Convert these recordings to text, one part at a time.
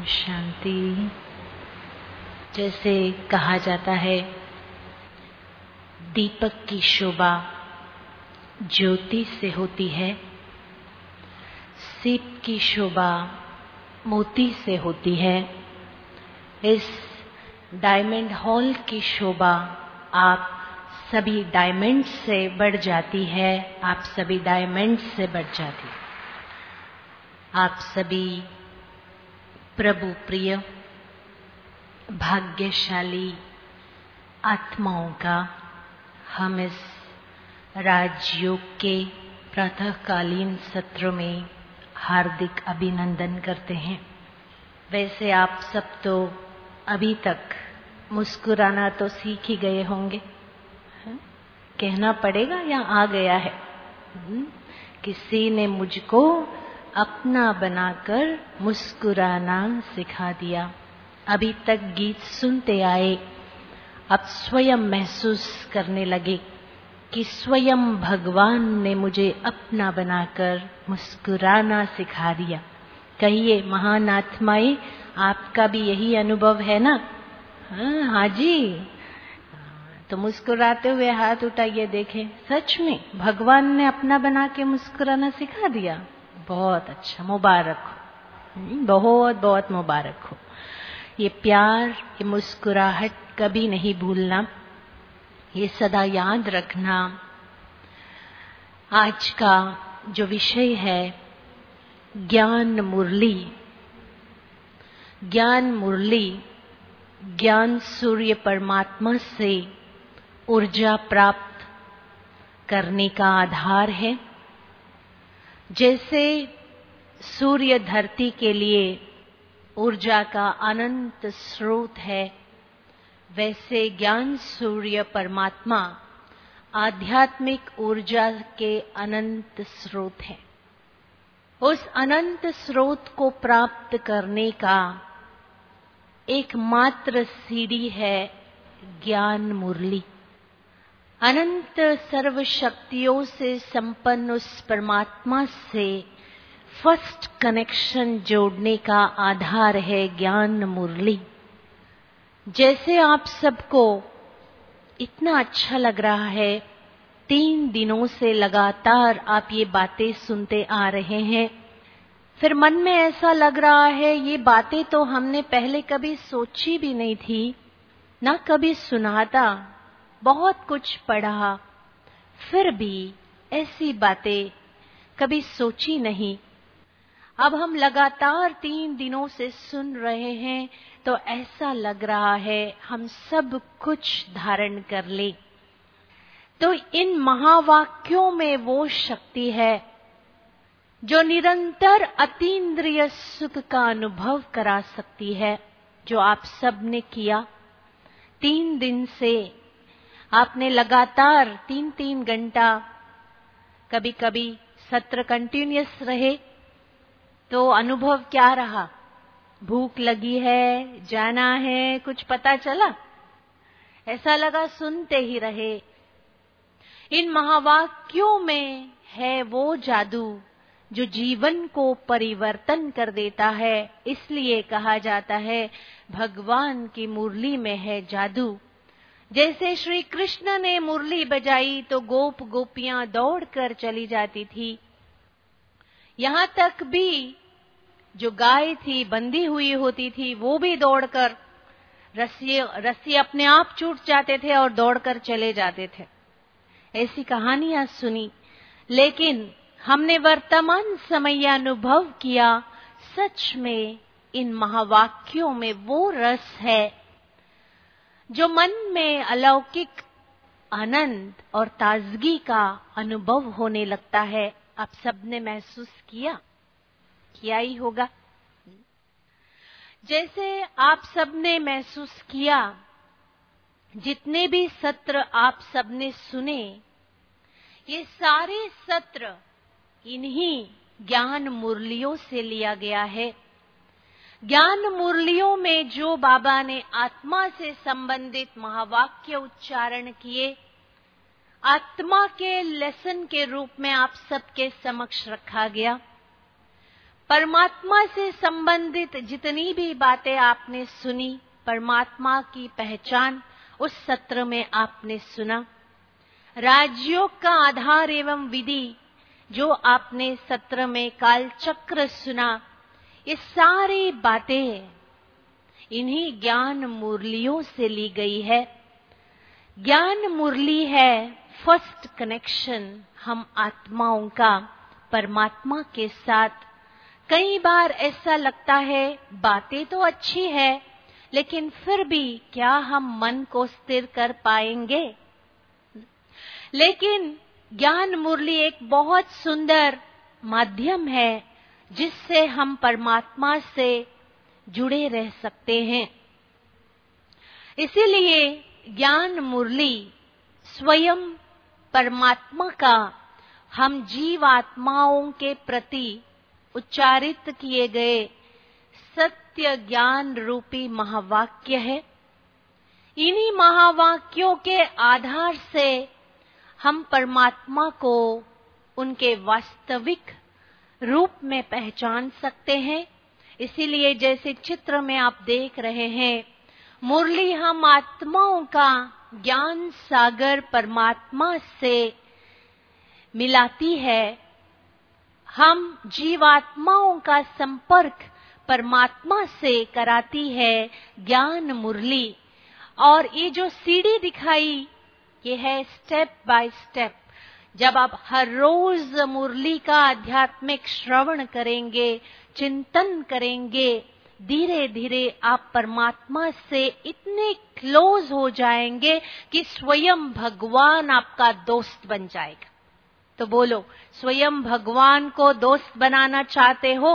शांति। जैसे कहा जाता है, दीपक की शोभा ज्योति से होती है, सीप की शोभा मोती से होती है। इस डायमंड हॉल की शोभा आप सभी डायमंड से बढ़ जाती है, आप सभी डायमंड से बढ़ जाती है। आप सभी प्रभु प्रिय भाग्यशाली आत्माओं का हम इस राजयोग के प्रातःकालीन सत्र में हार्दिक अभिनंदन करते हैं। वैसे आप सब तो अभी तक मुस्कुराना तो सीख ही गए होंगे, कहना पड़ेगा या आ गया है? किसी ने मुझको अपना बनाकर मुस्कुराना सिखा दिया। अभी तक गीत सुनते आए, अब स्वयं महसूस करने लगे कि स्वयं भगवान ने मुझे अपना बनाकर मुस्कुराना सिखा दिया। कहिए महान आत्माएं, आपका भी यही अनुभव है ना? हाँ जी, तो मुस्कुराते हुए हाथ उठाइए, देखें सच में भगवान ने अपना बना के मुस्कुराना सिखा दिया। बहुत अच्छा, मुबारक हो, बहुत बहुत मुबारक हो। ये प्यार, ये मुस्कुराहट कभी नहीं भूलना, ये सदा याद रखना। आज का जो विषय है ज्ञान मुरली। ज्ञान मुरली, ज्ञान सूर्य परमात्मा से ऊर्जा प्राप्त करने का आधार है। जैसे सूर्य धरती के लिए ऊर्जा का अनंत स्रोत है, वैसे ज्ञान सूर्य परमात्मा आध्यात्मिक ऊर्जा के अनंत स्रोत है। उस अनंत स्रोत को प्राप्त करने का एकमात्र सीढ़ी है ज्ञान मुरली। अनंत सर्व शक्तियों से संपन्न उस परमात्मा से फर्स्ट कनेक्शन जोड़ने का आधार है ज्ञान मुरली। जैसे आप सबको इतना अच्छा लग रहा है, 3 दिनों से लगातार आप ये बातें सुनते आ रहे हैं, फिर मन में ऐसा लग रहा है ये बातें तो हमने पहले कभी सोची भी नहीं थी, ना कभी सुना था, बहुत कुछ पढ़ा, फिर भी ऐसी बातें कभी सोची नहीं। अब हम लगातार 3 दिनों से सुन रहे हैं तो ऐसा लग रहा है हम सब कुछ धारण कर ले। तो इन महावाक्यों में वो शक्ति है जो निरंतर अतीन्द्रिय सुख का अनुभव करा सकती है, जो आप सब ने किया। 3 दिन से आपने लगातार 3-3 घंटा, कभी कभी सत्र कंटिन्यूअस रहे, तो अनुभव क्या रहा? भूख लगी है, जाना है, कुछ पता चला? ऐसा लगा सुनते ही रहे। इन महावाक्यों में है वो जादू जो जीवन को परिवर्तन कर देता है। इसलिए कहा जाता है भगवान की मुरली में है जादू। जैसे श्री कृष्ण ने मुरली बजाई तो गोप गोपियां दौड़कर चली जाती थी। यहां तक भी जो गाय थी, बंधी हुई होती थी, वो भी दौड़कर, रस्सी अपने आप छूट जाते थे और दौड़कर चले जाते थे। ऐसी कहानियां सुनी, लेकिन हमने वर्तमान समय अनुभव किया, सच में इन महावाक्यों में वो रस है जो मन में अलौकिक आनंद और ताजगी का अनुभव होने लगता है। आप सबने महसूस किया ही होगा। जैसे आप सबने महसूस किया, जितने भी सत्र आप सबने सुने, ये सारे सत्र इन्हीं ज्ञान मुरलियों से लिया गया है। ज्ञान मुरलियों में जो बाबा ने आत्मा से संबंधित महावाक्य उच्चारण किए, आत्मा के लेसन के रूप में आप सबके समक्ष रखा गया। परमात्मा से संबंधित जितनी भी बातें आपने सुनी, परमात्मा की पहचान उस सत्र में आपने सुना। राजयोग का आधार एवं विधि जो आपने सत्र में कालचक्र सुना, ये सारी बातें इन्हीं ज्ञान मुरलियों से ली गई है। ज्ञान मुरली है फर्स्ट कनेक्शन हम आत्माओं का परमात्मा के साथ। कई बार ऐसा लगता है बातें तो अच्छी है, लेकिन फिर भी क्या हम मन को स्थिर कर पाएंगे? लेकिन ज्ञान मुरली एक बहुत सुंदर माध्यम है जिससे हम परमात्मा से जुड़े रह सकते हैं। इसीलिए ज्ञान मुरली स्वयं परमात्मा का हम जीवात्माओं के प्रति उच्चारित किए गए सत्य ज्ञान रूपी महावाक्य है। इन्हीं महावाक्यों के आधार से हम परमात्मा को उनके वास्तविक रूप में पहचान सकते हैं। इसीलिए जैसे चित्र में आप देख रहे हैं, मुरली हम आत्माओं का ज्ञान सागर परमात्मा से मिलाती है। हम जीवात्माओं का संपर्क परमात्मा से कराती है ज्ञान मुरली। और ये जो सीढ़ी दिखाई, ये है स्टेप बाय स्टेप। जब आप हर रोज मुरली का आध्यात्मिक श्रवण करेंगे, चिंतन करेंगे, धीरे धीरे आप परमात्मा से इतने क्लोज हो जाएंगे कि स्वयं भगवान आपका दोस्त बन जाएगा। तो बोलो, स्वयं भगवान को दोस्त बनाना चाहते हो?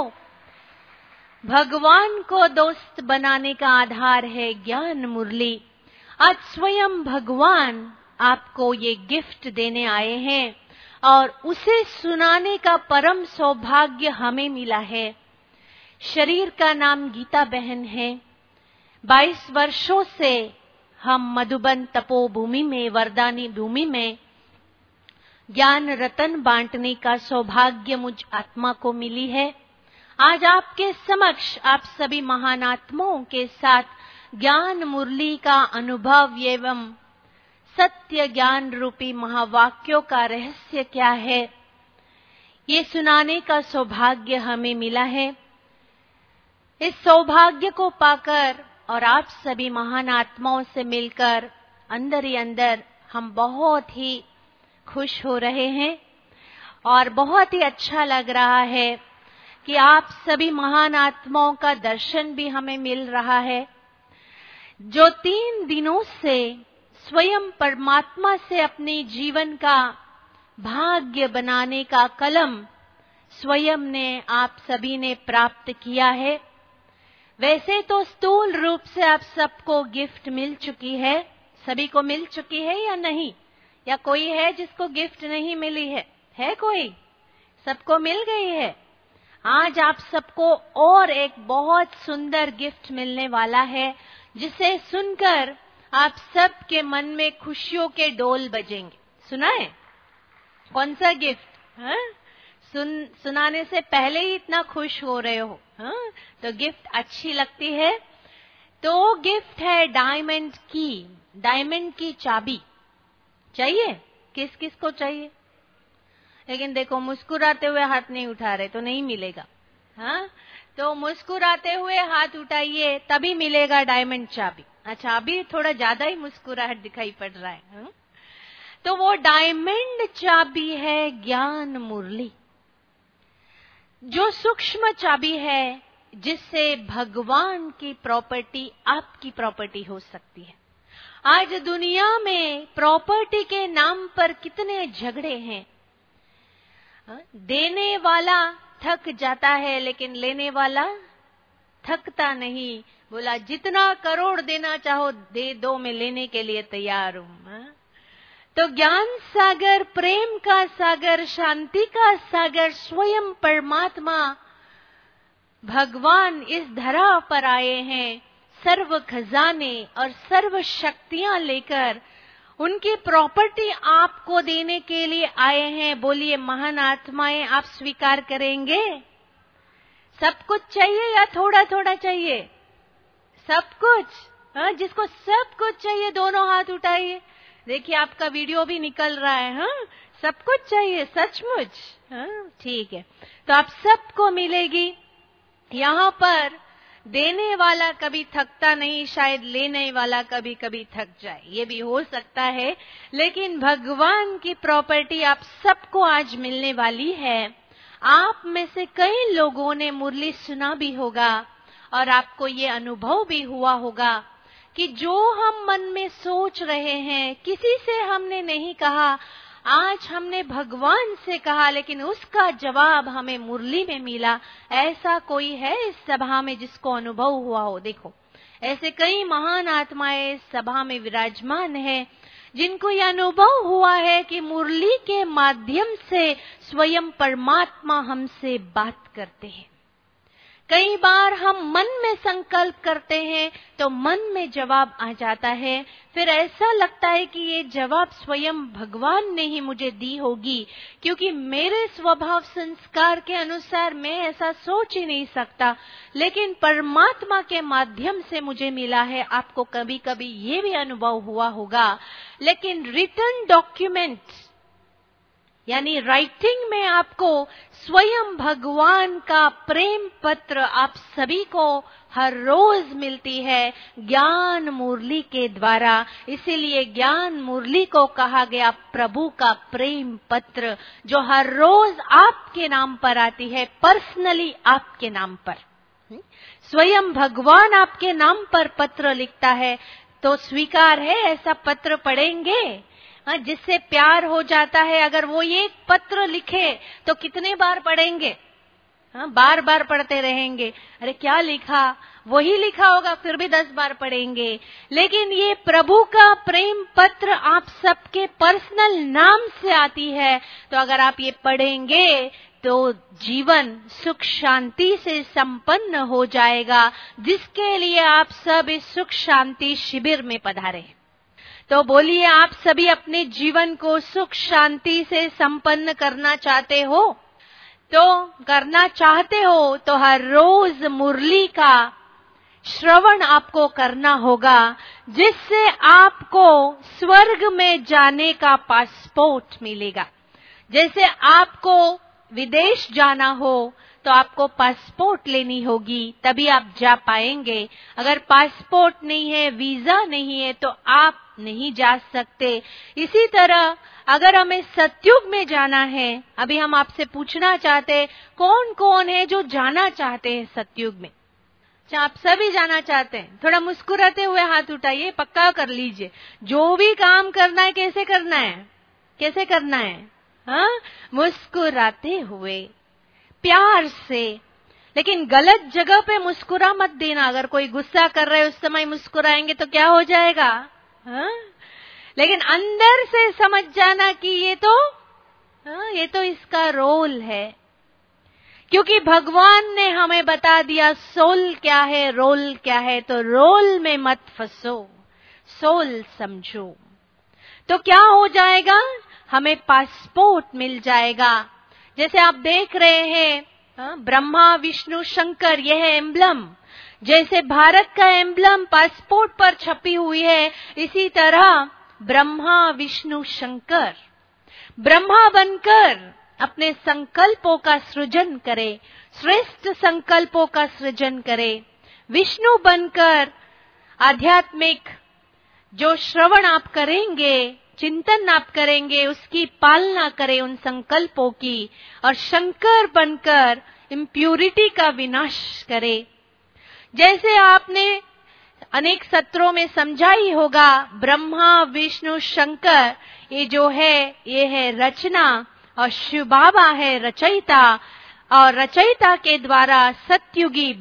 भगवान को दोस्त बनाने का आधार है ज्ञान मुरली। आज स्वयं भगवान आपको ये गिफ्ट देने आए हैं और उसे सुनाने का परम सौभाग्य हमें मिला है। शरीर का नाम गीता बहन है। 22 वर्षों से हम मधुबन तपोभूमि में, वरदानी भूमि में ज्ञान रतन बांटने का सौभाग्य मुझ आत्मा को मिली है। आज आपके समक्ष आप सभी महान आत्माओं के साथ ज्ञान मुरली का अनुभव एवं सत्य ज्ञान रूपी महावाक्यों का रहस्य क्या है, ये सुनाने का सौभाग्य हमें मिला है। इस सौभाग्य को पाकर और आप सभी महान आत्माओं से मिलकर अंदर ही अंदर हम बहुत ही खुश हो रहे हैं और बहुत ही अच्छा लग रहा है कि आप सभी महान आत्माओं का दर्शन भी हमें मिल रहा है, जो 3 दिनों से स्वयं परमात्मा से अपने जीवन का भाग्य बनाने का कलम स्वयं ने आप सभी ने प्राप्त किया है। वैसे तो स्थूल रूप से आप सबको गिफ्ट मिल चुकी है। सभी को मिल चुकी है या नहीं? या कोई है जिसको गिफ्ट नहीं मिली है? है कोई? सबको मिल गई है। आज आप सबको और एक बहुत सुंदर गिफ्ट मिलने वाला है, जिसे सुनकर आप सबके मन में खुशियों के डोल बजेंगे। सुनाए? कौन सा गिफ्ट? हाँ? सुनाने से पहले ही इतना खुश हो रहे हो, हाँ? तो गिफ्ट अच्छी लगती है। तो गिफ्ट है डायमंड की, डायमंड की चाबी। चाहिए? किस किस को चाहिए? लेकिन देखो, मुस्कुराते हुए हाथ नहीं उठा रहे तो नहीं मिलेगा। हाँ, तो मुस्कुराते हुए हाथ उठाइए, तभी मिलेगा डायमंड चाबी। अच्छा, अभी थोड़ा ज्यादा ही मुस्कुराहट दिखाई पड़ रहा है। हाँ? तो वो डायमंड चाबी है ज्ञान मुरली, जो सूक्ष्म चाबी है, जिससे भगवान की प्रॉपर्टी आपकी प्रॉपर्टी हो सकती है। आज दुनिया में प्रॉपर्टी के नाम पर कितने झगड़े हैं। देने वाला थक जाता है, लेकिन लेने वाला थकता नहीं। बोला, जितना करोड़ देना चाहो दे दो, मैं लेने के लिए तैयार हूं। तो ज्ञान सागर, प्रेम का सागर, शांति का सागर स्वयं परमात्मा भगवान इस धरा पर आए हैं, सर्व खजाने और सर्व शक्तियां लेकर उनकी प्रॉपर्टी आपको देने के लिए आए हैं। बोलिए महान आत्माएं, आप स्वीकार करेंगे? सब कुछ चाहिए या थोड़ा थोड़ा चाहिए? सब कुछ। हाँ, जिसको सब कुछ चाहिए दोनों हाथ उठाइए। देखिए आपका वीडियो भी निकल रहा है। हाँ, सब कुछ चाहिए सचमुच? हाँ, ठीक है। तो आप सबको मिलेगी। यहाँ पर देने वाला कभी थकता नहीं, शायद लेने वाला कभी कभी थक जाए, ये भी हो सकता है। लेकिन भगवान की प्रॉपर्टी आप सबको आज मिलने वाली है। आप में से कई लोगों ने मुरली सुना भी होगा और आपको ये अनुभव भी हुआ होगा कि जो हम मन में सोच रहे हैं, किसी से हमने नहीं कहा, आज हमने भगवान से कहा, लेकिन उसका जवाब हमें मुरली में मिला। ऐसा कोई है इस सभा में जिसको अनुभव हुआ हो? देखो, ऐसे कई महान आत्माएं सभा में विराजमान है जिनको यह अनुभव हुआ है कि मुरली के माध्यम से स्वयं परमात्मा हमसे बात करते हैं। कई बार हम मन में संकल्प करते हैं तो मन में जवाब आ जाता है। फिर ऐसा लगता है कि ये जवाब स्वयं भगवान ने ही मुझे दी होगी, क्योंकि मेरे स्वभाव संस्कार के अनुसार मैं ऐसा सोच ही नहीं सकता, लेकिन परमात्मा के माध्यम से मुझे मिला है। आपको कभी कभी ये भी अनुभव हुआ होगा। लेकिन रिटन डॉक्यूमेंट यानी राइटिंग में आपको स्वयं भगवान का प्रेम पत्र आप सभी को हर रोज मिलती है ज्ञान मुरली के द्वारा। इसीलिए ज्ञान मुरली को कहा गया प्रभु का प्रेम पत्र, जो हर रोज आपके नाम पर आती है, पर्सनली आपके नाम पर। स्वयं भगवान आपके नाम पर पत्र लिखता है। तो स्वीकार है ऐसा पत्र पढ़ेंगे जिससे प्यार हो जाता है? अगर वो ये पत्र लिखे तो कितने बार पढ़ेंगे? बार बार पढ़ते रहेंगे। अरे क्या लिखा, वही लिखा होगा, फिर भी 10 बार पढ़ेंगे। लेकिन ये प्रभु का प्रेम पत्र आप सबके पर्सनल नाम से आती है, तो अगर आप ये पढ़ेंगे तो जीवन सुख शांति से संपन्न हो जाएगा, जिसके लिए आप सब इस सुख शांति शिविर में पधारे। तो बोलिए, आप सभी अपने जीवन को सुख शांति से संपन्न करना चाहते हो? तो करना चाहते हो तो हर रोज मुरली का श्रवण आपको करना होगा, जिससे आपको स्वर्ग में जाने का पासपोर्ट मिलेगा। जैसे आपको विदेश जाना हो तो आपको पासपोर्ट लेनी होगी, तभी आप जा पाएंगे। अगर पासपोर्ट नहीं है, वीजा नहीं है, तो आप नहीं जा सकते। इसी तरह अगर हमें सतयुग में जाना है, अभी हम आपसे पूछना चाहते हैं कौन कौन है जो जाना चाहते हैं सतयुग में? अच्छा, आप सभी जाना चाहते हैं? थोड़ा मुस्कुराते हुए हाथ उठाइए, पक्का कर लीजिए। जो भी काम करना है कैसे करना है? कैसे करना है? हाँ, मुस्कुराते हुए, प्यार से। लेकिन गलत जगह पे मुस्कुरा मत देना। अगर कोई गुस्सा कर रहे उस समय मुस्कुराएंगे तो क्या हो जाएगा? हाँ? लेकिन अंदर से समझ जाना कि ये तो इसका रोल है, क्योंकि भगवान ने हमें बता दिया सोल क्या है, रोल क्या है। तो रोल में मत फंसो, सोल समझो। तो क्या हो जाएगा? हमें पासपोर्ट मिल जाएगा। जैसे आप देख रहे हैं ब्रह्मा विष्णु शंकर, यह है एम्ब्लम। जैसे भारत का एम्ब्लम पासपोर्ट पर छपी हुई है, इसी तरह ब्रह्मा विष्णु शंकर ब्रह्मा बनकर अपने संकल्पों का सृजन करे, श्रेष्ठ संकल्पों का सृजन करे। विष्णु बनकर आध्यात्मिक जो श्रवण आप करेंगे, चिंतन आप करेंगे, उसकी पालना करें उन संकल्पों की। और शंकर बनकर इम्प्यूरिटी का विनाश करे। जैसे आपने अनेक सत्रों में समझा ही होगा, ब्रह्मा विष्णु शंकर ये जो है, ये है रचना, और शिव बाबा है रचयिता। और रचयिता के द्वारा सतयुगी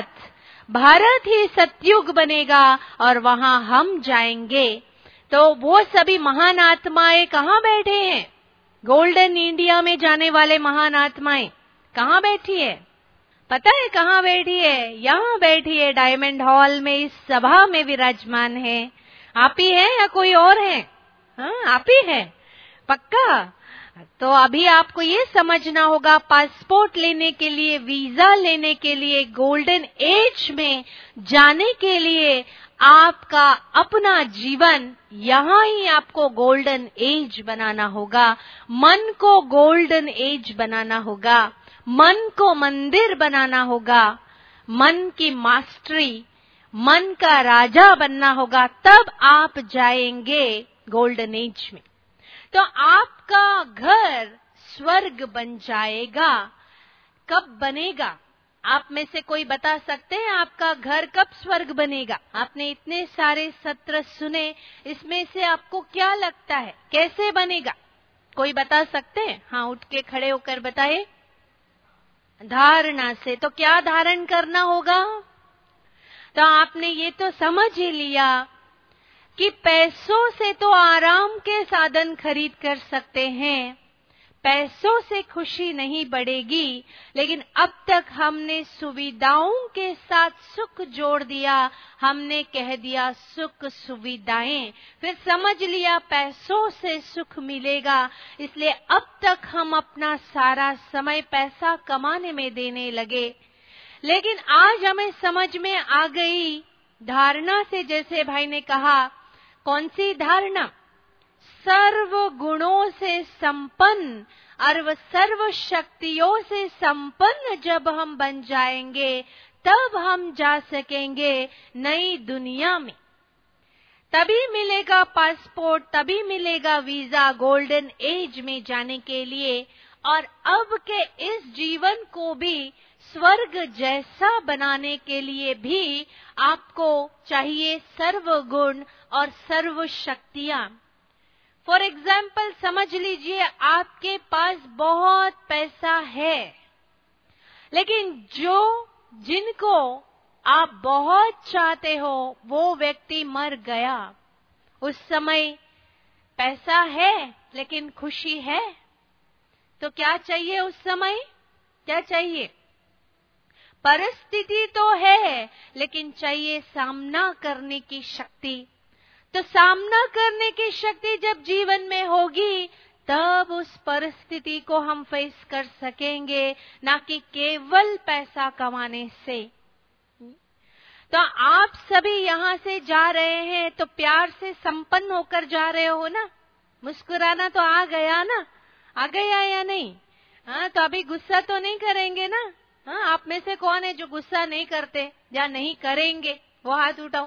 भारत ही सतयुग बनेगा और वहां हम जाएंगे। तो वो सभी महान आत्माएं कहाँ बैठे हैं? गोल्डन इंडिया में जाने वाले महान आत्माएं कहाँ बैठी है? पता है कहाँ बैठी है? यहाँ बैठी है, डायमंड हॉल में, इस सभा में विराजमान है। आप ही है या कोई और है? हाँ, आप ही है, पक्का? तो अभी आपको ये समझना होगा, पासपोर्ट लेने के लिए, वीजा लेने के लिए, गोल्डन एज में जाने के लिए आपका अपना जीवन यहाँ ही आपको गोल्डन एज बनाना होगा। मन को गोल्डन एज बनाना होगा, मन को मंदिर बनाना होगा, मन की मास्टरी, मन का राजा बनना होगा, तब आप जाएंगे गोल्डन एज में। तो आपका घर स्वर्ग बन जाएगा। कब बनेगा? आप में से कोई बता सकते हैं आपका घर कब स्वर्ग बनेगा? आपने इतने सारे सत्र सुने, इसमें से आपको क्या लगता है कैसे बनेगा? कोई बता सकते हैं? हाँ, उठ के खड़े होकर बताइए। धारणा से। तो क्या धारण करना होगा? तो आपने ये तो समझ ही लिया कि पैसों से तो आराम के साधन खरीद कर सकते हैं, पैसों से खुशी नहीं बढ़ेगी। लेकिन अब तक हमने सुविधाओं के साथ सुख जोड़ दिया, हमने कह दिया सुख सुविधाएं, फिर समझ लिया पैसों से सुख मिलेगा, इसलिए अब तक हम अपना सारा समय पैसा कमाने में देने लगे। लेकिन आज हमें समझ में आ गई धारणा से, जैसे भाई ने कहा, कौन सी धारणा? सर्व गुणों से संपन्न और सर्व शक्तियों से संपन्न जब हम बन जाएंगे, तब हम जा सकेंगे नई दुनिया में। तभी मिलेगा पासपोर्ट, तभी मिलेगा वीजा गोल्डन एज में जाने के लिए। और अब के इस जीवन को भी स्वर्ग जैसा बनाने के लिए भी आपको चाहिए सर्व गुण और सर्व शक्तियां। फॉर एग्जाम्पल समझ लीजिए, आपके पास बहुत पैसा है, लेकिन जिनको आप बहुत चाहते हो वो व्यक्ति मर गया। उस समय पैसा है लेकिन खुशी है, तो क्या चाहिए उस समय? क्या चाहिए? परिस्थिति तो है लेकिन चाहिए सामना करने की शक्ति। तो सामना करने की शक्ति जब जीवन में होगी, तब उस परिस्थिति को हम फेस कर सकेंगे, ना कि केवल पैसा कमाने से। तो आप सभी यहाँ से जा रहे हैं तो प्यार से संपन्न होकर जा रहे हो ना? मुस्कुराना तो आ गया ना? आ गया या नहीं? हाँ, तो अभी गुस्सा तो नहीं करेंगे ना? हाँ, आप में से कौन है जो गुस्सा नहीं करते या नहीं करेंगे? वो हाथ उठाओ।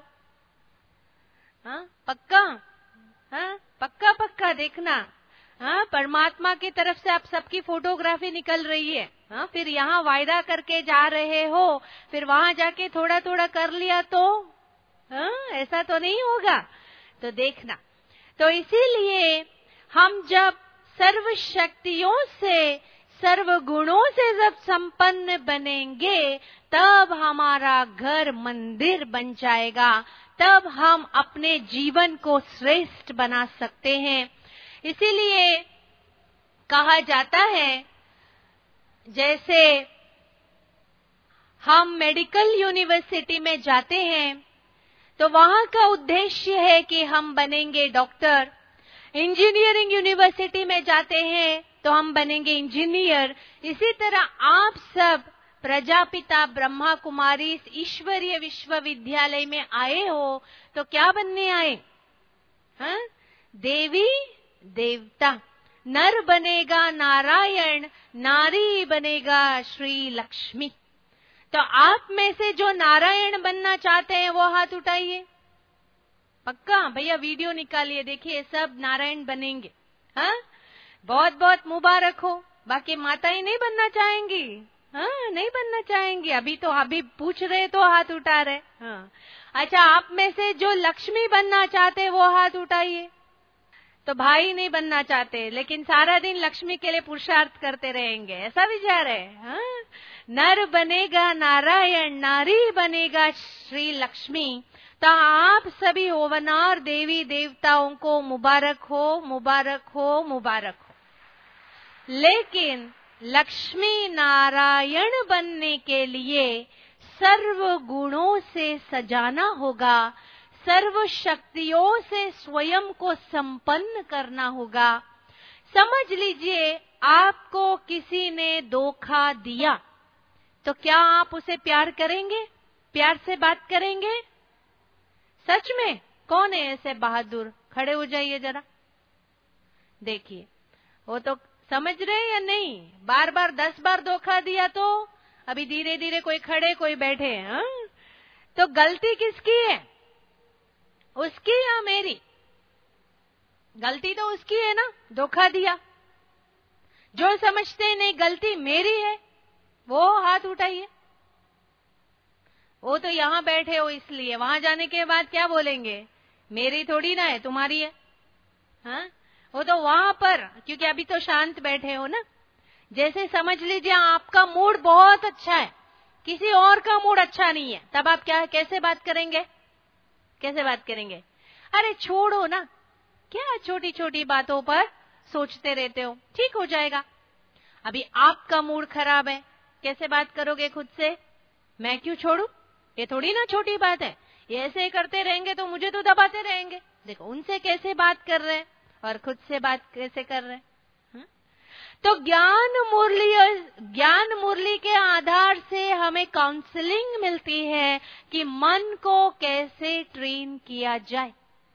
हाँ, पक्का? हाँ, पक्का पक्का देखना। हाँ, परमात्मा की तरफ से आप सबकी फोटोग्राफी निकल रही है। हाँ, फिर यहाँ वायदा करके जा रहे हो, फिर वहां जाके थोड़ा थोड़ा कर लिया तो हाँ, ऐसा तो नहीं होगा। तो देखना, तो इसीलिए हम जब सर्व शक्तियों से, सर्व गुणों से जब संपन्न बनेंगे, तब हमारा घर मंदिर बन जाएगा, तब हम अपने जीवन को श्रेष्ठ बना सकते हैं। इसीलिए कहा जाता है, जैसे हम मेडिकल यूनिवर्सिटी में जाते हैं तो वहां का उद्देश्य है कि हम बनेंगे डॉक्टर। इंजीनियरिंग यूनिवर्सिटी में जाते हैं तो हम बनेंगे इंजीनियर। इसी तरह आप सब प्रजापिता ब्रह्मा कुमारी इस ईश्वरीय विश्वविद्यालय में आए हो तो क्या बनने आए? हाँ? देवी देवता। नर बनेगा नारायण, नारी बनेगा श्री लक्ष्मी। तो आप में से जो नारायण बनना चाहते हैं वो हाथ उठाइए। पक्का? भैया वीडियो निकालिए, देखिए सब नारायण बनेंगे। हाँ, बहुत बहुत मुबारक हो। बाकी माताएं नहीं बनना चाहेंगी? हाँ, नहीं बनना चाहेंगी। अभी पूछ रहे तो हाथ उठा रहे। हाँ, अच्छा, आप में से जो लक्ष्मी बनना चाहते हैं वो हाथ उठाइए। तो भाई नहीं बनना चाहते लेकिन सारा दिन लक्ष्मी के लिए पुरुषार्थ करते रहेंगे, ऐसा विचार है? हाँ, नर बनेगा नारायण, नारी बनेगा श्री लक्ष्मी। तो आप सभी ओवनार देवी देवताओं को मुबारक हो, मुबारक हो, मुबारक हो। लेकिन लक्ष्मी नारायण बनने के लिए सर्व गुणों से सजाना होगा, सर्व शक्तियों से स्वयं को संपन्न करना होगा। समझ लीजिए आपको किसी ने धोखा दिया, तो क्या आप उसे प्यार करेंगे? प्यार से बात करेंगे? सच में कौन है ऐसे बहादुर? खड़े हो जाइए जरा, देखिए वो तो समझ रहे या नहीं? बार बार 10 बार धोखा दिया तो अभी धीरे धीरे कोई खड़े कोई बैठे हैं। तो गलती किसकी है? उसकी या मेरी? गलती तो उसकी है ना, धोखा दिया। जो समझते हैं नहीं गलती मेरी है, वो हाथ उठाइए। वो तो यहां बैठे हो इसलिए, वहां जाने के बाद क्या बोलेंगे? मेरी थोड़ी ना है, तुम्हारी है। हाँ, वो तो वहां पर, क्योंकि अभी तो शांत बैठे हो ना। जैसे समझ लीजिए आपका मूड बहुत अच्छा है, किसी और का मूड अच्छा नहीं है, तब आप कैसे बात करेंगे? कैसे बात करेंगे? अरे छोड़ो ना, क्या छोटी छोटी बातों पर सोचते रहते हो, ठीक हो जाएगा। अभी आपका मूड खराब है, कैसे बात करोगे खुद से? मैं क्यों छोड़ू, ये थोड़ी ना छोटी बात है, ये ऐसे करते रहेंगे तो मुझे तो दबाते रहेंगे। देखो उनसे कैसे बात कर रहे हैं और खुद से बात कैसे कर रहे हैं। तो ज्ञान मुरली के आधार से हमें काउंसलिंग मिलती है कि मन को कैसे ट्रेन किया जाए,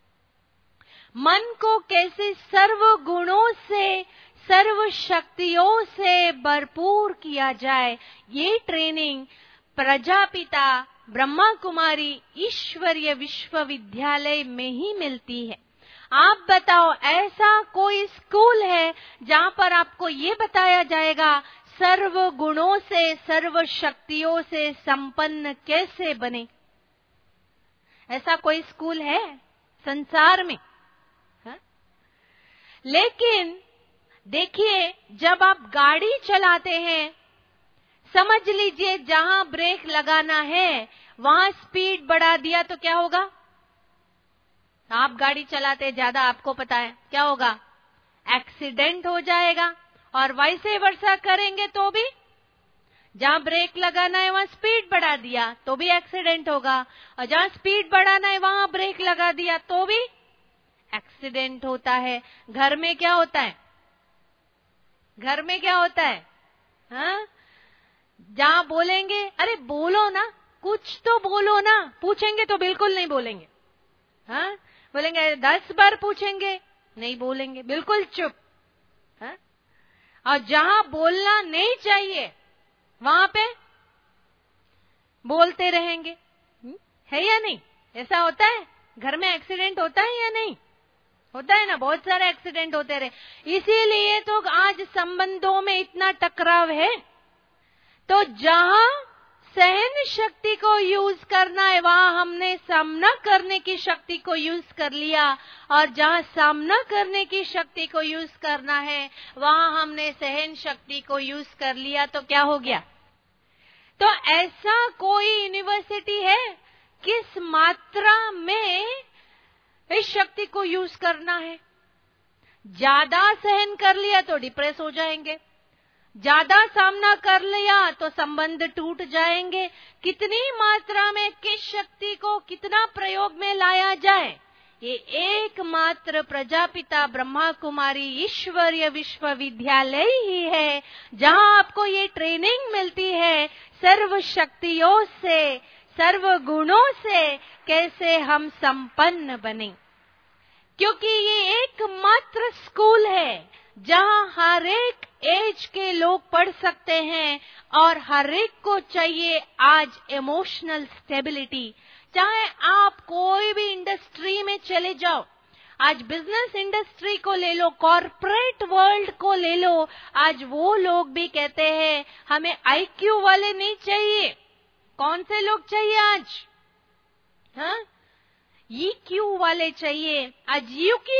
मन को कैसे सर्व गुणों से, सर्व शक्तियों से भरपूर किया जाए। ये ट्रेनिंग प्रजापिता ब्रह्मा कुमारी ईश्वरीय विश्वविद्यालय में ही मिलती है। आप बताओ, ऐसा कोई स्कूल है जहां पर आपको ये बताया जाएगा सर्व गुणों से, सर्व शक्तियों से संपन्न कैसे बने? ऐसा कोई स्कूल है संसार में? हा? लेकिन देखिए, जब आप गाड़ी चलाते हैं, समझ लीजिए जहां ब्रेक लगाना है वहां स्पीड बढ़ा दिया तो क्या होगा? आप गाड़ी चलाते ज्यादा, आपको पता है क्या होगा? एक्सीडेंट हो जाएगा। और वैसे वर्षा करेंगे तो भी, जहां ब्रेक लगाना है वहां स्पीड बढ़ा दिया तो भी एक्सीडेंट होगा, और जहां स्पीड बढ़ाना है वहां ब्रेक लगा दिया तो भी एक्सीडेंट होता है। घर में क्या होता है? घर में क्या होता है? हाँ, जहां बोलेंगे अरे बोलो ना, कुछ तो बोलो ना, पूछेंगे तो बिल्कुल नहीं बोलेंगे। हाँ, बोलेंगे 10 बार पूछेंगे, नहीं बोलेंगे, बिल्कुल चुप। हाँ? और जहां बोलना नहीं चाहिए वहां पे बोलते रहेंगे। है या नहीं? ऐसा होता है? घर में एक्सीडेंट होता है या नहीं? होता है ना, बहुत सारे एक्सीडेंट होते रहे। इसीलिए तो आज संबंधों में इतना टकराव है। तो जहां सहन शक्ति को यूज करना है वहां हमने सामना करने की शक्ति को यूज कर लिया, और जहां सामना करने की शक्ति को यूज करना है वहां हमने सहन शक्ति को यूज कर लिया, तो क्या हो गया? तो ऐसा कोई यूनिवर्सिटी है किस मात्रा में इस शक्ति को यूज करना है? ज्यादा सहन कर लिया तो डिप्रेस हो जाएंगे, ज्यादा सामना कर लिया तो संबंध टूट जाएंगे। कितनी मात्रा में किस शक्ति को कितना प्रयोग में लाया जाए, ये एकमात्र प्रजापिता ब्रह्मा कुमारी ईश्वरीय विश्वविद्यालय ही है जहां आपको ये ट्रेनिंग मिलती है सर्व शक्तियों से, सर्व गुणों से कैसे हम संपन्न बने। क्योंकि ये एकमात्र स्कूल है जहां हर एक एज के लोग पढ़ सकते हैं, और हर एक को चाहिए आज इमोशनल स्टेबिलिटी। चाहे आप कोई भी इंडस्ट्री में चले जाओ, आज बिजनेस इंडस्ट्री को ले लो, कॉर्पोरेट वर्ल्ड को ले लो, आज वो लोग भी कहते हैं हमें आईक्यू वाले नहीं चाहिए। कौन से लोग चाहिए आज? हाँ, ईक्यू वाले चाहिए। आज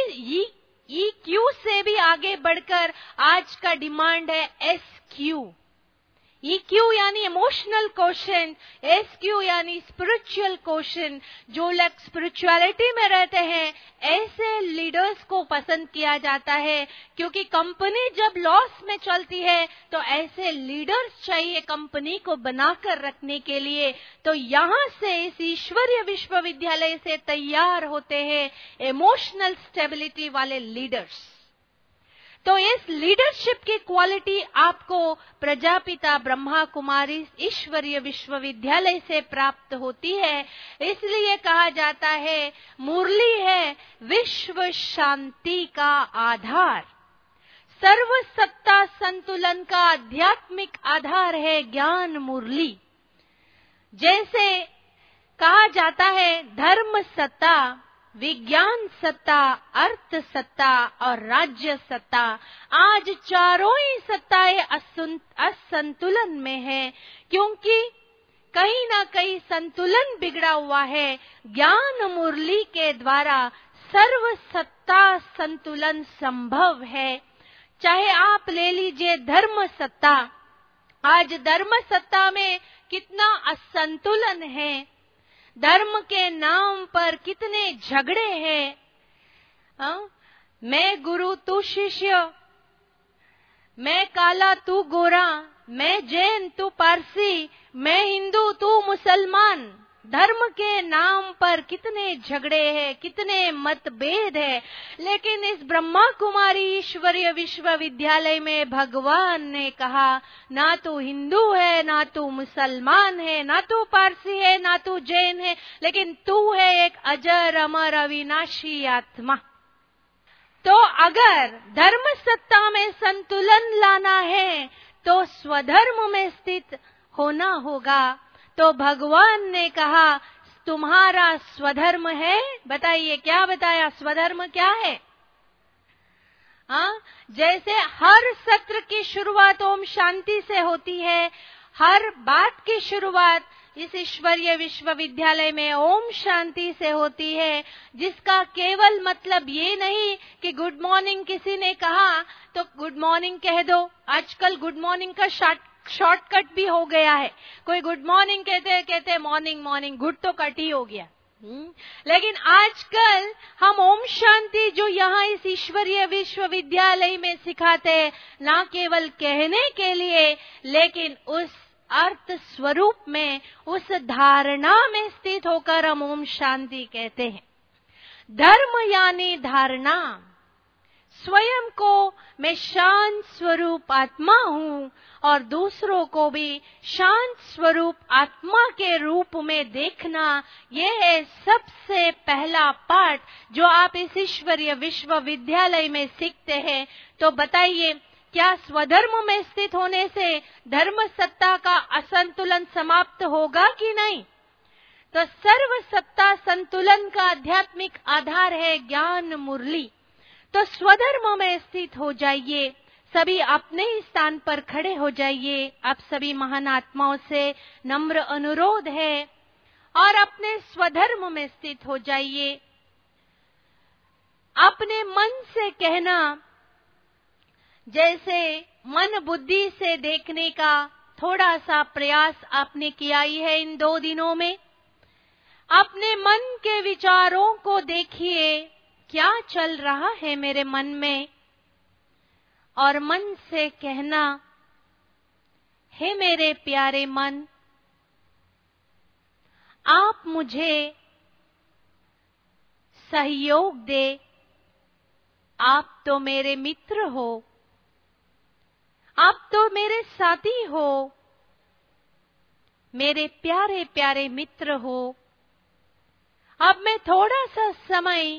ईक्यू से भी आगे बढ़कर आज का डिमांड है एसक्यू। ईक्यू यानी इमोशनल क्वेश्चन, एसक्यू यानी स्पिरिचुअल क्वेश्चन। जो लोग स्पिरिचुअलिटी में रहते हैं ऐसे लीडर्स को पसंद किया जाता है, क्योंकि कंपनी जब लॉस में चलती है तो ऐसे लीडर्स चाहिए कंपनी को बनाकर रखने के लिए। तो यहाँ से इस ईश्वरीय विश्वविद्यालय से तैयार होते हैं इमोशनल स्टेबिलिटी वाले लीडर्स। तो इस लीडरशिप की क्वालिटी आपको प्रजापिता ब्रह्मा कुमारी ईश्वरीय विश्वविद्यालय से प्राप्त होती है। इसलिए कहा जाता है मुरली है विश्व शांति का आधार, सर्व सत्ता संतुलन का आध्यात्मिक आधार है ज्ञान मुरली। जैसे कहा जाता है धर्म सत्ता, विज्ञान सत्ता, अर्थ सत्ता और राज्य सत्ता, आज चारों ही सत्ताएं असंतुलन में है, क्योंकि कहीं ना कहीं संतुलन बिगड़ा हुआ है। ज्ञान मुरली के द्वारा सर्व सत्ता संतुलन संभव है। चाहे आप ले लीजिए धर्म सत्ता, आज धर्म सत्ता में कितना असंतुलन है, धर्म के नाम पर कितने झगड़े हैं। मैं गुरु तू शिष्य, मैं काला तू गोरा, मैं जैन तू पारसी, मैं हिंदू तू मुसलमान। धर्म के नाम पर कितने झगड़े हैं, कितने मतभेद है। लेकिन इस ब्रह्मा कुमारी ईश्वरीय विश्वविद्यालय में भगवान ने कहा ना तू हिंदू है, ना तू मुसलमान है, ना तू पारसी है, ना तू जैन है, लेकिन तू है एक अजर अमर अविनाशी आत्मा। तो अगर धर्म सत्ता में संतुलन लाना है तो स्वधर्म में स्थित होना होगा। तो भगवान ने कहा तुम्हारा स्वधर्म है, बताइए क्या बताया, स्वधर्म क्या है? जैसे हर सत्र की शुरुआत ओम शांति से होती है, हर बात की शुरुआत इस ईश्वरीय विश्वविद्यालय में ओम शांति से होती है, जिसका केवल मतलब ये नहीं कि गुड मॉर्निंग किसी ने कहा तो गुड मॉर्निंग कह दो। आजकल गुड मॉर्निंग का शॉर्टकट भी हो गया है। कोई गुड मॉर्निंग कहते मॉर्निंग मॉर्निंग, गुड तो कट ही हो गया। लेकिन आजकल हम ओम शांति जो यहाँ इस ईश्वरीय विश्वविद्यालय में सिखाते हैं, ना केवल कहने के लिए लेकिन उस अर्थ स्वरूप में, उस धारणा में स्थित होकर हम ओम शांति कहते हैं। धर्म यानी धारणा, स्वयं को मैं शांत स्वरूप आत्मा हूँ और दूसरों को भी शांत स्वरूप आत्मा के रूप में देखना, ये है सबसे पहला पाठ जो आप इस ईश्वरीय विश्वविद्यालय में सीखते हैं। तो बताइए क्या स्वधर्म में स्थित होने से धर्म सत्ता का असंतुलन समाप्त होगा कि नहीं? तो सर्व सत्ता संतुलन का आध्यात्मिक आधार है ज्ञान मुरली। तो स्वधर्म में स्थित हो जाइए, सभी अपने ही स्थान पर खड़े हो जाइए। आप सभी महान आत्माओं से नम्र अनुरोध है और अपने स्वधर्म में स्थित हो जाइए। अपने मन से कहना, जैसे मन बुद्धि से देखने का थोड़ा सा प्रयास आपने किया ही है इन 2 दिनों में। अपने मन के विचारों को देखिए, क्या चल रहा है मेरे मन में, और मन से कहना, हे मेरे प्यारे मन, आप मुझे सहयोग दे, आप तो मेरे मित्र हो, आप तो मेरे साथी हो, मेरे प्यारे प्यारे मित्र हो। अब मैं थोड़ा सा समय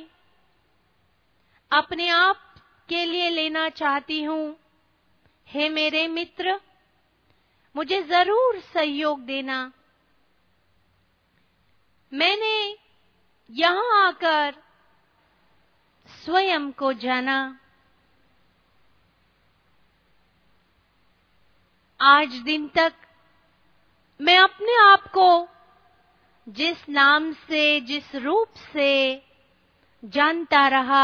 अपने आप के लिए लेना चाहती हूँ। हे मेरे मित्र, मुझे जरूर सहयोग देना। मैंने यहाँ आकर स्वयं को जाना। आज दिन तक मैं अपने आप को जिस नाम से, जिस रूप से जानता रहा,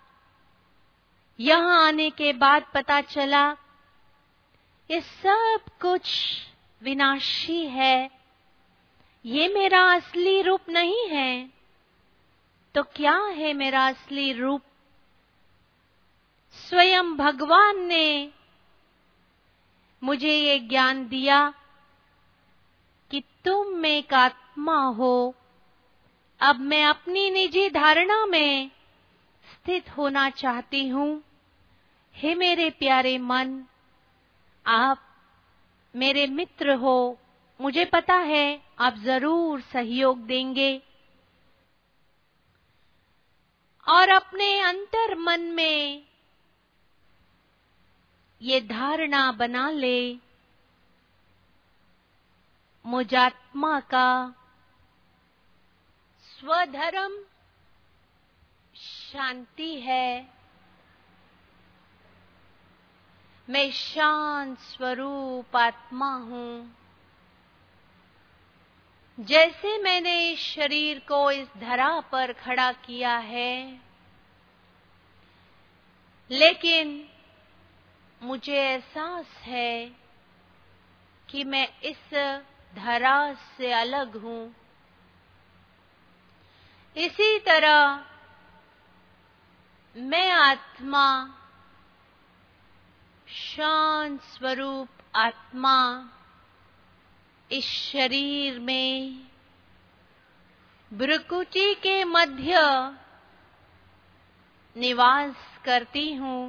यहाँ आने के बाद पता चला ये सब कुछ विनाशी है, ये मेरा असली रूप नहीं है। तो क्या है मेरा असली रूप? स्वयं भगवान ने मुझे ये ज्ञान दिया कि तुम एक आत्मा हो। अब मैं अपनी निजी धारणा में स्थित होना चाहती हूँ। हे मेरे प्यारे मन, आप मेरे मित्र हो, मुझे पता है आप जरूर सहयोग देंगे। और अपने अंतर मन में ये धारणा बना ले, मुझात्मा का स्वधर्म शांति है। मैं शांत स्वरूप आत्मा हूँ। जैसे मैंने इस शरीर को इस धरा पर खड़ा किया है, लेकिन मुझे एहसास है कि मैं इस धरा से अलग हूँ। इसी तरह मैं आत्मा, शांत स्वरूप आत्मा इस शरीर में भ्रुकुटी के मध्य निवास करती हूँ।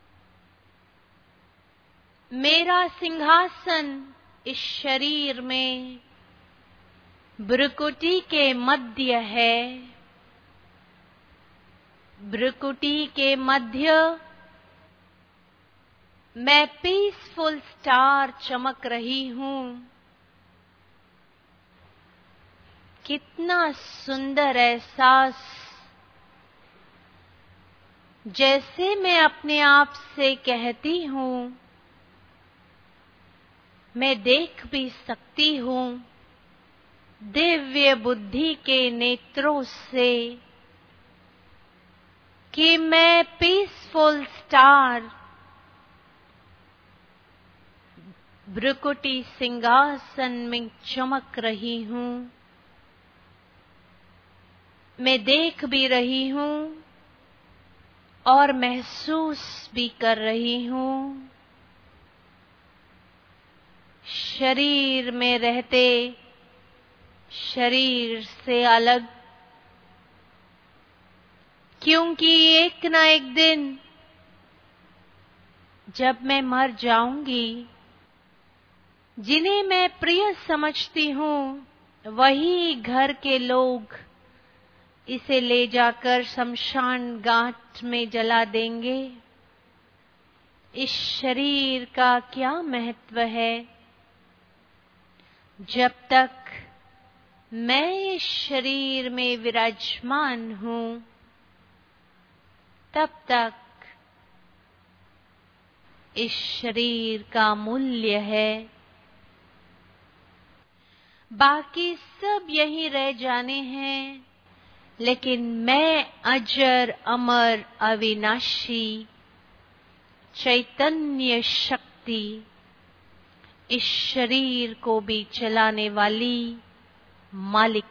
मेरा सिंहासन इस शरीर में भ्रुकुटी के मध्य है। भ्रुकुटी के मध्य मैं पीसफुल स्टार चमक रही हूँ। कितना सुंदर एहसास! जैसे मैं अपने आप से कहती हूँ, मैं देख भी सकती हूँ दिव्य बुद्धि के नेत्रों से कि मैं पीसफुल स्टार भ्रुकुटी सिंहासन में चमक रही हूँ। मैं देख भी रही हूँ और महसूस भी कर रही हूँ। शरीर में रहते शरीर से अलग, क्योंकि एक ना एक दिन जब मैं मर जाऊंगी, जिन्हें मैं प्रिय समझती हूँ वही घर के लोग इसे ले जाकर शमशान घाट में जला देंगे। इस शरीर का क्या महत्व है? जब तक मैं इस शरीर में विराजमान हूँ, तब तक इस शरीर का मूल्य है। बाकी सब यहीं रह जाने हैं, लेकिन मैं अजर अमर अविनाशी चैतन्य शक्ति इस शरीर को भी चलाने वाली मालिक,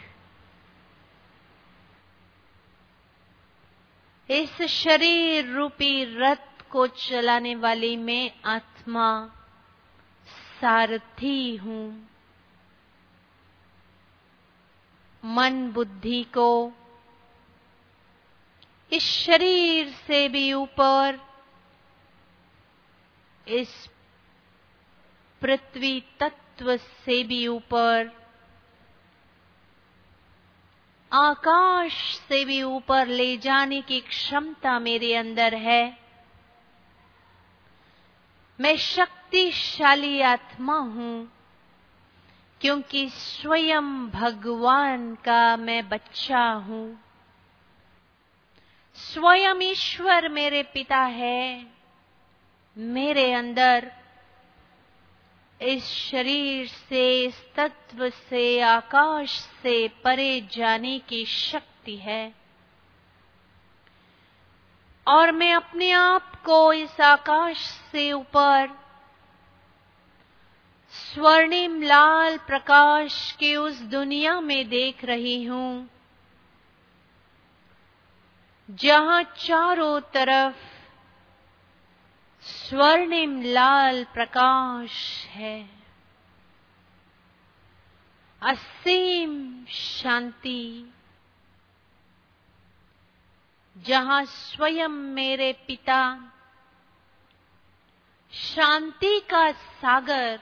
इस शरीर रूपी रथ को चलाने वाली मैं आत्मा सारथी हूँ। मन बुद्धि को इस शरीर से भी ऊपर, इस पृथ्वी तत्व से भी ऊपर, आकाश से भी ऊपर ले जाने की क्षमता मेरे अंदर है। मैं शक्तिशाली आत्मा हूँ, क्योंकि स्वयं भगवान का मैं बच्चा हूँ। स्वयं ईश्वर मेरे पिता है। मेरे अंदर इस शरीर से, इस तत्व से, आकाश से परे जाने की शक्ति है, और मैं अपने आप को इस आकाश से ऊपर स्वर्णिम लाल प्रकाश की उस दुनिया में देख रही हूँ, जहाँ चारों तरफ स्वर्णिम लाल प्रकाश है। असीम शांति, जहाँ स्वयं मेरे पिता शांति का सागर,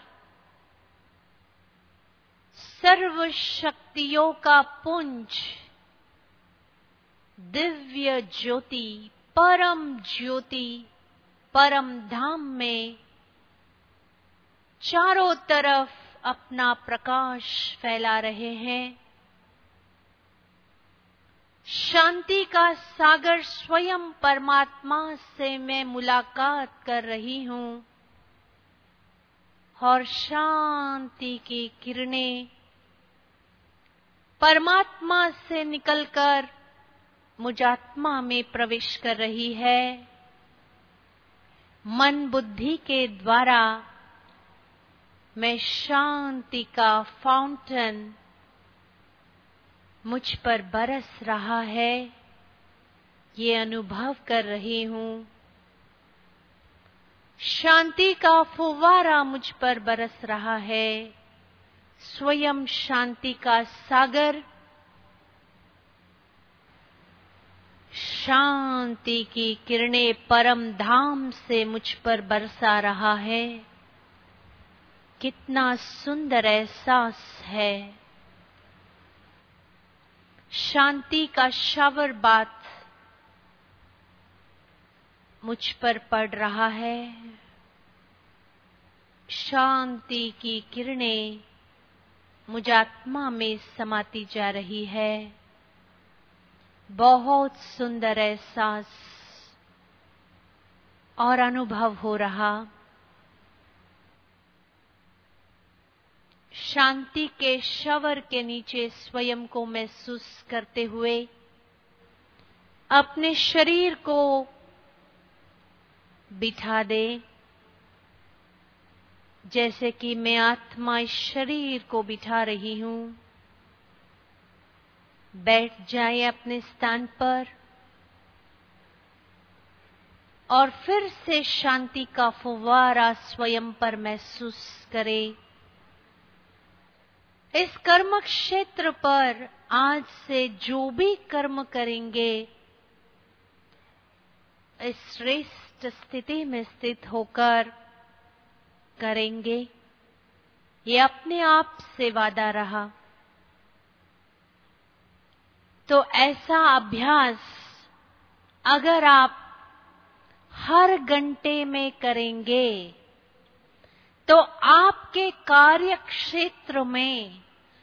सर्व शक्तियों का पुंज, दिव्य ज्योति, परम धाम में चारों तरफ अपना प्रकाश फैला रहे हैं। शांति का सागर स्वयं परमात्मा से मैं मुलाकात कर रही हूं और शांति की किरणें परमात्मा से निकलकर मुझ आत्मा में प्रवेश कर रही है। मन बुद्धि के द्वारा मैं शांति का फाउंटेन मुझ पर बरस रहा है, ये अनुभव कर रही हूं। शांति का फुव्वारा मुझ पर बरस रहा है। स्वयं शांति का सागर शांति की किरणें परम धाम से मुझ पर बरसा रहा है। कितना सुंदर एहसास है। शांति का शावर बात मुझ पर पड़ रहा है। शांति की किरणें मुझ आत्मा में समाती जा रही है। बहुत सुंदर एहसास और अनुभव हो रहा। शांति के शावर के नीचे स्वयं को महसूस करते हुए अपने शरीर को बिठा दे, जैसे कि मैं आत्मा इस शरीर को बिठा रही हूं। बैठ जाए अपने स्थान पर और फिर से शांति का फुव्वारा स्वयं पर महसूस करें। इस कर्म क्षेत्र पर आज से जो भी कर्म करेंगे, इस श्रेष्ठ स्थिति में स्थित होकर करेंगे। ये अपने आप से वादा रहा। तो ऐसा अभ्यास अगर आप हर घंटे में करेंगे तो आपके कार्य क्षेत्र में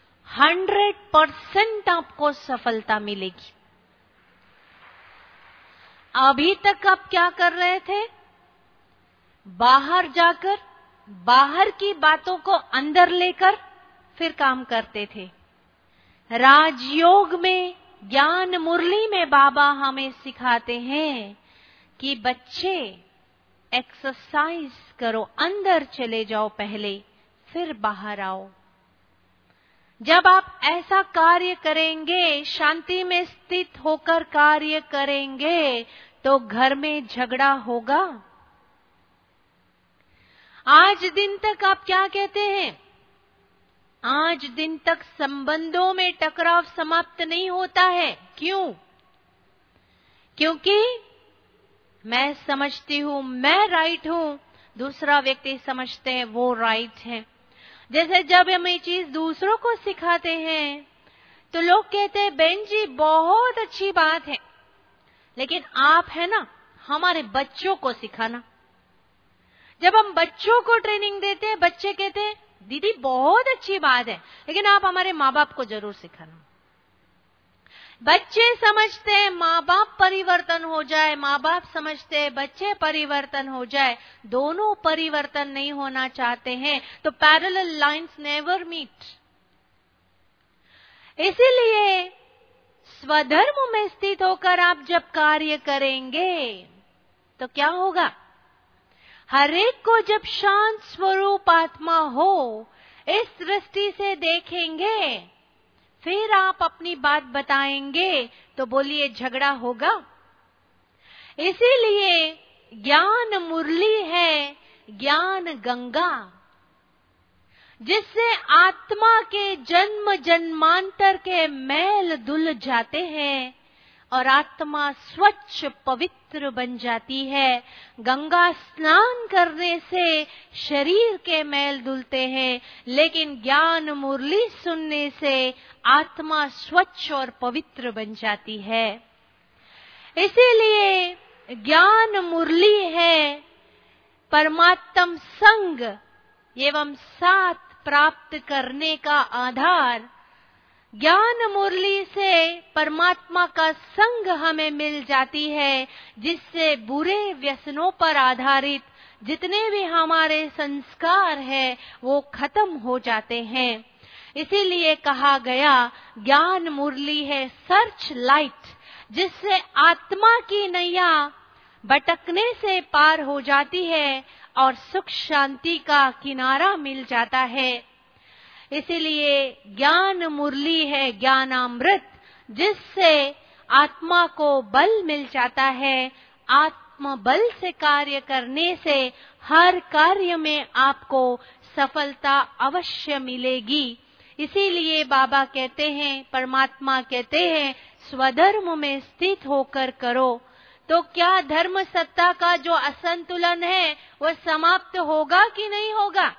100% आपको सफलता मिलेगी। अभी तक आप क्या कर रहे थे? बाहर जाकर बाहर की बातों को अंदर लेकर फिर काम करते थे। राजयोग में, ज्ञान मुरली में बाबा हमें सिखाते हैं कि बच्चे एक्सरसाइज करो, अंदर चले जाओ पहले, फिर बाहर आओ। जब आप ऐसा कार्य करेंगे, शांति में स्थित होकर कार्य करेंगे, तो घर में झगड़ा होगा। आज दिन तक आप क्या कहते हैं? आज दिन तक संबंधों में टकराव समाप्त नहीं होता है। क्यों? क्योंकि मैं समझती हूं मैं राइट हूं, दूसरा व्यक्ति समझते हैं वो राइट है। जैसे जब हम ये चीज दूसरों को सिखाते हैं तो लोग कहते हैं बहन जी बहुत अच्छी बात है, लेकिन आप है ना हमारे बच्चों को सिखाना। जब हम बच्चों को ट्रेनिंग देते हैं, बच्चे कहते हैं दीदी बहुत अच्छी बात है, लेकिन आप हमारे माँ बाप को जरूर सिखाना। बच्चे समझते हैं माँ बाप परिवर्तन हो जाए, माँ बाप समझते हैं बच्चे परिवर्तन हो जाए। दोनों परिवर्तन नहीं होना चाहते हैं, तो पैरेलल लाइंस नेवर मीट। इसीलिए स्वधर्म में स्थित होकर आप जब कार्य करेंगे तो क्या होगा? हर एक को जब शांत स्वरूप आत्मा हो इस दृष्टि से देखेंगे, फिर आप अपनी बात बताएंगे तो बोलिए झगड़ा होगा। इसीलिए ज्ञान मुरली है, ज्ञान गंगा, जिससे आत्मा के जन्म जन्मांतर के मैल धुल जाते हैं और आत्मा स्वच्छ पवित्र बन जाती है। गंगा स्नान करने से शरीर के मैल धुलते हैं, लेकिन ज्ञान मुरली सुनने से आत्मा स्वच्छ और पवित्र बन जाती है। इसीलिए ज्ञान मुरली है परमात्म संग एवं साथ प्राप्त करने का आधार। ज्ञान मुरली से परमात्मा का संग हमें मिल जाती है, जिससे बुरे व्यसनों पर आधारित जितने भी हमारे संस्कार हैं वो खत्म हो जाते हैं। इसीलिए कहा गया ज्ञान मुरली है सर्च लाइट, जिससे आत्मा की नैया भटकने से पार हो जाती है और सुख शांति का किनारा मिल जाता है। इसीलिए ज्ञान मुरली है ज्ञानामृत, जिससे आत्मा को बल मिल जाता है। आत्म बल से कार्य करने से हर कार्य में आपको सफलता अवश्य मिलेगी। इसीलिए बाबा कहते हैं, परमात्मा कहते हैं, स्वधर्म में स्थित होकर करो। तो क्या धर्म सत्ता का जो असंतुलन है वो समाप्त होगा कि नहीं होगा?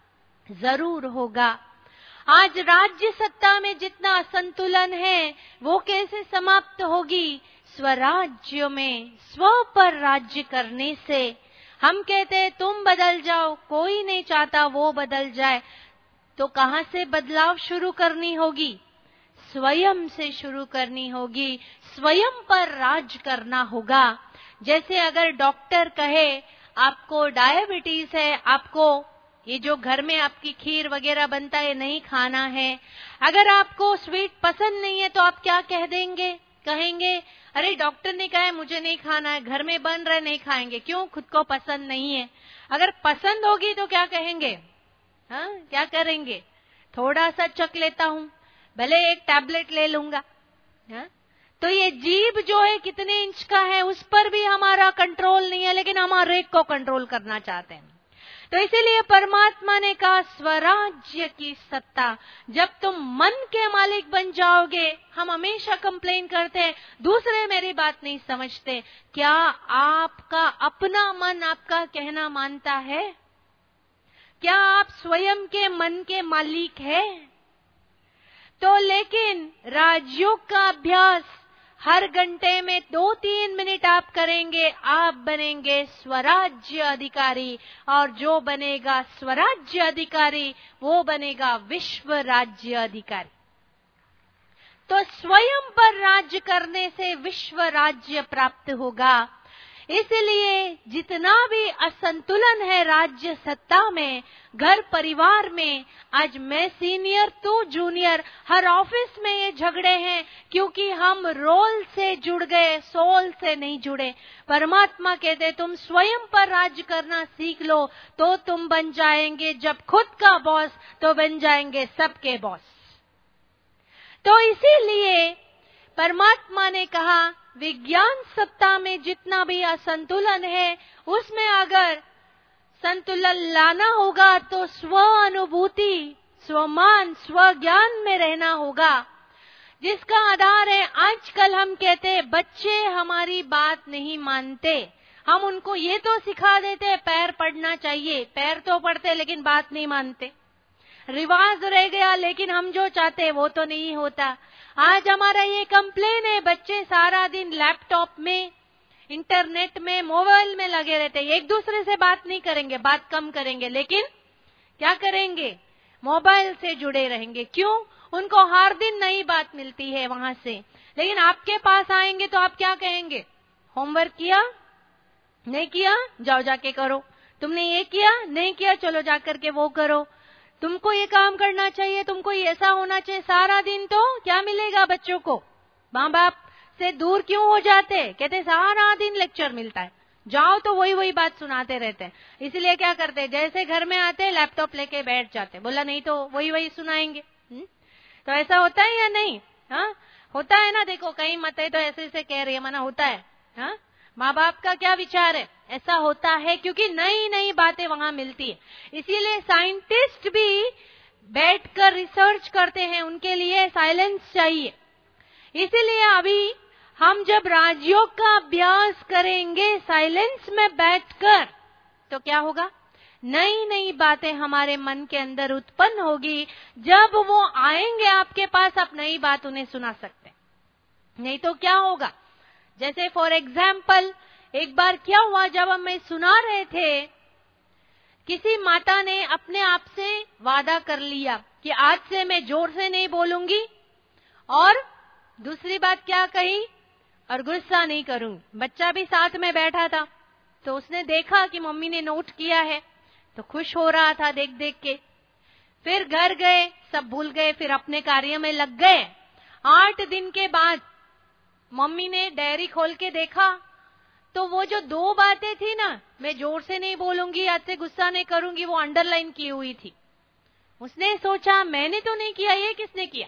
जरूर होगा। आज राज्य सत्ता में जितना असंतुलन है वो कैसे समाप्त होगी? स्वराज्य में स्व पर राज्य करने से। हम कहते हैं तुम बदल जाओ, कोई नहीं चाहता वो बदल जाए। तो कहां से बदलाव शुरू करनी होगी? स्वयं से शुरू करनी होगी, स्वयं पर राज करना होगा। जैसे अगर डॉक्टर कहे आपको डायबिटीज है, आपको ये जो घर में आपकी खीर वगैरह बनता है नहीं खाना है। अगर आपको स्वीट पसंद नहीं है तो आप क्या कह देंगे? कहेंगे अरे डॉक्टर ने कहा है मुझे नहीं खाना है, घर में बन रहा है नहीं खाएंगे। क्यों? खुद को पसंद नहीं है। अगर पसंद होगी तो क्या कहेंगे? हाँ, क्या करेंगे? थोड़ा सा चख लेता हूँ, भले एक टैबलेट ले लूंगा। हाँ? तो ये जीभ जो है कितने इंच का है उस पर भी हमारा कंट्रोल नहीं है, लेकिन हम हर एक को कंट्रोल करना चाहते हैं। तो इसीलिए परमात्मा ने कहा स्वराज्य की सत्ता, जब तुम मन के मालिक बन जाओगे। हम हमेशा कंप्लेन करते हैं दूसरे मेरी बात नहीं समझते। क्या आपका अपना मन आपका कहना मानता है? क्या आप स्वयं के मन के मालिक है? तो लेकिन राजयोग का अभ्यास हर घंटे में 2-3 मिनट आप करेंगे, आप बनेंगे स्वराज्य अधिकारी। और जो बनेगा स्वराज्य अधिकारी वो बनेगा विश्व राज्य अधिकारी। तो स्वयं पर राज्य करने से विश्व राज्य प्राप्त होगा। इसलिए जितना भी असंतुलन है राज्य सत्ता में, घर परिवार में, आज मैं सीनियर तू जूनियर, हर ऑफिस में ये झगड़े हैं क्योंकि हम रोल से जुड़ गए, सोल से नहीं जुड़े। परमात्मा कहते तुम स्वयं पर राज्य करना सीख लो तो तुम बन जाएंगे जब खुद का बॉस तो बन जाएंगे सबके बॉस। तो इसीलिए परमात्मा ने कहा विज्ञान सत्ता में जितना भी असंतुलन है उसमें अगर संतुलन लाना होगा तो स्व अनुभूति, स्वमान, स्वज्ञान में रहना होगा, जिसका आधार है। आजकल हम कहते हैं बच्चे हमारी बात नहीं मानते, हम उनको ये तो सिखा देते हैं पैर पढ़ना चाहिए, पैर तो पढ़ते लेकिन बात नहीं मानते। रिवाज रह गया लेकिन हम जो चाहते हैं वो तो नहीं होता। आज हमारा ये कंप्लेन है बच्चे सारा दिन लैपटॉप में, इंटरनेट में, मोबाइल में लगे रहते हैं, एक दूसरे से बात नहीं करेंगे, बात कम करेंगे, लेकिन क्या करेंगे? मोबाइल से जुड़े रहेंगे। क्यों? उनको हर दिन नई बात मिलती है वहां से। लेकिन आपके पास आएंगे तो आप क्या कहेंगे? होमवर्क किया? नहीं किया? जाओ जाके करो। तुमने ये किया? नहीं किया? चलो जाकर के वो करो। तुमको ये काम करना चाहिए, तुमको ये ऐसा होना चाहिए। सारा दिन तो क्या मिलेगा बच्चों को? माँ बाप से दूर क्यों हो जाते? कहते सारा दिन लेक्चर मिलता है, जाओ तो वही बात सुनाते रहते हैं। इसलिए क्या करते हैं, जैसे घर में आते लैपटॉप लेके बैठ जाते, बोला नहीं तो वही सुनाएंगे। तो ऐसा होता है या नहीं? हाँ, होता है ना। देखो कहीं मत है तो ऐसे कह रही है, माना होता है। हाँ, माँ बाप का क्या विचार है? ऐसा होता है क्योंकि नई नई बातें वहां मिलती है। इसीलिए साइंटिस्ट भी बैठकर रिसर्च करते हैं, उनके लिए साइलेंस चाहिए। इसीलिए अभी हम जब राजयोग का अभ्यास करेंगे साइलेंस में बैठकर, तो क्या होगा? नई नई बातें हमारे मन के अंदर उत्पन्न होगी। जब वो आएंगे आपके पास, आप नई बात उन्हें सुना सकते हैं। नहीं तो क्या होगा? जैसे फॉर एग्जाम्पल, एक बार क्या हुआ, जब हमें सुना रहे थे, किसी माता ने अपने आप से वादा कर लिया कि आज से मैं जोर से नहीं बोलूंगी, और दूसरी बात क्या कही, और गुस्सा नहीं करूंगी। बच्चा भी साथ में बैठा था, तो उसने देखा कि मम्मी ने नोट किया है, तो खुश हो रहा था देख देख के। फिर घर गए, सब भूल गए, फिर अपने कार्य में लग गए। 8 दिन के बाद मम्मी ने डायरी खोल के देखा, तो वो जो 2 बातें थी ना, मैं जोर से नहीं बोलूंगी, आज से गुस्सा नहीं करूंगी, वो अंडरलाइन की हुई थी। उसने सोचा मैंने तो नहीं किया, ये किसने किया?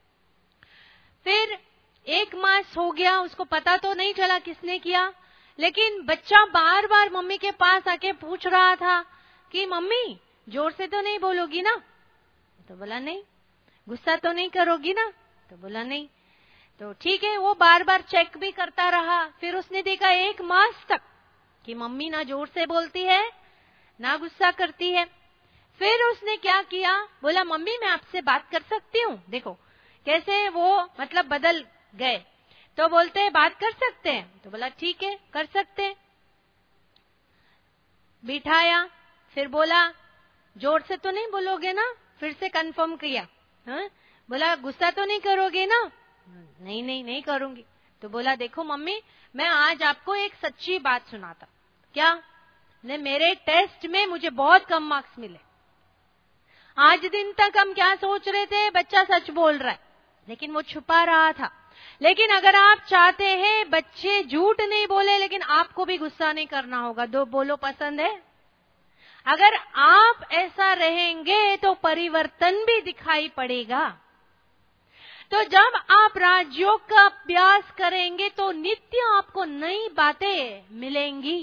फिर 1 मास हो गया, उसको पता तो नहीं चला किसने किया, लेकिन बच्चा बार बार मम्मी के पास आके पूछ रहा था कि मम्मी जोर से तो नहीं बोलोगी ना? तो बोला नहीं। गुस्सा तो नहीं करोगी ना? तो बोला नहीं। तो ठीक है, वो बार बार चेक भी करता रहा। फिर उसने देखा 1 मास तक कि मम्मी ना जोर से बोलती है ना गुस्सा करती है। फिर उसने क्या किया, बोला मम्मी मैं आपसे बात कर सकती हूँ? देखो कैसे वो मतलब बदल गए। तो बोलते हैं बात कर सकते हैं? तो बोला ठीक है कर सकते हैं। बिठाया, फिर बोला जोर से तो नहीं बोलोगे ना? फिर से कंफर्म किया। हाँ? बोला गुस्सा तो नहीं करोगे ना? नहीं नहीं नहीं करूंगी। तो बोला देखो मम्मी, मैं आज आपको एक सच्ची बात सुनाता। क्या? मेरे टेस्ट में मुझे बहुत कम मार्क्स मिले। आज दिन तक हम क्या सोच रहे थे, बच्चा सच बोल रहा है, लेकिन वो छुपा रहा था। लेकिन अगर आप चाहते हैं बच्चे झूठ नहीं बोले, लेकिन आपको भी गुस्सा नहीं करना होगा, दो बोलो पसंद है? अगर आप ऐसा रहेंगे तो परिवर्तन भी दिखाई पड़ेगा। तो जब आप राजयोग का अभ्यास करेंगे तो नित्य आपको नई बातें मिलेंगी।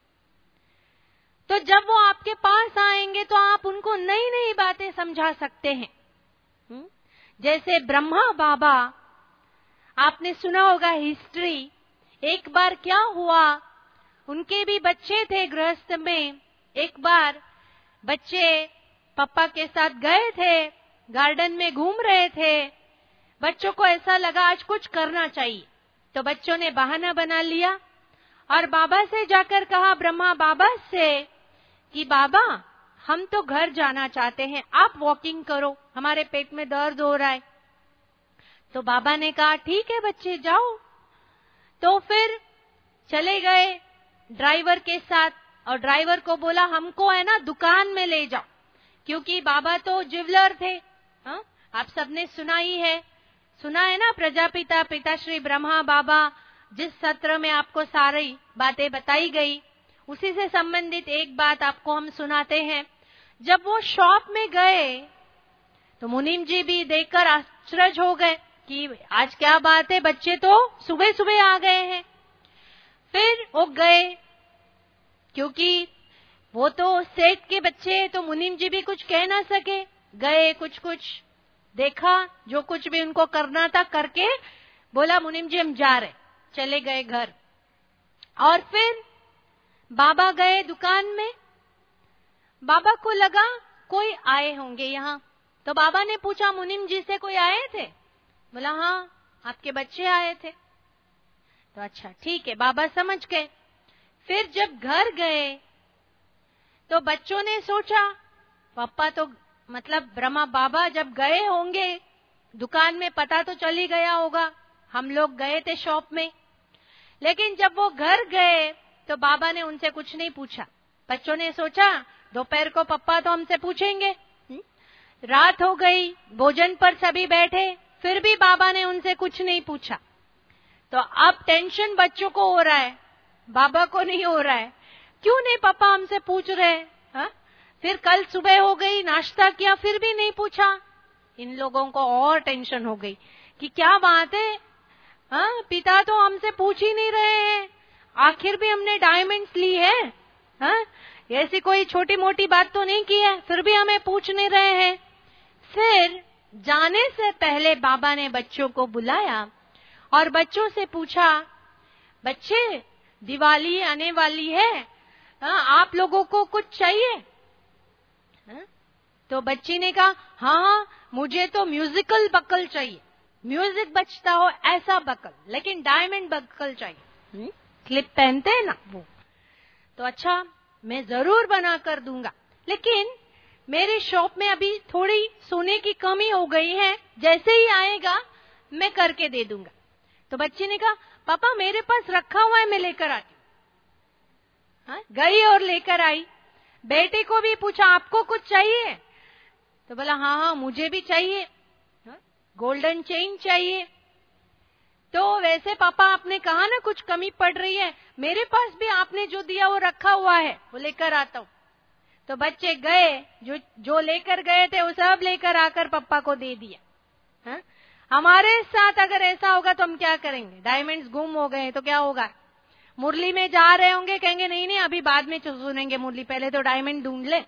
तो जब वो आपके पास आएंगे तो आप उनको नई नई बातें समझा सकते हैं। जैसे ब्रह्मा बाबा, आपने सुना होगा हिस्ट्री। एक बार क्या हुआ, उनके भी बच्चे थे गृहस्थ में। एक बार बच्चे पापा के साथ गए थे, गार्डन में घूम रहे थे। बच्चों को ऐसा लगा आज कुछ करना चाहिए, तो बच्चों ने बहाना बना लिया और बाबा से जाकर कहा, ब्रह्मा बाबा से कि बाबा हम तो घर जाना चाहते हैं, आप वॉकिंग करो, हमारे पेट में दर्द हो रहा है। तो बाबा ने कहा ठीक है बच्चे जाओ। तो फिर चले गए ड्राइवर के साथ, और ड्राइवर को बोला हमको है ना दुकान में ले जाओ, क्योंकि बाबा तो ज्वेलर थे। हा? आप सबने सुना है ना, प्रजापिता पिताश्री ब्रह्मा बाबा, जिस सत्र में आपको सारी बातें बताई गई, उसी से संबंधित एक बात आपको हम सुनाते हैं। जब वो शॉप में गए तो मुनीम जी भी देखकर आश्चर्य हो गए कि आज क्या बात है, बच्चे तो सुबह सुबह आ गए हैं। फिर वो गए, क्योंकि वो तो सेठ के बच्चे, तो मुनीम जी भी कुछ कह ना सके। गए, कुछ कुछ देखा, जो कुछ भी उनको करना था करके बोला मुनीम जी हम जा रहे, चले गए घर। और फिर बाबा गए दुकान में। बाबा को लगा कोई आए होंगे यहाँ, तो बाबा ने पूछा मुनीम जी से कोई आए थे? बोला हाँ आपके बच्चे आए थे। तो अच्छा ठीक है, बाबा समझ गए। फिर जब घर गए तो बच्चों ने सोचा पापा तो मतलब ब्रह्मा बाबा जब गए होंगे दुकान में, पता तो चल ही गया होगा, हम लोग गए थे शॉप में। लेकिन जब वो घर गए तो बाबा ने उनसे कुछ नहीं पूछा। बच्चों ने सोचा दोपहर को पापा तो हमसे पूछेंगे। रात हो गई, भोजन पर सभी बैठे, फिर भी बाबा ने उनसे कुछ नहीं पूछा। तो अब टेंशन बच्चों को हो रहा है, बाबा को नहीं हो रहा है। क्यों नहीं पापा हमसे पूछ रहे? हा? फिर कल सुबह हो गई, नाश्ता किया, फिर भी नहीं पूछा। इन लोगों को और टेंशन हो गई कि क्या बात है, हाँ पिता तो हमसे पूछ ही नहीं रहे हैं, आखिर भी हमने डायमंड्स ली है, हाँ ऐसी कोई छोटी मोटी बात तो नहीं की है, फिर भी हमें पूछ नहीं रहे हैं। फिर जाने से पहले बाबा ने बच्चों को बुलाया और बच्चों से पूछा, बच्चे दिवाली आने वाली है, आप लोगों को कुछ चाहिए? तो बच्ची ने कहा, हाँ मुझे तो म्यूजिकल बकल चाहिए, म्यूजिक बजता हो ऐसा बकल, लेकिन डायमंड बकल चाहिए, क्लिप पहनते हैं ना वो। तो अच्छा मैं जरूर बना कर दूंगा, लेकिन मेरे शॉप में अभी थोड़ी सोने की कमी हो गई है, जैसे ही आएगा मैं करके दे दूंगा। तो बच्ची ने कहा, पापा मेरे पास रखा हुआ है, मैं लेकर आती हूँ। गई और लेकर आई। बेटे को भी पूछा, आपको कुछ चाहिए? तो बोला, हाँ हाँ मुझे भी चाहिए, गोल्डन चेन चाहिए। तो वैसे पापा आपने कहा ना कुछ कमी पड़ रही है, मेरे पास भी आपने जो दिया वो रखा हुआ है, वो लेकर आता हूँ। तो बच्चे गए, जो लेकर गए थे वो सब लेकर आकर पापा को दे दिया। हमारे साथ अगर ऐसा होगा तो हम क्या करेंगे? डायमंड्स गुम हो गए तो क्या होगा? मुरली में जा रहे होंगे, कहेंगे नहीं नहीं अभी बाद में सुनेंगे मुरली, पहले तो डायमंड ढूंढ ले।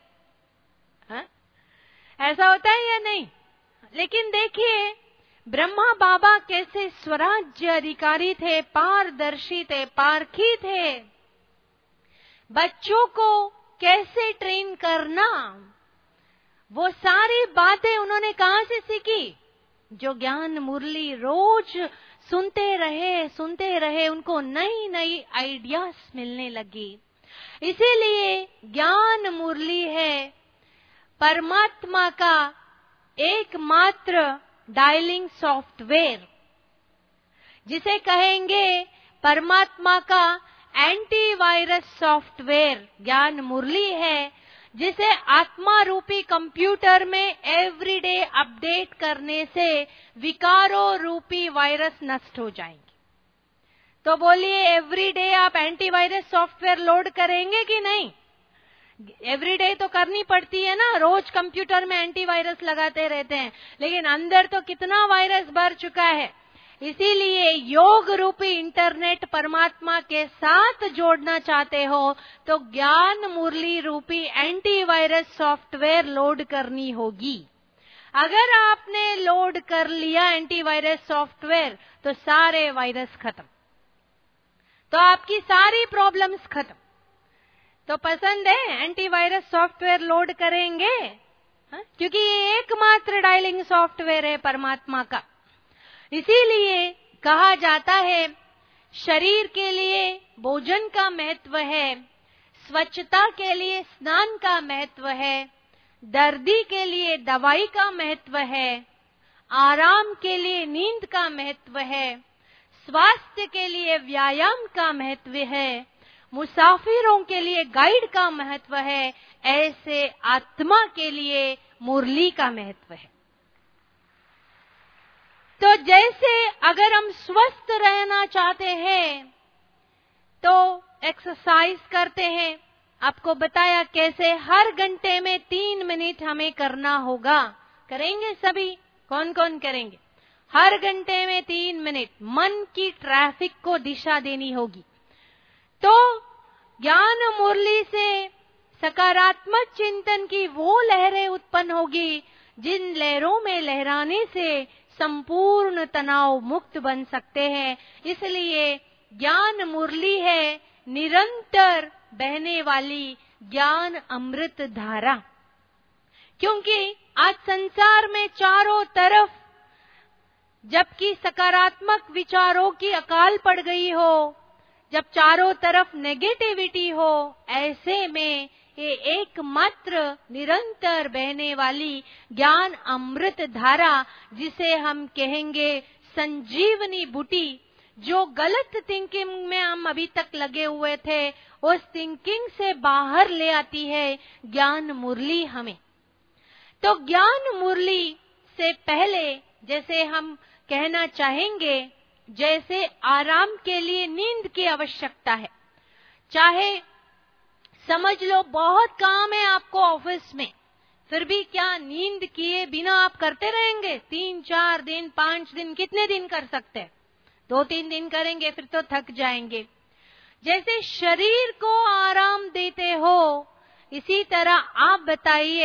ऐसा होता है या नहीं? लेकिन देखिए ब्रह्मा बाबा कैसे स्वराज्य अधिकारी थे, पारदर्शी थे, पारखी थे। बच्चों को कैसे ट्रेन करना, वो सारी बातें उन्होंने कहां से सीखी? जो ज्ञान मुरली रोज सुनते रहे, उनको नई नई आइडियाज मिलने लगी। इसीलिए ज्ञान मुरली है परमात्मा का एकमात्र डायलिंग सॉफ्टवेयर, जिसे कहेंगे परमात्मा का एंटीवायरस सॉफ्टवेयर ज्ञान मुरली है, जिसे आत्मा रूपी कंप्यूटर में एवरीडे अपडेट करने से विकारों रूपी वायरस नष्ट हो जाएंगे। तो बोलिए एवरीडे आप एंटीवायरस सॉफ्टवेयर लोड करेंगे कि नहीं? एवरीडे तो करनी पड़ती है ना, रोज कंप्यूटर में एंटीवायरस लगाते रहते हैं, लेकिन अंदर तो कितना वायरस भर चुका है। इसीलिए योग रूपी इंटरनेट परमात्मा के साथ जोड़ना चाहते हो तो ज्ञान मुरली रूपी एंटीवायरस सॉफ्टवेयर लोड करनी होगी। अगर आपने लोड कर लिया एंटीवायरस सॉफ्टवेयर तो सारे वायरस खत्म, तो आपकी सारी प्रॉब्लम्स खत्म। तो पसंद है एंटीवायरस सॉफ्टवेयर लोड करेंगे? क्योंकि ये एकमात्र डायलिंग सॉफ्टवेयर है परमात्मा का। इसीलिए कहा जाता है शरीर के लिए भोजन का महत्व है, स्वच्छता के लिए स्नान का महत्व है, दर्दी के लिए दवाई का महत्व है, आराम के लिए नींद का महत्व है, स्वास्थ्य के लिए व्यायाम का महत्व है, मुसाफिरों के लिए गाइड का महत्व है, ऐसे आत्मा के लिए मुरली का महत्व है। तो जैसे अगर हम स्वस्थ रहना चाहते हैं तो एक्सरसाइज करते हैं, आपको बताया कैसे हर घंटे में 3 मिनट हमें करना होगा। करेंगे सभी? कौन कौन करेंगे? हर घंटे में 3 मिनट मन की ट्रैफिक को दिशा देनी होगी। तो ज्ञान मुरली से सकारात्मक चिंतन की वो लहरें उत्पन्न होगी जिन लहरों में लहराने से संपूर्ण तनाव मुक्त बन सकते हैं। इसलिए ज्ञान मुरली है निरंतर बहने वाली ज्ञान अमृत धारा। क्योंकि आज संसार में चारों तरफ जबकि सकारात्मक विचारों की अकाल पड़ गई हो, जब चारों तरफ नेगेटिविटी हो, ऐसे में ये एकमात्र निरंतर बहने वाली ज्ञान अमृत धारा, जिसे हम कहेंगे संजीवनी बूटी, जो गलत थिंकिंग में हम अभी तक लगे हुए थे उस थिंकिंग से बाहर ले आती है ज्ञान मुरली हमें। तो ज्ञान मुरली से पहले जैसे हम कहना चाहेंगे, जैसे आराम के लिए नींद की आवश्यकता है, चाहे समझ लो बहुत काम है आपको ऑफिस में, फिर भी क्या नींद किए बिना आप करते रहेंगे? 3-4 दिन 5 दिन, कितने दिन कर सकते हैं? 2-3 दिन करेंगे, फिर तो थक जाएंगे। जैसे शरीर को आराम देते हो, इसी तरह आप बताइए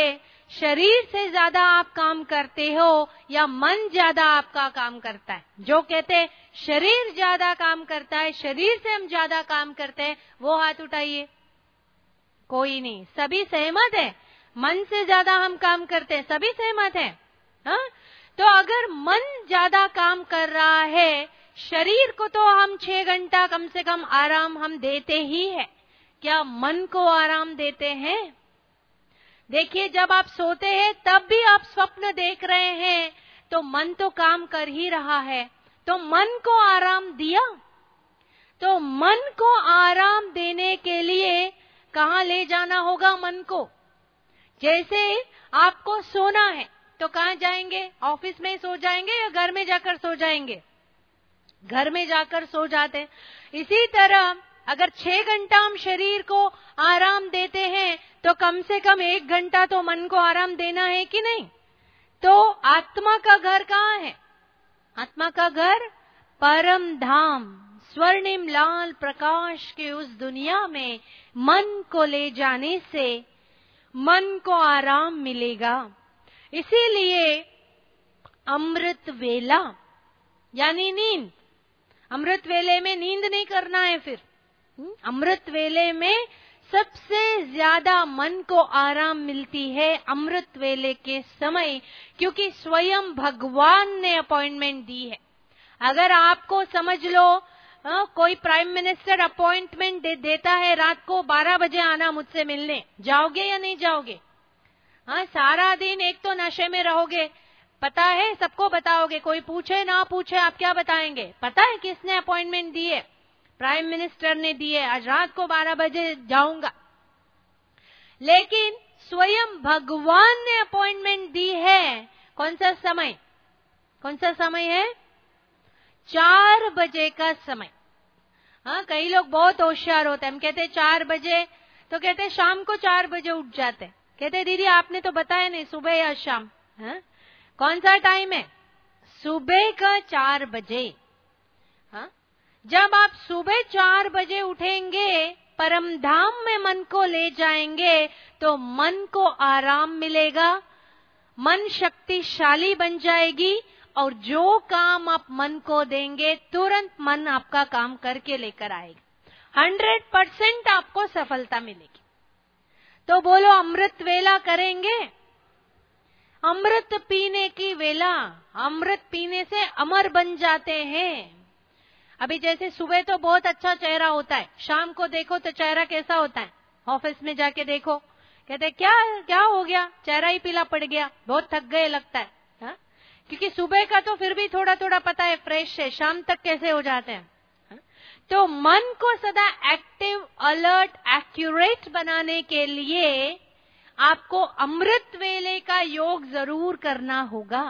शरीर से ज्यादा आप काम करते हो या मन ज्यादा आपका काम करता है? जो कहते हैं शरीर ज्यादा काम करता है, शरीर से हम ज्यादा काम करते हैं, वो हाथ उठाइए। कोई नहीं, सभी सहमत है। मन से ज्यादा हम काम करते हैं, सभी सहमत है। हाँ? तो अगर मन ज्यादा काम कर रहा है, शरीर को तो हम 6 घंटा कम से कम आराम हम देते ही है, क्या मन को आराम देते हैं? देखिए, जब आप सोते हैं तब भी आप स्वप्न देख रहे हैं, तो मन तो काम कर ही रहा है। तो मन को आराम दिया? तो मन को आराम देने के लिए कहाँ ले जाना होगा मन को? जैसे आपको सोना है तो कहाँ जाएंगे? ऑफिस में सो जाएंगे या घर में जाकर सो जाएंगे? घर में जाकर सो जाते हैं। इसी तरह अगर 6 घंटा हम शरीर को आराम देते हैं, तो कम से कम 1 घंटा तो मन को आराम देना है कि नहीं? तो आत्मा का घर कहाँ है? आत्मा का घर परम धाम, स्वर्णिम लाल प्रकाश के उस दुनिया में मन को ले जाने से मन को आराम मिलेगा। इसीलिए अमृत वेला यानी नींद, अमृत वेले में नींद नहीं करना है। फिर अमृत वेले में सबसे ज्यादा मन को आराम मिलती है अमृत वेले के समय, क्योंकि स्वयं भगवान ने अपॉइंटमेंट दी है। अगर आपको समझ लो कोई प्राइम मिनिस्टर अपॉइंटमेंट देता है रात को 12 बजे आना मुझसे मिलने, जाओगे या नहीं जाओगे? हाँ, सारा दिन एक तो नशे में रहोगे, पता है, सबको बताओगे, कोई पूछे ना पूछे आप क्या बताएंगे? पता है किसने अपॉइंटमेंट दी है? प्राइम मिनिस्टर ने दी है, आज रात को 12 बजे जाऊंगा। लेकिन स्वयं भगवान ने अपॉइंटमेंट दी है। कौन सा समय? कौन सा समय है? 4 बजे का समय। हाँ, कई लोग बहुत होशियार होते हैं। हम कहते 4 बजे, तो कहते शाम को 4 बजे उठ जाते। कहते दीदी आपने तो बताया नहीं सुबह या शाम। हाँ? कौन सा टाइम है? सुबह का 4 बजे। हाँ? जब आप सुबह 4 बजे उठेंगे, परम धाम में मन को ले जाएंगे, तो मन को आराम मिलेगा, मन शक्तिशाली बन जाएगी, और जो काम आप मन को देंगे तुरंत मन आपका काम करके लेकर आएगा। 100% आपको सफलता मिलेगी। तो बोलो अमृत वेला करेंगे? अमृत पीने की वेला, अमृत पीने से अमर बन जाते हैं। अभी जैसे सुबह तो बहुत अच्छा चेहरा होता है, शाम को देखो तो चेहरा कैसा होता है? ऑफिस में जाके देखो, कहते क्या क्या हो गया, चेहरा ही पीला पड़ गया, बहुत थक गए लगता है। हा? क्योंकि सुबह का तो फिर भी थोड़ा थोड़ा पता है फ्रेश है, शाम तक कैसे हो जाते हैं। हा? तो मन को सदा एक्टिव, अलर्ट, एक्यूरेट बनाने के लिए आपको अमृत वेले का योग जरूर करना होगा।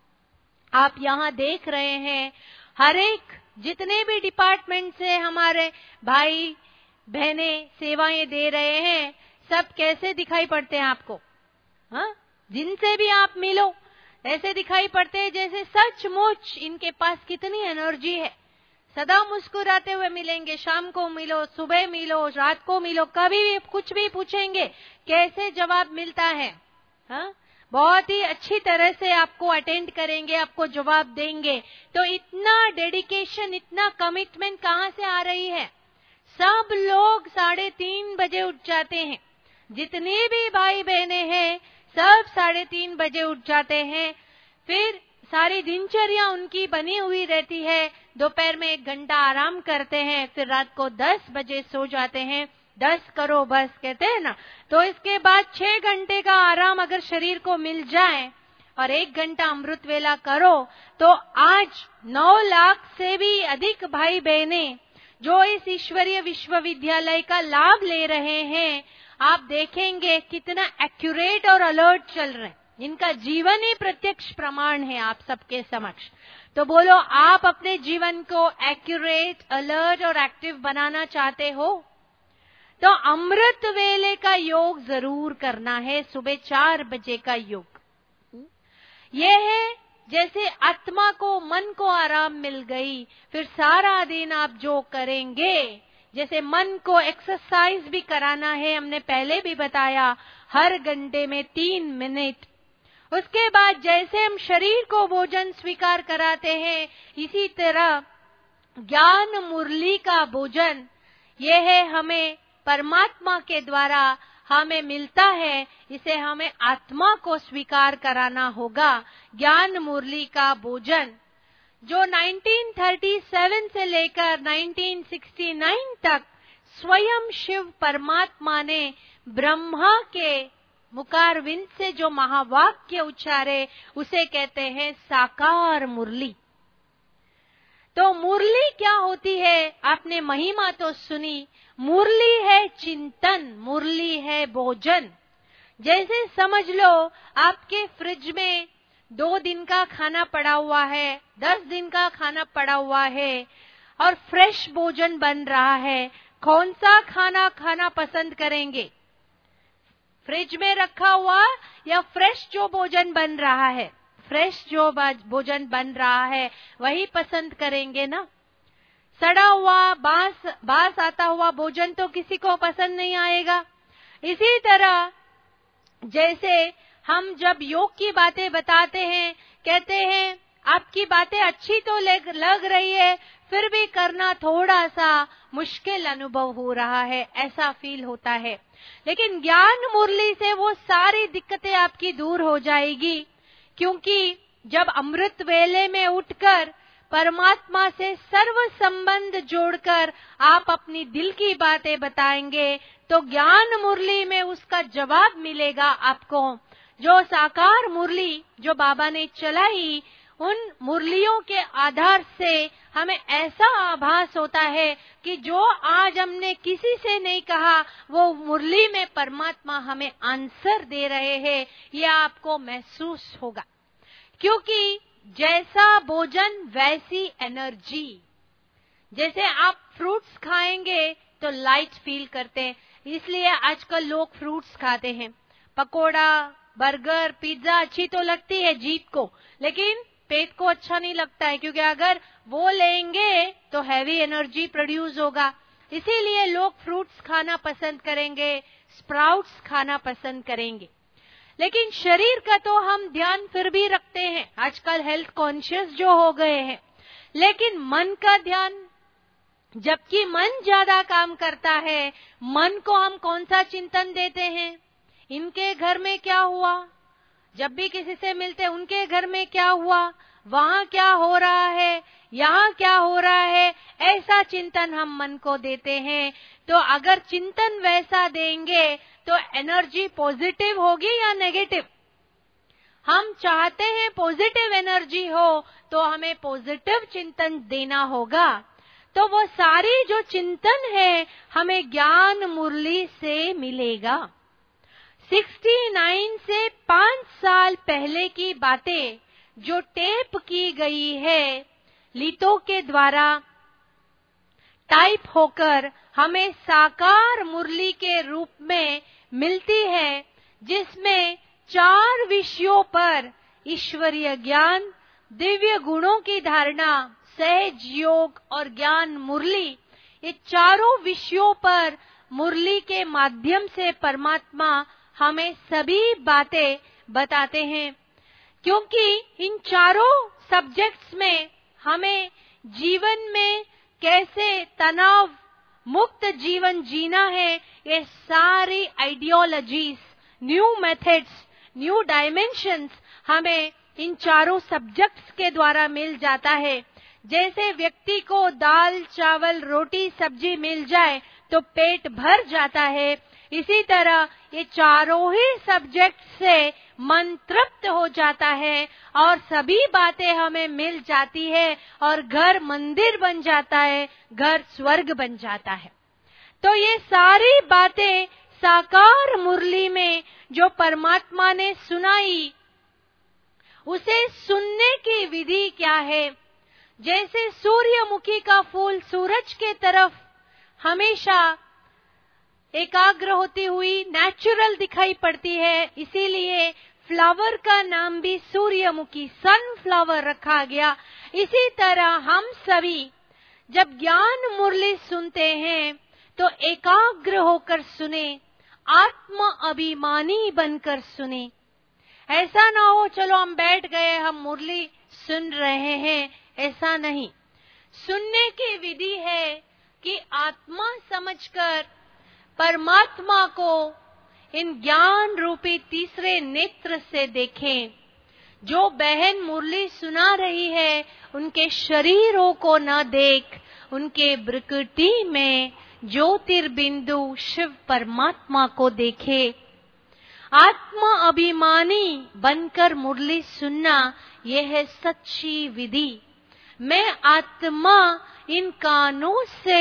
आप यहाँ देख रहे हैं, हर एक जितने भी डिपार्टमेंट से हमारे भाई बहने सेवाएं दे रहे हैं, सब कैसे दिखाई पड़ते हैं आपको? हाँ, जिनसे भी आप मिलो ऐसे दिखाई पड़ते हैं जैसे सचमुच इनके पास कितनी एनर्जी है। सदा मुस्कुराते हुए मिलेंगे, शाम को मिलो, सुबह मिलो, रात को मिलो, कभी भी कुछ भी पूछेंगे कैसे जवाब मिलता है। हाँ, बहुत ही अच्छी तरह से आपको अटेंड करेंगे, आपको जवाब देंगे। तो इतना डेडिकेशन, इतना कमिटमेंट कहाँ से आ रही है? सब लोग 3:30 बजे उठ जाते हैं, जितने भी भाई बहने हैं सब 3:30 बजे उठ जाते हैं। फिर सारी दिनचर्या उनकी बनी हुई रहती है। दोपहर में 1 घंटा आराम करते हैं, फिर रात को 10 बजे सो जाते हैं। 10 करो बस, कहते हैं ना। तो इसके बाद 6 घंटे का आराम अगर शरीर को मिल जाए और 1 घंटा अमृत वेला करो, तो आज 9 लाख से भी अधिक भाई बहने जो इस ईश्वरीय विश्वविद्यालय का लाभ ले रहे हैं, आप देखेंगे कितना एक्यूरेट और अलर्ट चल रहे हैं। इनका जीवन ही प्रत्यक्ष प्रमाण है आप सबके समक्ष। तो बोलो, आप अपने जीवन को एक्यूरेट, अलर्ट और एक्टिव बनाना चाहते हो? तो अमृत वेले का योग जरूर करना है, सुबह 4 बजे का योग। यह है जैसे आत्मा को, मन को आराम मिल गई, फिर सारा दिन आप जो करेंगे जैसे मन को एक्सरसाइज भी कराना है, हमने पहले भी बताया, हर घंटे में 3 मिनट। उसके बाद जैसे हम शरीर को भोजन स्वीकार कराते हैं, इसी तरह ज्ञान मुरली का भोजन, ये है हमें परमात्मा के द्वारा हमें मिलता है, इसे हमें आत्मा को स्वीकार कराना होगा। ज्ञान मुरली का भोजन जो 1937 से लेकर 1969 तक स्वयं शिव परमात्मा ने ब्रह्मा के मुखारविंद से जो महावाक्य उच्चारे, उसे कहते हैं साकार मुरली। तो मुरली क्या होती है? आपने महिमा तो सुनी। मुरली है चिंतन, मुरली है भोजन। जैसे समझ लो आपके फ्रिज में 2 दिन का खाना पड़ा हुआ है, 10 दिन का खाना पड़ा हुआ है और फ्रेश भोजन बन रहा है। कौन सा खाना खाना पसंद करेंगे? फ्रिज में रखा हुआ या फ्रेश जो भोजन बन रहा है? फ्रेश जो भोजन बन रहा है वही पसंद करेंगे ना। सड़ा हुआ बास आता हुआ भोजन तो किसी को पसंद नहीं आएगा। इसी तरह जैसे हम जब योग की बातें बताते हैं, कहते हैं आपकी बातें अच्छी तो लग रही है, फिर भी करना थोड़ा सा मुश्किल अनुभव हो रहा है, ऐसा फील होता है। लेकिन ज्ञान मुरली से वो सारी दिक्कतें आपकी दूर हो जाएगी, क्योंकि जब अमृत वेले में उठकर परमात्मा से सर्व संबंध जोड़कर आप अपनी दिल की बातें बताएंगे, तो ज्ञान मुरली में उसका जवाब मिलेगा आपको। जो साकार मुरली जो बाबा ने चलाई, उन मुरलियों के आधार से हमें ऐसा आभास होता है कि जो आज हमने किसी से नहीं कहा, वो मुरली में परमात्मा हमें आंसर दे रहे हैं, ये आपको महसूस होगा। क्योंकि जैसा भोजन वैसी एनर्जी। जैसे आप फ्रूट्स खाएंगे तो लाइट फील करते हैं, इसलिए आजकल लोग फ्रूट्स खाते हैं। पकोड़ा, बर्गर, पिज्जा अच्छी तो लगती है जीभ को, लेकिन पेट को अच्छा नहीं लगता है, क्योंकि अगर वो लेंगे तो हैवी एनर्जी प्रोड्यूस होगा। इसीलिए लोग फ्रूट्स खाना पसंद करेंगे, स्प्राउट्स खाना पसंद करेंगे। लेकिन शरीर का तो हम ध्यान फिर भी रखते हैं, आजकल हेल्थ कॉन्शियस जो हो गए हैं। लेकिन मन का ध्यान, जबकि मन ज्यादा काम करता है, मन को हम कौन सा चिंतन देते हैं? इनके घर में क्या हुआ? जब भी किसी से मिलते उनके घर में क्या हुआ, वहां क्या हो रहा है, यहाँ क्या हो रहा है, ऐसा चिंतन हम मन को देते हैं। तो अगर चिंतन वैसा देंगे तो एनर्जी पॉजिटिव होगी या नेगेटिव? हम चाहते हैं पॉजिटिव एनर्जी हो, तो हमें पॉजिटिव चिंतन देना होगा। तो वो सारी जो चिंतन है हमें ज्ञान मुरली से मिलेगा। 69 से 5 साल पहले की बातें जो टेप की गई है, लितो के द्वारा टाइप होकर हमें साकार मुरली के रूप में मिलती है, जिसमें 4 विषयों पर ईश्वरीय ज्ञान, दिव्य गुणों की धारणा, सहज योग और ज्ञान मुरली, ये चारों विषयों पर मुरली के माध्यम से परमात्मा हमें सभी बातें बताते हैं। क्योंकि इन चारों सब्जेक्ट्स में हमें जीवन में कैसे तनाव मुक्त जीवन जीना है, ये सारी ideologies, new methods, new dimensions हमें इन चारों सब्जेक्ट्स के द्वारा मिल जाता है। जैसे व्यक्ति को दाल, चावल, रोटी, सब्जी मिल जाए तो पेट भर जाता है, इसी तरह ये चारों ही सब्जेक्ट से मन तृप्त हो जाता है और सभी बातें हमें मिल जाती है और घर मंदिर बन जाता है, घर स्वर्ग बन जाता है। तो ये सारी बातें साकार मुरली में जो परमात्मा ने सुनाई, उसे सुनने की विधि क्या है? जैसे सूर्यमुखी का फूल सूरज के तरफ हमेशा एकाग्र होती हुई नेचुरल दिखाई पड़ती है, इसीलिए फ्लावर का नाम भी सूर्यमुखी, सनफ्लावर रखा गया। इसी तरह हम सभी जब ज्ञान मुरली सुनते हैं तो एकाग्र होकर सुने, आत्म अभिमानी बनकर सुने। ऐसा ना हो चलो हम बैठ गए, हम मुरली सुन रहे हैं, ऐसा नहीं। सुनने की विधि है कि आत्मा समझकर परमात्मा को इन ज्ञान रूपी तीसरे नेत्र से देखें। जो बहन मुरली सुना रही है उनके शरीरों को न देख, उनके प्रकृति में ज्योतिर्बिंदु शिव परमात्मा को देखे। आत्मा अभिमानी बनकर मुरली सुनना, यह है सच्ची विधि। मैं आत्मा इन कानों से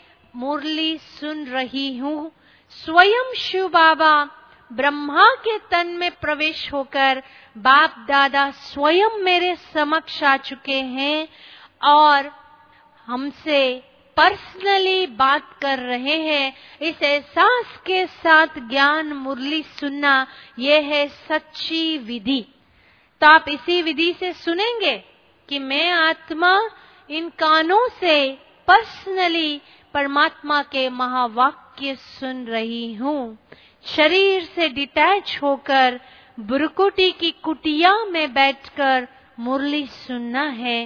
मुरली सुन रही हूँ। स्वयं शिव बाबा ब्रह्मा के तन में प्रवेश होकर बाप दादा स्वयं मेरे समक्ष आ चुके हैं और हमसे पर्सनली बात कर रहे हैं। इस एहसास के साथ ज्ञान मुरली सुनना, यह है सच्ची विधि। तो आप इसी विधि से सुनेंगे कि मैं आत्मा इन कानों से पर्सनली परमात्मा के महावाक्य सुन रही हूँ। शरीर से डिटैच होकर भ्रुकुटी की कुटिया में बैठकर मुरली सुनना है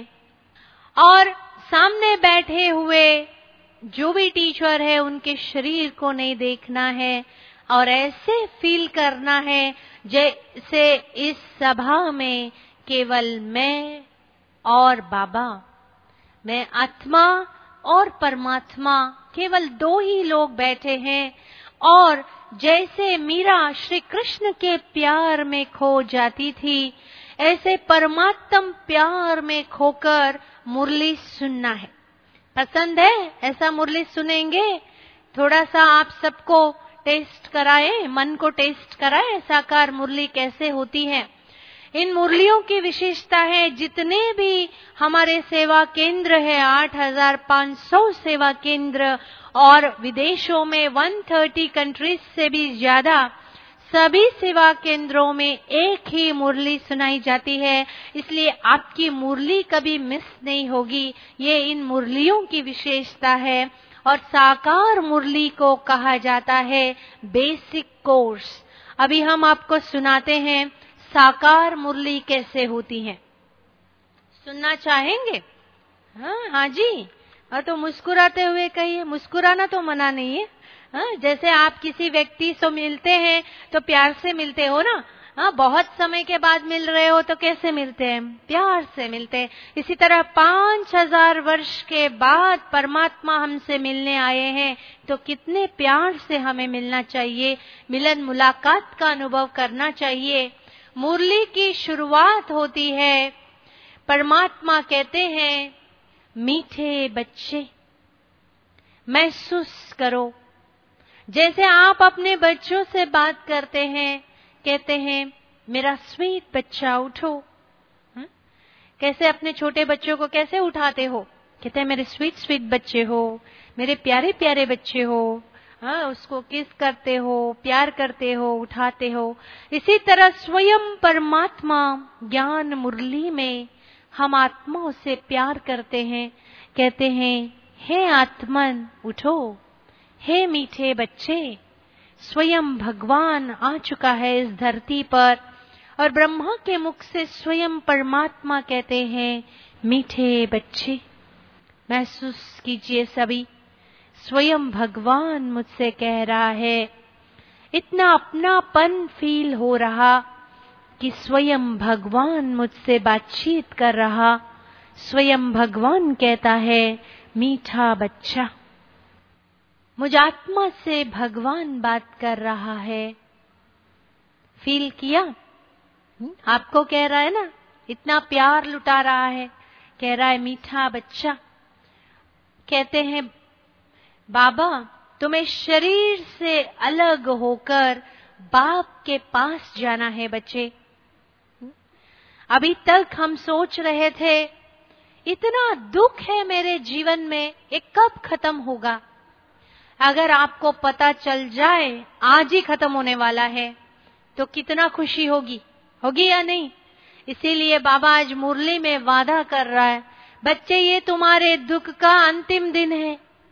और सामने बैठे हुए जो भी टीचर है उनके शरीर को नहीं देखना है और ऐसे फील करना है जैसे इस सभा में केवल मैं और बाबा, मैं आत्मा और परमात्मा, केवल दो ही लोग बैठे हैं। और जैसे मीरा श्री कृष्ण के प्यार में खो जाती थी, ऐसे परमात्म प्यार में खोकर मुरली सुनना है। पसंद है ऐसा मुरली सुनेंगे? थोड़ा सा आप सबको टेस्ट कराए, मन को टेस्ट कराए साकार मुरली कैसे होती है। इन मुरलियों की विशेषता है, जितने भी हमारे सेवा केंद्र है, 8500 सेवा केंद्र और विदेशों में 130 कंट्रीज से भी ज्यादा, सभी सेवा केंद्रों में एक ही मुरली सुनाई जाती है। इसलिए आपकी मुरली कभी मिस नहीं होगी। ये इन मुरलियों की विशेषता है। और साकार मुरली को कहा जाता है बेसिक कोर्स। अभी हम आपको सुनाते हैं साकार मुरली कैसे होती है। सुनना चाहेंगे? हाँ जी। तो मुस्कुराते हुए कहिए। मुस्कुराना तो मना नहीं है। जैसे आप किसी व्यक्ति से मिलते हैं तो प्यार से मिलते हो ना। बहुत समय के बाद मिल रहे हो तो कैसे मिलते हैं? प्यार से मिलते हैं। इसी तरह 5000 वर्ष के बाद परमात्मा हमसे मिलने आए हैं तो कितने प्यार से हमें मिलना चाहिए, मिलन मुलाकात का अनुभव करना चाहिए। मुरली की शुरुआत होती है, परमात्मा कहते हैं, मीठे बच्चे महसूस करो। जैसे आप अपने बच्चों से बात करते हैं, कहते हैं मेरा स्वीट बच्चा उठो। कैसे अपने छोटे बच्चों को कैसे उठाते हो? कहते हैं मेरे स्वीट स्वीट बच्चे हो, मेरे प्यारे प्यारे बच्चे हो। उसको किस करते हो, प्यार करते हो, उठाते हो। इसी तरह स्वयं परमात्मा ज्ञान मुरली में हम आत्माओं से प्यार करते हैं, कहते हैं हे आत्मन उठो, हे मीठे बच्चे। स्वयं भगवान आ चुका है इस धरती पर और ब्रह्मा के मुख से स्वयं परमात्मा कहते हैं मीठे बच्चे। महसूस कीजिए सभी, स्वयं भगवान मुझसे कह रहा है। इतना अपनापन फील हो रहा कि स्वयं भगवान मुझसे बातचीत कर रहा। स्वयं भगवान कहता है मीठा बच्चा। मुझ आत्मा से भगवान बात कर रहा है। फील किया? आपको कह रहा है ना, इतना प्यार लुटा रहा है, कह रहा है मीठा बच्चा। कहते हैं बाबा तुम्हें शरीर से अलग होकर बाप के पास जाना है बच्चे। अभी तक हम सोच रहे थे इतना दुख है मेरे जीवन में, ये कब खत्म होगा। अगर आपको पता चल जाए आज ही खत्म होने वाला है तो कितना खुशी होगी, होगी या नहीं। इसीलिए बाबा आज मुरली में वादा कर रहा है, बच्चे ये तुम्हारे दुख का अंतिम दिन है,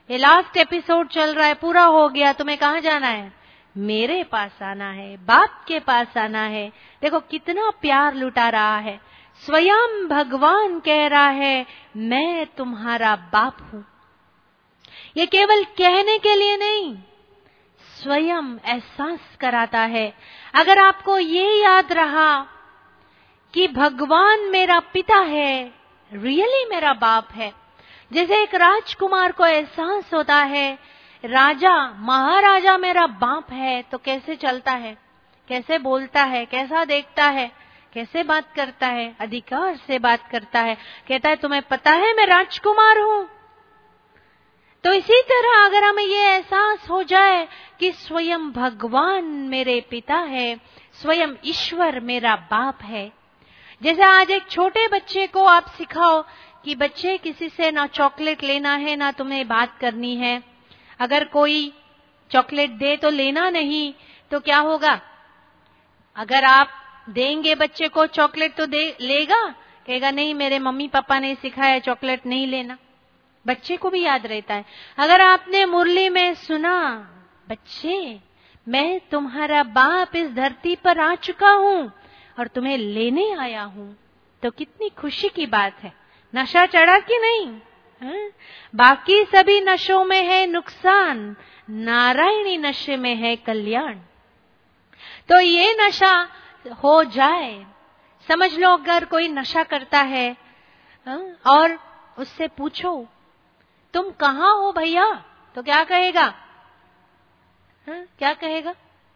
ये लास्ट एपिसोड चल रहा है, पूरा हो गया, तुम्हें कहाँ जाना है? मेरे पास आना है, बाप के पास आना है। देखो कितना प्यार लुटा रहा है। स्वयं भगवान कह रहा है मैं तुम्हारा बाप हूं। ये केवल कहने के लिए नहीं, स्वयं एहसास कराता है। अगर आपको ये याद रहा कि भगवान मेरा पिता है, रियली मेरा बाप है, जैसे एक राजकुमार को एहसास होता है राजा महाराजा मेरा बाप है, तो कैसे चलता है, कैसे बोलता है, कैसा देखता है, कैसे बात करता है, अधिकार से बात करता है, कहता है तुम्हें पता है मैं राजकुमार हूं। तो इसी तरह अगर हमें ये एहसास हो जाए कि स्वयं भगवान मेरे पिता है, स्वयं ईश्वर मेरा बाप है। जैसे आज एक छोटे बच्चे को आप सिखाओ कि बच्चे किसी से ना चॉकलेट लेना है ना तुम्हें बात करनी है, अगर कोई चॉकलेट दे तो लेना नहीं, तो क्या होगा? अगर आप देंगे बच्चे को चॉकलेट तो लेगा, कहेगा नहीं मेरे मम्मी पापा ने सिखाया चॉकलेट नहीं लेना। बच्चे को भी याद रहता है। अगर आपने मुरली में सुना बच्चे मैं तुम्हारा बाप इस धरती पर आ चुका हूं और तुम्हें लेने आया हूं, तो कितनी खुशी की बात है। नशा चढ़ा कि नहीं? बाकी सभी नशों में है नुकसान, नारायणी नशे में है कल्याण। तो ये नशा हो जाए। समझ लो अगर कोई नशा करता है और उससे पूछो तुम कहाँ हो भैया, तो क्या कहेगा? क्या कहेगा?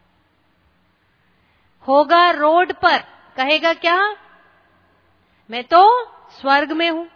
होगा रोड पर, कहेगा क्या? मैं तो स्वर्ग में हूं।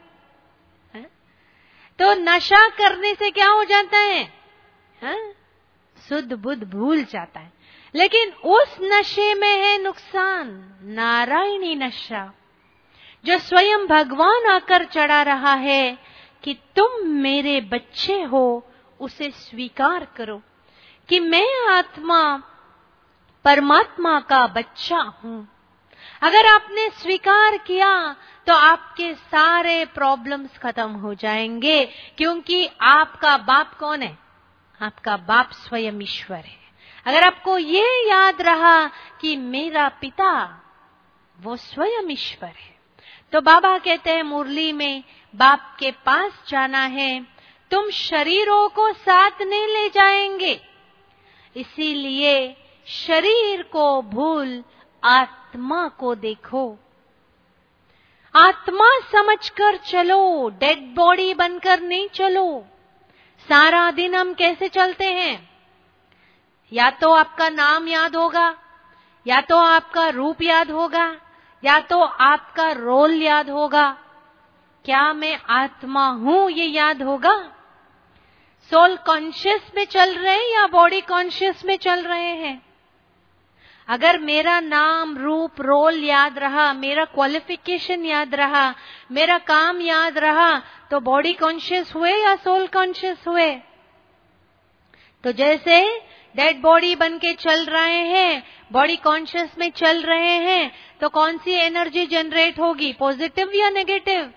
तो नशा करने से क्या हो जाता है? शुद्ध बुद्ध भूल जाता है। लेकिन उस नशे में है नुकसान, नारायणी नशा, जो स्वयं भगवान आकर चढ़ा रहा है कि तुम मेरे बच्चे हो, उसे स्वीकार करो कि मैं आत्मा परमात्मा का बच्चा हूं। अगर आपने स्वीकार किया तो आपके सारे प्रॉब्लम्स खत्म हो जाएंगे, क्योंकि आपका बाप कौन है? आपका बाप स्वयं ईश्वर है। अगर आपको ये याद रहा कि मेरा पिता वो स्वयं ईश्वर है, तो बाबा कहते हैं मुरली में बाप के पास जाना है, तुम शरीरों को साथ नहीं ले जाएंगे, इसीलिए शरीर को भूल आत्मा को देखो। आत्मा समझकर चलो, डेड बॉडी बनकर नहीं चलो। सारा दिन हम कैसे चलते हैं? या तो आपका नाम याद होगा, या तो आपका रूप याद होगा, या तो आपका रोल याद होगा। क्या मैं आत्मा हूं ये याद होगा? सोल कॉन्शियस में चल रहे हैं या बॉडी कॉन्शियस में चल रहे हैं? अगर मेरा नाम रूप रोल याद रहा, मेरा क्वालिफिकेशन याद रहा, मेरा काम याद रहा, तो बॉडी कॉन्शियस हुए या सोल कॉन्शियस हुए? तो जैसे डेड बॉडी बन के चल रहे हैं, बॉडी कॉन्शियस में चल रहे हैं, तो कौन सी एनर्जी जनरेट होगी, पॉजिटिव या नेगेटिव?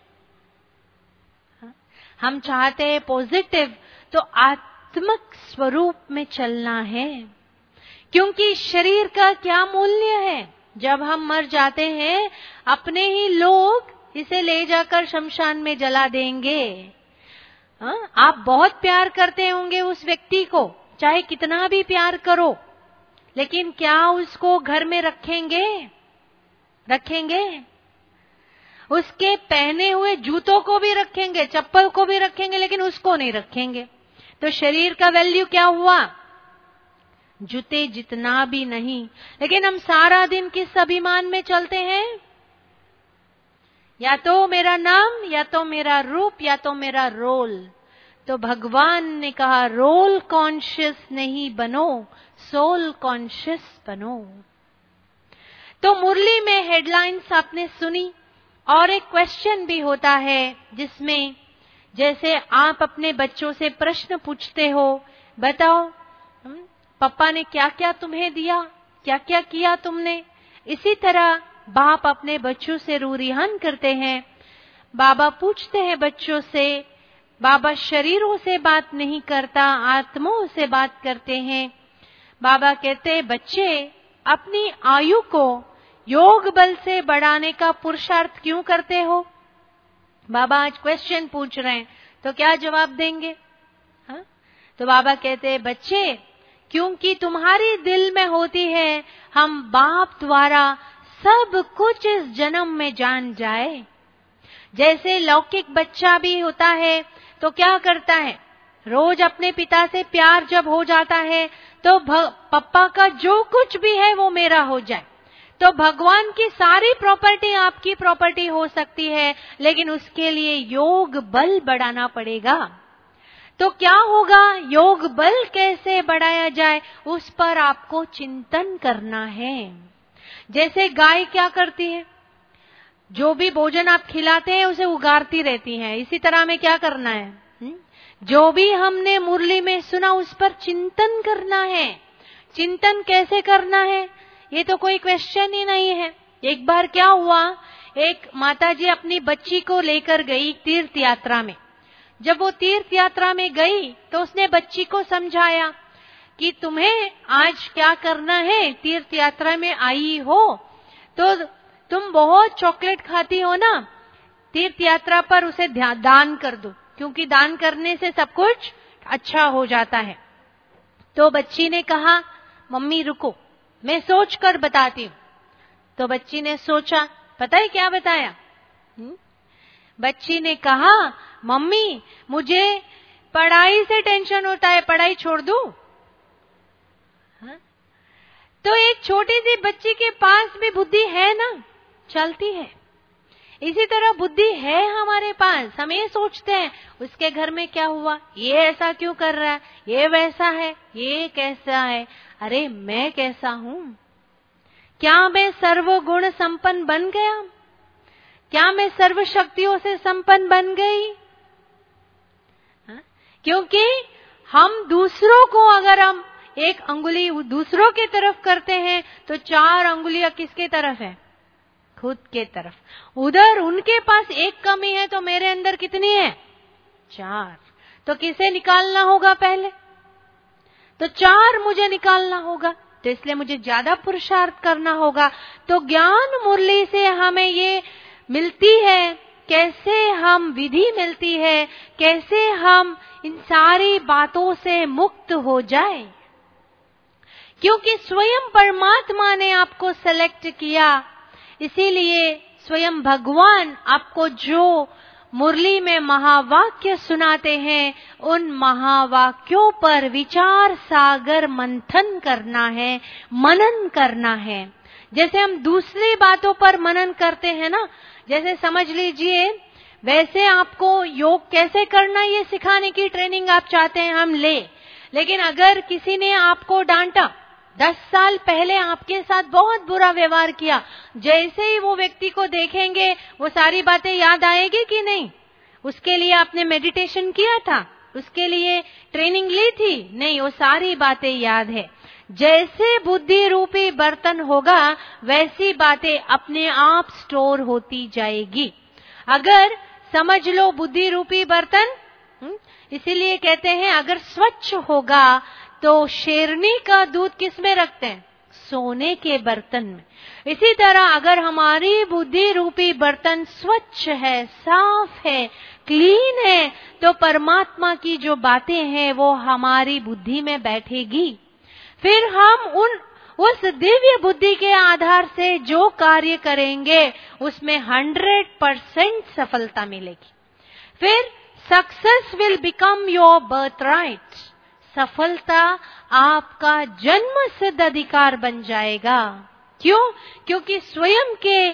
हम चाहते हैं पॉजिटिव, तो आत्मिक स्वरूप में चलना है। क्योंकि शरीर का क्या मूल्य है? जब हम मर जाते हैं अपने ही लोग इसे ले जाकर शमशान में जला देंगे। आप बहुत प्यार करते होंगे उस व्यक्ति को, चाहे कितना भी प्यार करो, लेकिन क्या उसको घर में रखेंगे? रखेंगे? उसके पहने हुए जूतों को भी रखेंगे, चप्पल को भी रखेंगे, लेकिन उसको नहीं रखेंगे। तो शरीर का वैल्यू क्या हुआ? जूते जितना भी नहीं। लेकिन हम सारा दिन किस अभिमान में चलते हैं? या तो मेरा नाम, या तो मेरा रूप, या तो मेरा रोल। तो भगवान ने कहा रोल कॉन्शियस नहीं बनो, सोल कॉन्शियस बनो। तो मुरली में हेडलाइंस आपने सुनी, और एक क्वेश्चन भी होता है जिसमें जैसे आप अपने बच्चों से प्रश्न पूछते हो, बताओ पापा ने क्या क्या तुम्हें दिया, क्या क्या किया तुमने। इसी तरह बाप अपने बच्चों से रूरिहान करते हैं। बाबा पूछते हैं बच्चों से, बाबा शरीरों से बात नहीं करता, आत्माओं से बात करते हैं। बाबा कहते हैं, बच्चे अपनी आयु को योग बल से बढ़ाने का पुरुषार्थ क्यों करते हो? बाबा आज क्वेश्चन पूछ रहे हैं, तो क्या जवाब देंगे? हाँ? तो बाबा कहते हैं, बच्चे क्योंकि तुम्हारी दिल में होती है हम बाप द्वारा सब कुछ इस जन्म में जान जाए। जैसे लौकिक बच्चा भी होता है तो क्या करता है, रोज अपने पिता से प्यार जब हो जाता है तो पप्पा का जो कुछ भी है वो मेरा हो जाए। तो भगवान की सारी प्रॉपर्टी आपकी प्रॉपर्टी हो सकती है, लेकिन उसके लिए योग बल बढ़ाना पड़ेगा। तो क्या होगा, योग बल कैसे बढ़ाया जाए, उस पर आपको चिंतन करना है। जैसे गाय क्या करती है, जो भी भोजन आप खिलाते हैं उसे उगारती रहती है। इसी तरह में क्या करना है, जो भी हमने मुरली में सुना उस पर चिंतन करना है। चिंतन कैसे करना है, ये तो कोई क्वेश्चन ही नहीं है। एक बार क्या हुआ, एक माताजी अपनी बच्ची को लेकर गई तीर्थ यात्रा में। जब वो तीर्थ यात्रा में गई तो उसने बच्ची को समझाया कि तुम्हें आज क्या करना है, तीर्थ यात्रा में आई हो तो तुम बहुत चॉकलेट खाती हो ना, तीर्थ यात्रा पर उसे दान कर दो, क्योंकि दान करने से सब कुछ अच्छा हो जाता है। तो बच्ची ने कहा, मम्मी रुको, मैं सोच कर बताती हूँ। तो बच्ची ने सोचा, पता है क्या बताया? बच्ची ने कहा, मम्मी मुझे पढ़ाई से टेंशन होता है, पढ़ाई छोड़ दूं? तो एक छोटी सी बच्ची के पास भी बुद्धि है ना, चलती है। इसी तरह बुद्धि है हमारे पास, हम ये सोचते हैं उसके घर में क्या हुआ, ये ऐसा क्यों कर रहा है, ये वैसा है, ये कैसा है। अरे मैं कैसा हूं? क्या मैं सर्वगुण संपन्न बन गया? क्या मैं सर्व शक्तियों से संपन्न बन गई? क्योंकि हम दूसरों को, अगर हम एक अंगुली दूसरों के तरफ करते हैं तो 4 अंगुलियां किसके तरफ है? खुद के तरफ। उधर उनके पास एक कमी है तो मेरे अंदर कितनी है? 4। तो किसे निकालना होगा पहले? तो 4 मुझे निकालना होगा, तो इसलिए मुझे ज्यादा पुरुषार्थ करना होगा। तो ज्ञान मुरली से हमें ये मिलती है, कैसे हम विधि मिलती है, कैसे हम इन सारी बातों से मुक्त हो जाए। क्योंकि स्वयं परमात्मा ने आपको सेलेक्ट किया, इसीलिए स्वयं भगवान आपको जो मुरली में महावाक्य सुनाते हैं, उन महावाक्यों पर विचार सागर मंथन करना है, मनन करना है। जैसे हम दूसरी बातों पर मनन करते हैं ना, जैसे समझ लीजिए, वैसे आपको योग कैसे करना ये सिखाने की ट्रेनिंग आप चाहते हैं हम ले, लेकिन अगर किसी ने आपको डांटा, 10 साल पहले आपके साथ बहुत बुरा व्यवहार किया, जैसे ही वो व्यक्ति को देखेंगे वो सारी बातें याद आएगी कि नहीं? उसके लिए आपने मेडिटेशन किया था, उसके लिए ट्रेनिंग ली थी? नहीं, वो सारी बातें याद है। जैसे बुद्धि रूपी बर्तन होगा वैसी बातें अपने आप स्टोर होती जाएगी। अगर समझ लो बुद्धि रूपी बर्तन, इसीलिए कहते हैं अगर स्वच्छ होगा तो शेरनी का दूध किस में रखते हैं? सोने के बर्तन में। इसी तरह अगर हमारी बुद्धि रूपी बर्तन स्वच्छ है, साफ है, क्लीन है, तो परमात्मा की जो बातें हैं वो हमारी बुद्धि में बैठेगी। फिर हम उस दिव्य बुद्धि के आधार से जो कार्य करेंगे उसमें 100% सफलता मिलेगी। फिर success will become your birth right. सफलता आपका जन्म सिद्ध अधिकार बन जाएगा। क्यों? क्योंकि स्वयं के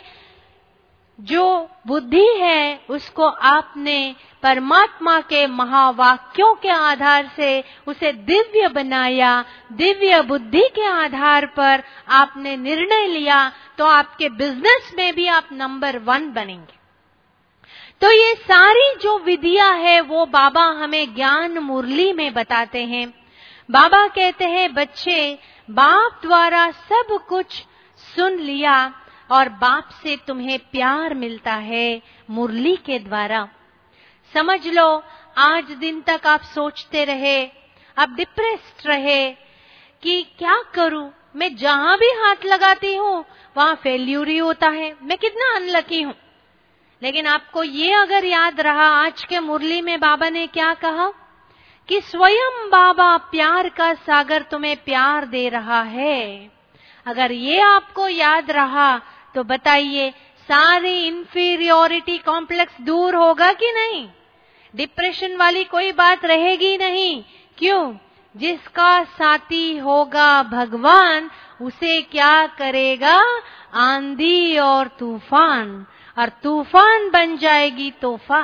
जो बुद्धि है उसको आपने परमात्मा के महावाक्यों के आधार से उसे दिव्य बनाया। दिव्य बुद्धि के आधार पर आपने निर्णय लिया तो आपके बिजनेस में भी आप नंबर 1 बनेंगे। तो ये सारी जो विधियां है वो बाबा हमें ज्ञान मुरली में बताते हैं। बाबा कहते हैं, बच्चे बाप द्वारा सब कुछ सुन लिया और बाप से तुम्हें प्यार मिलता है मुरली के द्वारा। समझ लो आज दिन तक आप सोचते रहे, आप डिप्रेस्ड रहे कि क्या करूं, मैं जहां भी हाथ लगाती हूं वहां फेल्यूर ही होता है, मैं कितना अनलकी हूं। लेकिन आपको ये अगर याद रहा, आज के मुरली में बाबा ने क्या कहा कि स्वयं बाबा प्यार का सागर तुम्हें प्यार दे रहा है। अगर ये आपको याद रहा तो बताइए सारी इंफीरियोरिटी कॉम्प्लेक्स दूर होगा कि नहीं? डिप्रेशन वाली कोई बात रहेगी नहीं। क्यों? जिसका साथी होगा भगवान, उसे क्या करेगा? आंधी और तूफान, और तूफान बन जाएगी तोहफा।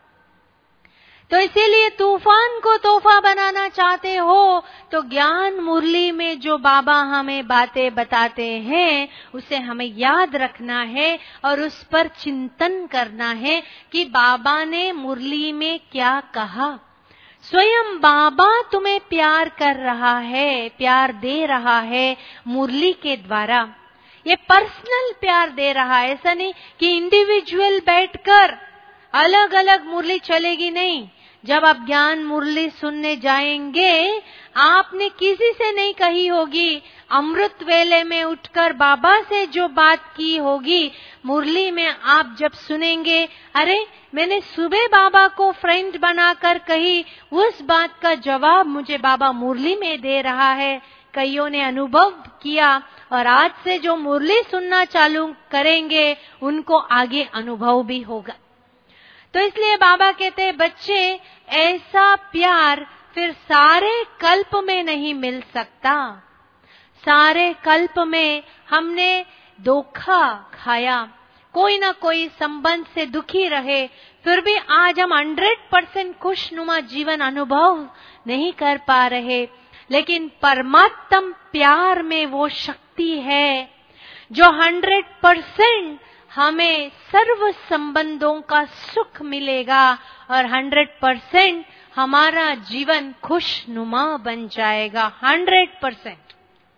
तो इसीलिए तूफान को तोहफा बनाना चाहते हो तो ज्ञान मुरली में जो बाबा हमें बातें बताते हैं उसे हमें याद रखना है और उस पर चिंतन करना है कि बाबा ने मुरली में क्या कहा। स्वयं बाबा तुम्हें प्यार कर रहा है, प्यार दे रहा है मुरली के द्वारा। ये पर्सनल प्यार दे रहा है, ऐसा नहीं कि इंडिविजुअल बैठकर अलग अलग मुरली चलेगी, नहीं। जब आप ज्ञान मुरली सुनने जाएंगे, आपने किसी से नहीं कही होगी, अमृत वेले में उठकर बाबा से जो बात की होगी, मुरली में आप जब सुनेंगे, अरे मैंने सुबह बाबा को फ्रेंड बनाकर कही, उस बात का जवाब मुझे बाबा मुरली में दे रहा है। कईयों ने अनुभव किया और आज से जो मुरली सुनना चालू करेंगे उनको आगे अनुभव भी होगा। तो इसलिए बाबा कहते हैं बच्चे, ऐसा प्यार फिर सारे कल्प में नहीं मिल सकता। सारे कल्प में हमने धोखा खाया, कोई ना कोई संबंध से दुखी रहे, फिर भी आज हम 100% खुशनुमा जीवन अनुभव नहीं कर पा रहे। लेकिन परमात्म प्यार में वो शक्ति है जो 100% हमें सर्व संबंधों का सुख मिलेगा और 100% हमारा जीवन खुशनुमा बन जाएगा। 100%।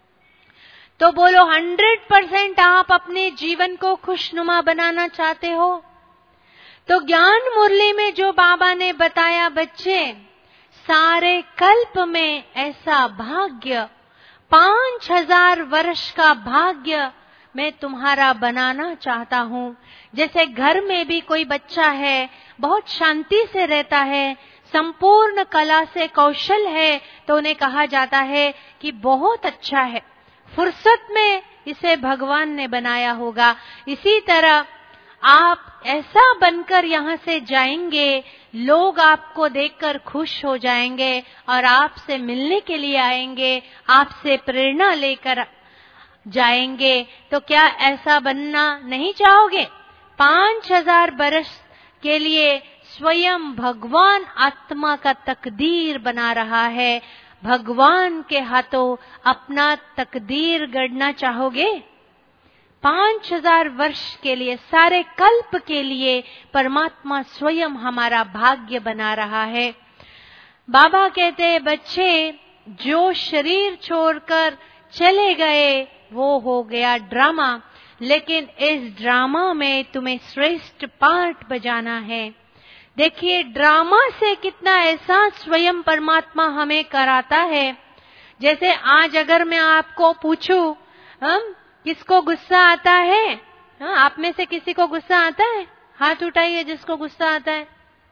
तो बोलो 100% आप अपने जीवन को खुशनुमा बनाना चाहते हो? तो ज्ञान मुरली में जो बाबा ने बताया बच्चे, सारे कल्प में ऐसा भाग्य, 5000 वर्ष का भाग्य मैं तुम्हारा बनाना चाहता हूँ। जैसे घर में भी कोई बच्चा है, बहुत शांति से रहता है, संपूर्ण कला से कौशल है, तो उन्हें कहा जाता है कि बहुत अच्छा है, फुर्सत में इसे भगवान ने बनाया होगा। इसी तरह आप ऐसा बनकर यहाँ से जाएंगे, लोग आपको देखकर खुश हो जाएंगे और आपसे मिलने के लिए आएंगे, आपसे प्रेरणा लेकर जाएंगे। तो क्या ऐसा बनना नहीं चाहोगे? 5000 बरस के लिए स्वयं भगवान आत्मा का तकदीर बना रहा है। भगवान के हाथों अपना तकदीर गढ़ना चाहोगे? 5000 वर्ष के लिए, सारे कल्प के लिए परमात्मा स्वयं हमारा भाग्य बना रहा है। बाबा कहते हैं बच्चे, जो शरीर छोड़कर चले गए वो हो गया ड्रामा, लेकिन इस ड्रामा में तुम्हें श्रेष्ठ पार्ट बजाना है। देखिए ड्रामा से कितना एहसास स्वयं परमात्मा हमें कराता है। जैसे आज अगर मैं आपको पूछूं, किसको गुस्सा आता है? आप में से किसी को गुस्सा आता है? हाथ उठाइए जिसको गुस्सा आता है।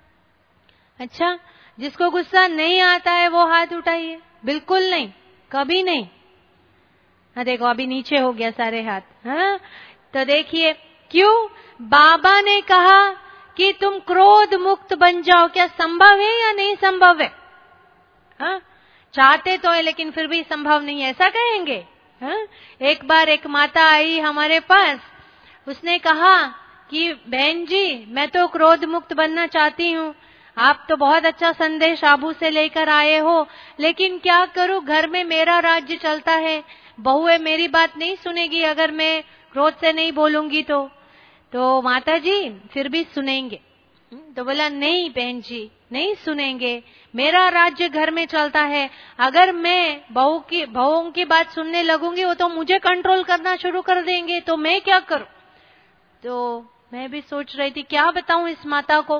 अच्छा, जिसको गुस्सा नहीं आता है वो हाथ उठाइए। बिल्कुल नहीं, कभी नहीं। हाँ देखो अभी नीचे हो गया सारे हाथ। हाँ तो देखिए क्यों बाबा ने कहा कि तुम क्रोध मुक्त बन जाओ। क्या संभव है या नहीं संभव है? हाँ चाहते तो है लेकिन फिर भी संभव नहीं है, ऐसा कहेंगे? हाँ एक बार एक माता आई हमारे पास, उसने कहा कि बहन जी मैं तो क्रोध मुक्त बनना चाहती हूँ, आप तो बहुत अच्छा संदेश आबू से लेकर आए हो, लेकिन क्या करूँ, घर में मेरा राज्य चलता है, बहुएं मेरी बात नहीं सुनेगी अगर मैं क्रोध से नहीं बोलूंगी तो माता जी फिर भी सुनेंगे। तो बोला नहीं बहन जी नहीं सुनेंगे, मेरा राज्य घर में चलता है, अगर मैं बहुओं की बात सुनने लगूंगी वो तो मुझे कंट्रोल करना शुरू कर देंगे, तो मैं क्या करूं? तो मैं भी सोच रही थी क्या बताऊं इस माता को,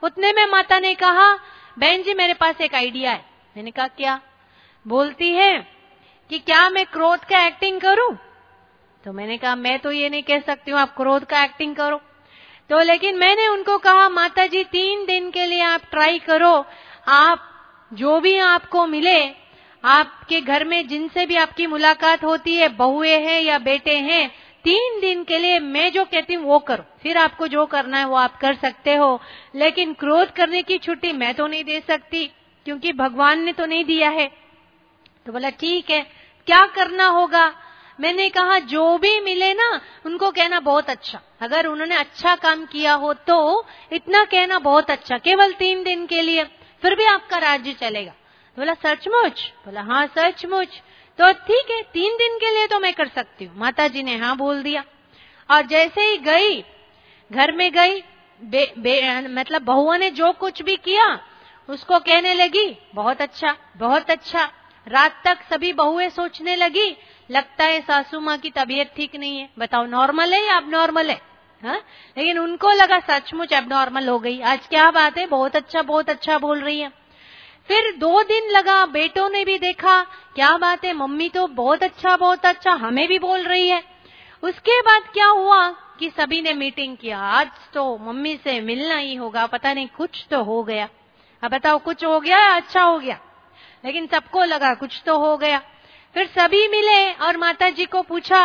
उतने में माता ने कहा, बहन जी मेरे पास एक आइडिया है। मैंने कहा क्या? बोलती है कि क्या मैं क्रोध का एक्टिंग करूं? तो मैंने कहा मैं तो ये नहीं कह सकती हूँ आप क्रोध का एक्टिंग करो। तो लेकिन मैंने उनको कहा, माता जी 3 दिन के लिए आप ट्राई करो, आप जो भी आपको मिले, आपके घर में जिनसे भी आपकी मुलाकात होती है, बहुएं हैं या बेटे हैं, 3 दिन के लिए मैं जो कहती हूँ वो करो, फिर आपको जो करना है वो आप कर सकते हो, लेकिन क्रोध करने की छुट्टी मैं तो नहीं दे सकती क्योंकि भगवान ने तो नहीं दिया है। तो बोला ठीक है, क्या करना होगा? मैंने कहा जो भी मिले ना उनको कहना बहुत अच्छा, अगर उन्होंने अच्छा काम किया हो तो इतना कहना बहुत अच्छा, केवल 3 दिन के लिए, फिर भी आपका राज्य चलेगा। तो बोला सचमुच? बोला हाँ सचमुच। तो ठीक है 3 दिन के लिए तो मैं कर सकती हूँ। माता जी ने हाँ बोल दिया। और जैसे ही गई, घर में गई, मतलब बहुओं ने जो कुछ भी किया उसको कहने लगी बहुत अच्छा बहुत अच्छा। रात तक सभी बहुएं सोचने लगी, लगता है सासू माँ की तबीयत ठीक नहीं है, बताओ नॉर्मल है या अबनॉर्मल है? हाँ? लेकिन उनको लगा सचमुच अबनॉर्मल हो गई, आज क्या बात है, बहुत अच्छा बोल रही है। फिर 2 दिन लगा, बेटों ने भी देखा क्या बात है, मम्मी तो बहुत अच्छा हमें भी बोल रही है। उसके बाद क्या हुआ कि सभी ने मीटिंग किया, आज तो मम्मी से मिलना ही होगा, पता नहीं कुछ तो हो गया। अब बताओ कुछ हो गया या अच्छा हो गया? लेकिन सबको लगा कुछ तो हो गया। फिर सभी मिले और माता जी को पूछा,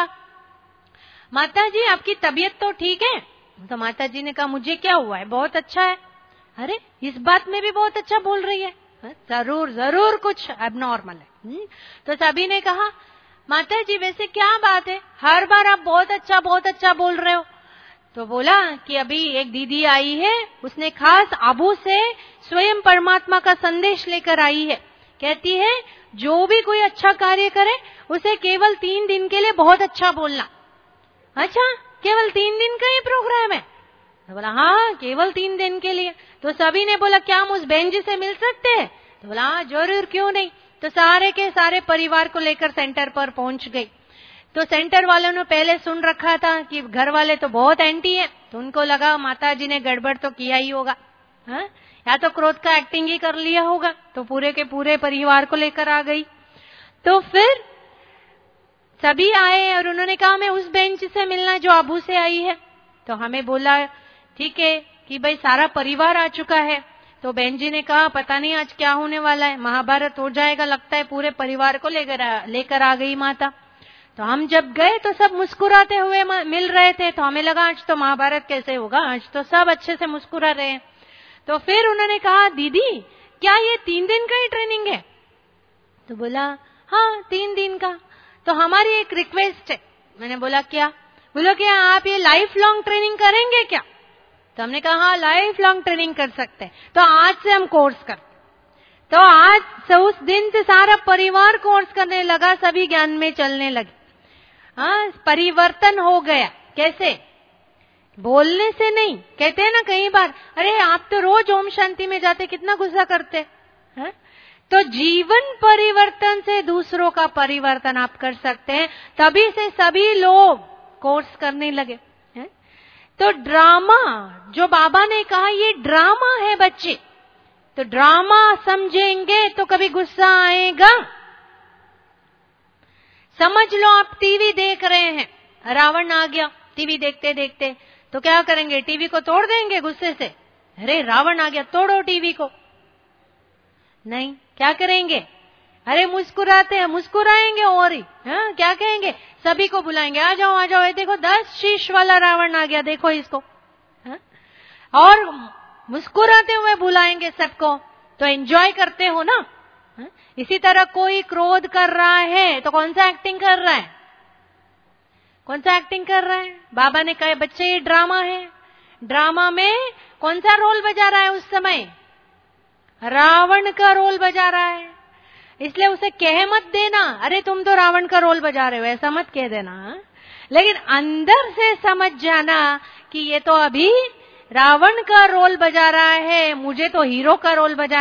माता जी आपकी तबीयत तो ठीक है? तो माता जी ने कहा मुझे क्या हुआ है, बहुत अच्छा है। अरे इस बात में भी बहुत अच्छा बोल रही है, जरूर कुछ एबनॉर्मल है। तो सभी ने कहा माता जी वैसे क्या बात है, हर बार आप बहुत अच्छा बोल रहे हो। तो बोला कि अभी एक दीदी आई है, उसने खास आबू से स्वयं परमात्मा का संदेश लेकर आई है, कहती है जो भी कोई अच्छा कार्य करे उसे केवल 3 दिन के लिए बहुत अच्छा बोलना। अच्छा केवल 3 दिन का ही प्रोग्राम है? तो बोला हाँ केवल 3 दिन के लिए। तो सभी ने बोला क्या हम उस बहन जी से मिल सकते हैं? तो बोला हाँ जरूर, क्यों नहीं। तो सारे के सारे परिवार को लेकर सेंटर पर पहुंच गई। तो सेंटर वालों ने पहले सुन रखा था कि घर वाले तो बहुत एंटी है, तो उनको लगा माता जी ने गड़बड़ तो किया ही होगा, हाँ? या तो क्रोध का एक्टिंग ही कर लिया होगा। तो पूरे के पूरे परिवार को लेकर आ गई। तो फिर सभी आए और उन्होंने कहा मैं उस बेंच से मिलना जो आबू से आई है। तो हमें बोला ठीक है कि भाई सारा परिवार आ चुका है। तो बहन जी ने कहा पता नहीं आज क्या होने वाला है, महाभारत हो जाएगा लगता है, पूरे परिवार को लेकर आ गई माता। तो हम जब गए तो सब मुस्कुराते हुए मिल रहे थे, तो हमें लगा आज तो महाभारत कैसे होगा, आज तो सब अच्छे से मुस्कुरा रहे हैं। तो फिर उन्होंने कहा दीदी क्या ये 3 दिन का ही ट्रेनिंग है? तो बोला हाँ 3 दिन का। तो हमारी एक रिक्वेस्ट है। मैंने बोला क्या? बोलो क्या आप ये लाइफ लॉन्ग ट्रेनिंग करेंगे क्या? तो हमने कहा हाँ लाइफ लॉन्ग ट्रेनिंग कर सकते हैं। तो आज से हम कोर्स करते। तो आज से उस दिन से सारा परिवार कोर्स करने लगा, सभी ज्ञान में चलने लगे। हाँ परिवर्तन हो गया। कैसे? बोलने से नहीं। कहते हैं ना कई बार, अरे आप तो रोज ओम शांति में जाते, कितना गुस्सा करते हैं। तो जीवन परिवर्तन से दूसरों का परिवर्तन आप कर सकते हैं। तभी से सभी लोग कोर्स करने लगे। तो ड्रामा जो बाबा ने कहा ये ड्रामा है बच्चे, तो ड्रामा समझेंगे तो कभी गुस्सा आएगा। समझ लो आप टीवी देख रहे हैं, रावण आ गया टीवी देखते देखते, तो क्या करेंगे? टीवी को तोड़ देंगे गुस्से से? अरे रावण आ गया तोड़ो टीवी को। नहीं, क्या करेंगे? अरे मुस्कुराते हैं, मुस्कुराएंगे और ही क्या कहेंगे? सभी को बुलाएंगे, आ जाओ आ जाओ, ये देखो 10 शीश वाला रावण आ गया, देखो इसको। और मुस्कुराते हुए बुलाएंगे सबको। तो एंजॉय करते हो ना। इसी तरह कोई क्रोध कर रहा है तो कौन सा एक्टिंग कर रहा है? कौन सा एक्टिंग कर रहा है? बाबा ने कहा बच्चे ये ड्रामा है। ड्रामा में कौन सा रोल बजा रहा है? उस समय रावण का रोल बजा रहा है। इसलिए उसे कह मत देना अरे तुम तो रावण का रोल बजा रहे हो, ऐसा मत कह देना। लेकिन अंदर से समझ जाना कि ये तो अभी रावण का रोल बजा रहा है, मुझे तो हीरो का रोल बजाना है।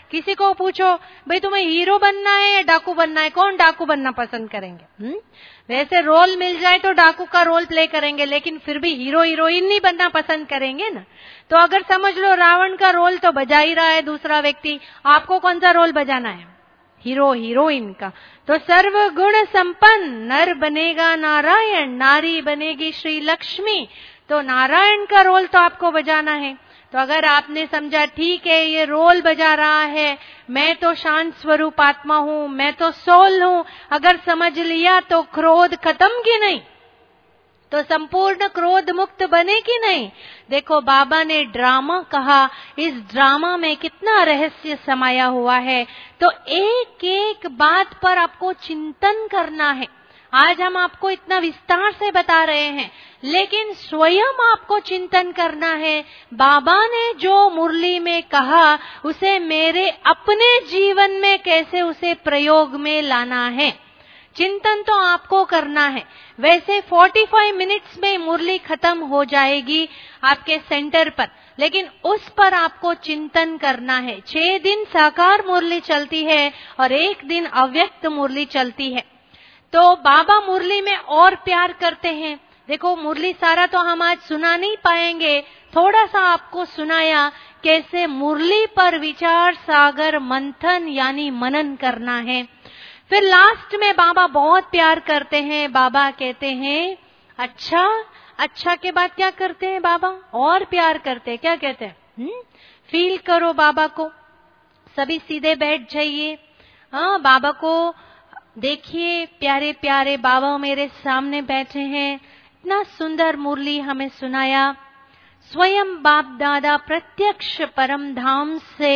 किसी को पूछो भाई तुम्हें हीरो बनना है या डाकू बनना है, कौन डाकू बनना पसंद करेंगे? वैसे रोल मिल जाए तो डाकू का रोल प्ले करेंगे, लेकिन फिर भी हीरो हीरोइन नहीं बनना पसंद करेंगे ना। तो अगर समझ लो रावण का रोल तो बजा ही रहा है दूसरा व्यक्ति, आपको कौन सा रोल बजाना है? हीरो हीरोइन का। तो सर्व गुण संपन्न नर बनेगा नारायण, नारी बनेगी श्री लक्ष्मी। तो नारायण का रोल तो आपको बजाना है। तो अगर आपने समझा ठीक है ये रोल बजा रहा है, मैं तो शांत स्वरूप आत्मा हूं, मैं तो सोल हूं, अगर समझ लिया तो क्रोध खत्म की नहीं, तो संपूर्ण क्रोध मुक्त बने कि नहीं? देखो बाबा ने ड्रामा कहा, इस ड्रामा में कितना रहस्य समाया हुआ है। तो एक एक बात पर आपको चिंतन करना है। आज हम आपको इतना विस्तार से बता रहे हैं, लेकिन स्वयं आपको चिंतन करना है। बाबा ने जो मुरली में कहा उसे मेरे अपने जीवन में कैसे उसे प्रयोग में लाना है, चिंतन तो आपको करना है। वैसे 45 मिनट्स में मुरली खत्म हो जाएगी आपके सेंटर पर, लेकिन उस पर आपको चिंतन करना है। 6 दिन साकार मुरली चलती है और 1 दिन अव्यक्त मुरली चलती है। तो बाबा मुरली में और प्यार करते हैं। देखो मुरली सारा तो हम आज सुना नहीं पाएंगे, थोड़ा सा आपको सुनाया कैसे मुरली पर विचार सागर मंथन यानी मनन करना है। फिर लास्ट में बाबा बहुत प्यार करते हैं। बाबा कहते हैं अच्छा, अच्छा के बाद क्या करते हैं बाबा? और प्यार करते हैं। क्या कहते हैं? फील करो बाबा को। सभी सीधे बैठ जाइए। हाँ, बाबा को देखिए, प्यारे प्यारे बाबा मेरे सामने बैठे हैं। इतना सुंदर मुरली हमें सुनाया। स्वयं बाप दादा प्रत्यक्ष परम धाम से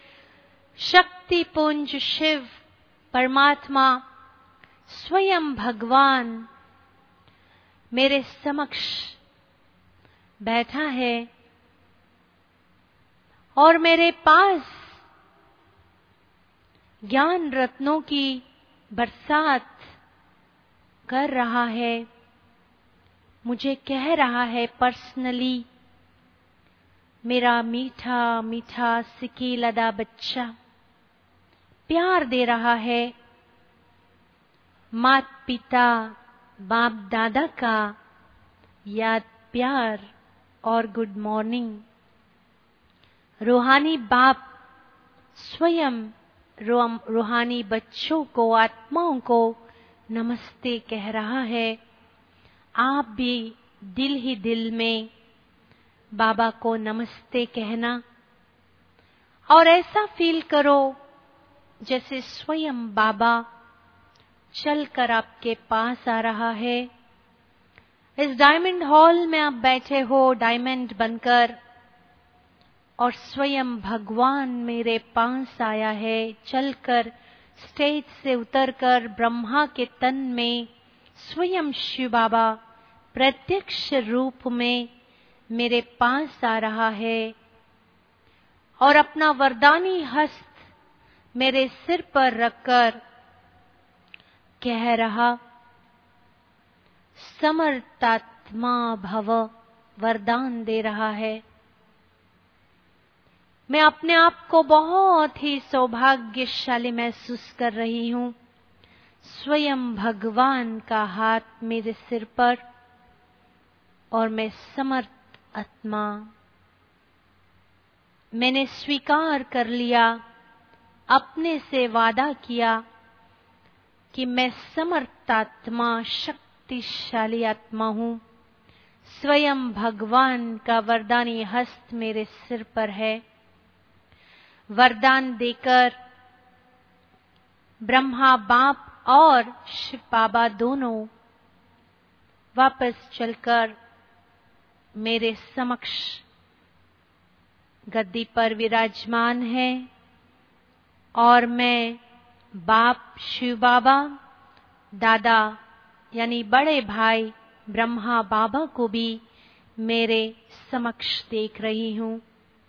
शक्ति पुंज शिव परमात्मा स्वयं भगवान मेरे समक्ष बैठा है और मेरे पास ज्ञान रत्नों की बरसात कर रहा है। मुझे कह रहा है पर्सनली, मेरा मीठा मीठा सिकी लदा बच्चा, प्यार दे रहा है। मात पिता बाप दादा का याद प्यार और गुड मॉर्निंग। रूहानी बाप स्वयं रूहानी बच्चों को, आत्माओं को नमस्ते कह रहा है। आप भी दिल ही दिल में बाबा को नमस्ते कहना और ऐसा फील करो जैसे स्वयं बाबा चलकर आपके पास आ रहा है। इस डायमंड हॉल में आप बैठे हो डायमंड बनकर और स्वयं भगवान मेरे पास आया है। चलकर स्टेज से उतरकर ब्रह्मा के तन में स्वयं शिव बाबा प्रत्यक्ष रूप में मेरे पास आ रहा है और अपना वरदानी हस्त मेरे सिर पर रखकर कह रहा, समर्थात्मा भव, वरदान दे रहा है। मैं अपने आप को बहुत ही सौभाग्यशाली महसूस कर रही हूँ। स्वयं भगवान का हाथ मेरे सिर पर और मैं समर्थ आत्मा। मैंने स्वीकार कर लिया, अपने से वादा किया कि मैं समर्थ आत्मा, शक्तिशाली आत्मा हूँ। स्वयं भगवान का वरदानी हस्त मेरे सिर पर है। वरदान देकर ब्रह्मा बाप और शिव बाबा दोनों वापस चलकर मेरे समक्ष गद्दी पर विराजमान है और मैं बाप शिव बाबा, दादा यानी बड़े भाई ब्रह्मा बाबा को भी मेरे समक्ष देख रही हूँ।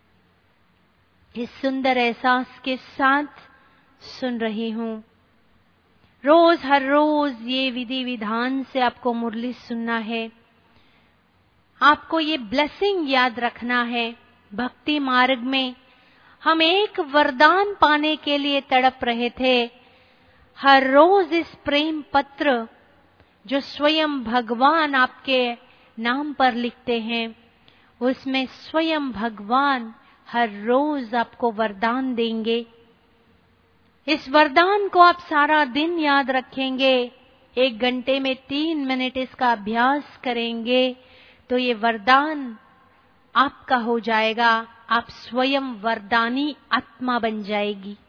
इस सुंदर एहसास के साथ सुन रही हूँ। रोज हर रोज ये विधि विधान से आपको मुरली सुनना है। आपको ये ब्लेसिंग याद रखना है। भक्ति मार्ग में हम एक वरदान पाने के लिए तड़प रहे थे। हर रोज इस प्रेम पत्र जो स्वयं भगवान आपके नाम पर लिखते हैं, उसमें स्वयं भगवान हर रोज आपको वरदान देंगे। इस वरदान को आप सारा दिन याद रखेंगे, 1 घंटे में 3 मिनट इसका अभ्यास करेंगे तो ये वरदान आपका हो जाएगा। आप स्वयं वरदानी आत्मा बन जाएगी।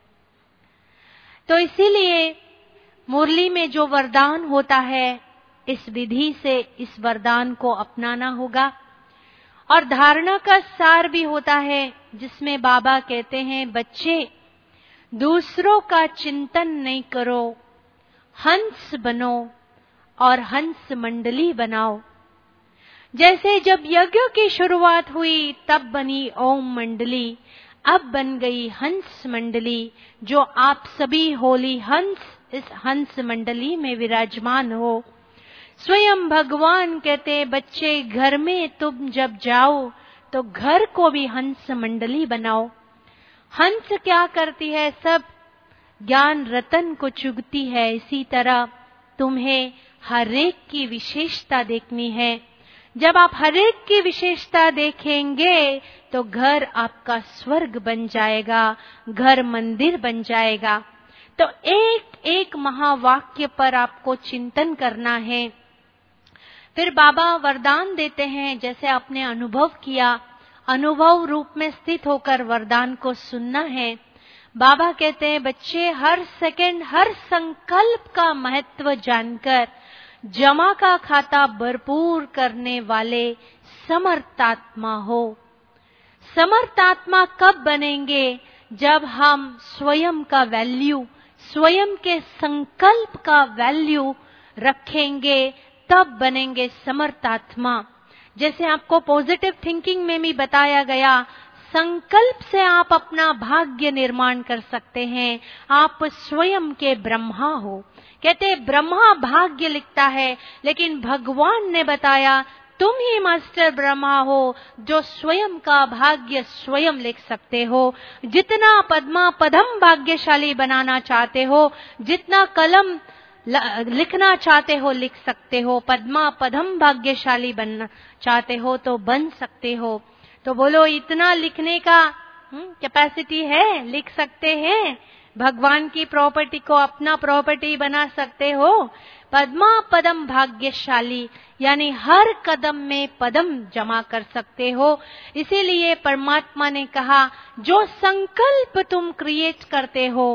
तो इसीलिए मुरली में जो वरदान होता है, इस विधि से इस वरदान को अपनाना होगा। और धारणा का सार भी होता है, जिसमें बाबा कहते हैं, बच्चे दूसरों का चिंतन नहीं करो, हंस बनो और हंस मंडली बनाओ। जैसे जब यज्ञ की शुरुआत हुई तब बनी ओम मंडली, अब बन गई हंस मंडली, जो आप सभी होली हंस इस हंस मंडली में विराजमान हो। स्वयं भगवान कहते, बच्चे घर में तुम जब जाओ तो घर को भी हंस मंडली बनाओ। हंस क्या करती है? सब ज्ञान रतन को चुगती है। इसी तरह तुम्हें हर एक की विशेषता देखनी है। जब आप हर एक की विशेषता देखेंगे तो घर आपका स्वर्ग बन जाएगा, घर मंदिर बन जाएगा। तो एक एक महावाक्य पर आपको चिंतन करना है। फिर बाबा वरदान देते हैं, जैसे आपने अनुभव किया, अनुभव रूप में स्थित होकर वरदान को सुनना है। बाबा कहते हैं, बच्चे हर सेकंड हर संकल्प का महत्व जानकर जमा का खाता भरपूर करने वाले समर्थात्मा हो। समर्थात्मा कब बनेंगे? जब हम स्वयं का वैल्यू, स्वयं के संकल्प का वैल्यू रखेंगे, तब बनेंगे समर्थात्मा। जैसे आपको पॉजिटिव थिंकिंग में भी बताया गया, संकल्प से आप अपना भाग्य निर्माण कर सकते हैं। आप स्वयं के ब्रह्मा हो। कहते ब्रह्मा भाग्य लिखता है, लेकिन भगवान ने बताया तुम ही मास्टर ब्रह्मा हो जो स्वयं का भाग्य स्वयं लिख सकते हो। जितना पद्मा पदम भाग्यशाली बनाना चाहते हो, जितना कलम लिखना चाहते हो लिख सकते हो। पद्मा पदम भाग्यशाली बनना चाहते हो तो बन सकते हो। तो बोलो, इतना लिखने का कैपेसिटी है? लिख सकते हैं? भगवान की प्रॉपर्टी को अपना प्रॉपर्टी बना सकते हो? पद्मा पदम भाग्यशाली यानी हर कदम में पदम जमा कर सकते हो। इसीलिए परमात्मा ने कहा, जो संकल्प तुम क्रिएट करते हो,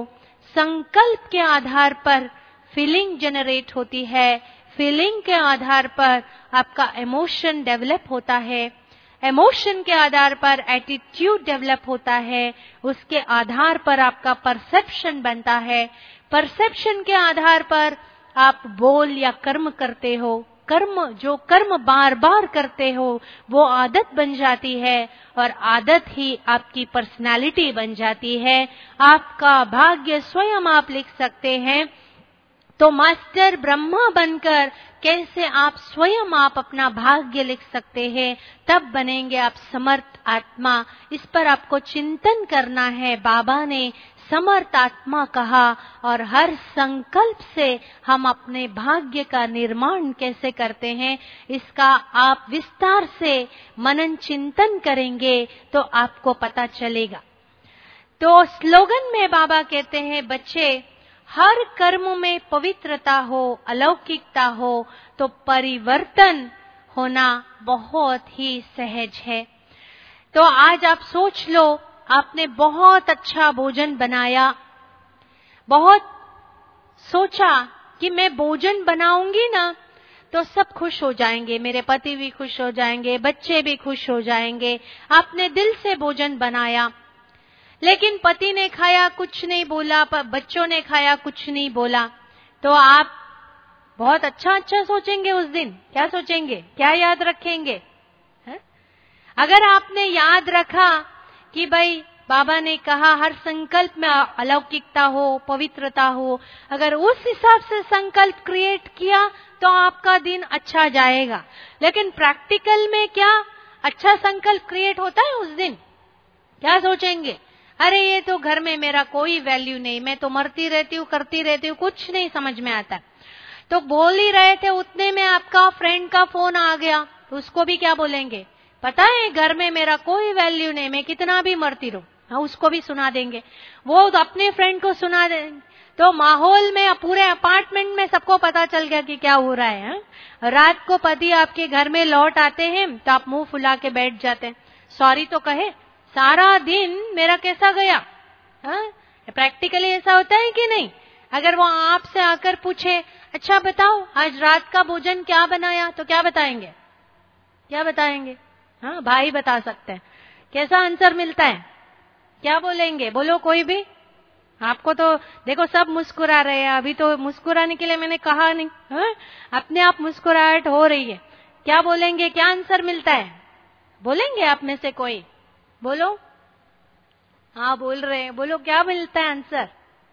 संकल्प के आधार पर फीलिंग जनरेट होती है। फीलिंग के आधार पर आपका इमोशन डेवलप होता है। इमोशन के आधार पर एटीट्यूड डेवलप होता है। उसके आधार पर आपका परसेप्शन बनता है। परसेप्शन के आधार पर आप बोल या कर्म करते हो। कर्म, जो कर्म बार बार करते हो, वो आदत बन जाती है और आदत ही आपकी पर्सनालिटी बन जाती है। आपका भाग्य स्वयं आप लिख सकते हैं। तो मास्टर ब्रह्मा बनकर कैसे आप स्वयं आप अपना भाग्य लिख सकते हैं? तब बनेंगे आप समर्थ आत्मा। इस पर आपको चिंतन करना है। बाबा ने समर्थ आत्मा कहा, और हर संकल्प से हम अपने भाग्य का निर्माण कैसे करते हैं, इसका आप विस्तार से मनन चिंतन करेंगे तो आपको पता चलेगा। तो स्लोगन में बाबा कहते हैं, बच्चे हर कर्म में पवित्रता हो, अलौकिकता हो, तो परिवर्तन होना बहुत ही सहज है। तो आज आप सोच लो, आपने बहुत अच्छा भोजन बनाया, बहुत सोचा कि मैं भोजन बनाऊंगी ना तो सब खुश हो जाएंगे, मेरे पति भी खुश हो जाएंगे, बच्चे भी खुश हो जाएंगे। आपने दिल से भोजन बनाया, लेकिन पति ने खाया कुछ नहीं बोला, बच्चों ने खाया कुछ नहीं बोला, तो आप बहुत अच्छा सोचेंगे उस दिन। क्या सोचेंगे? क्या याद रखेंगे? है? अगर आपने याद रखा कि भाई बाबा ने कहा हर संकल्प में अलौकिकता हो, पवित्रता हो, अगर उस हिसाब से संकल्प क्रिएट किया तो आपका दिन अच्छा जाएगा। लेकिन प्रैक्टिकल में क्या अच्छा संकल्प क्रिएट होता है उस दिन? क्या सोचेंगे? अरे ये तो घर में मेरा कोई वैल्यू नहीं, मैं तो मरती रहती हूँ, करती रहती हूँ, कुछ नहीं समझ में आता। तो बोल ही रहे थे, उतने में आपका फ्रेंड का फोन आ गया, तो उसको भी क्या बोलेंगे? पता है घर में मेरा कोई वैल्यू नहीं, मैं कितना भी मरती रहूं। हाँ, उसको भी सुना देंगे, वो तो अपने फ्रेंड को सुना देंगे। तो माहौल में, पूरे अपार्टमेंट में सबको पता चल गया कि क्या हो रहा है। हाँ? रात को पति आपके घर में लौट आते हैं तो आप मुंह फुला के बैठ जाते हैं। सॉरी तो कहे, सारा दिन मेरा कैसा गया? हाँ? प्रैक्टिकली ऐसा होता है कि नहीं? अगर वो आपसे आकर पूछे, अच्छा बताओ आज रात का भोजन क्या बनाया, तो क्या बताएंगे? क्या बताएंगे? हाँ, भाई बता सकते हैं। कैसा आंसर मिलता है? क्या बोलेंगे? बोलो कोई भी। आपको तो देखो सब मुस्कुरा रहे हैं, अभी तो मुस्कुराने के लिए मैंने कहा नहीं। हाँ? अपने आप मुस्कुराहट हो रही है। क्या बोलेंगे? क्या आंसर मिलता है? बोलेंगे आप में से कोई? बोलो। हाँ बोल रहे हैं, बोलो क्या मिलता है आंसर?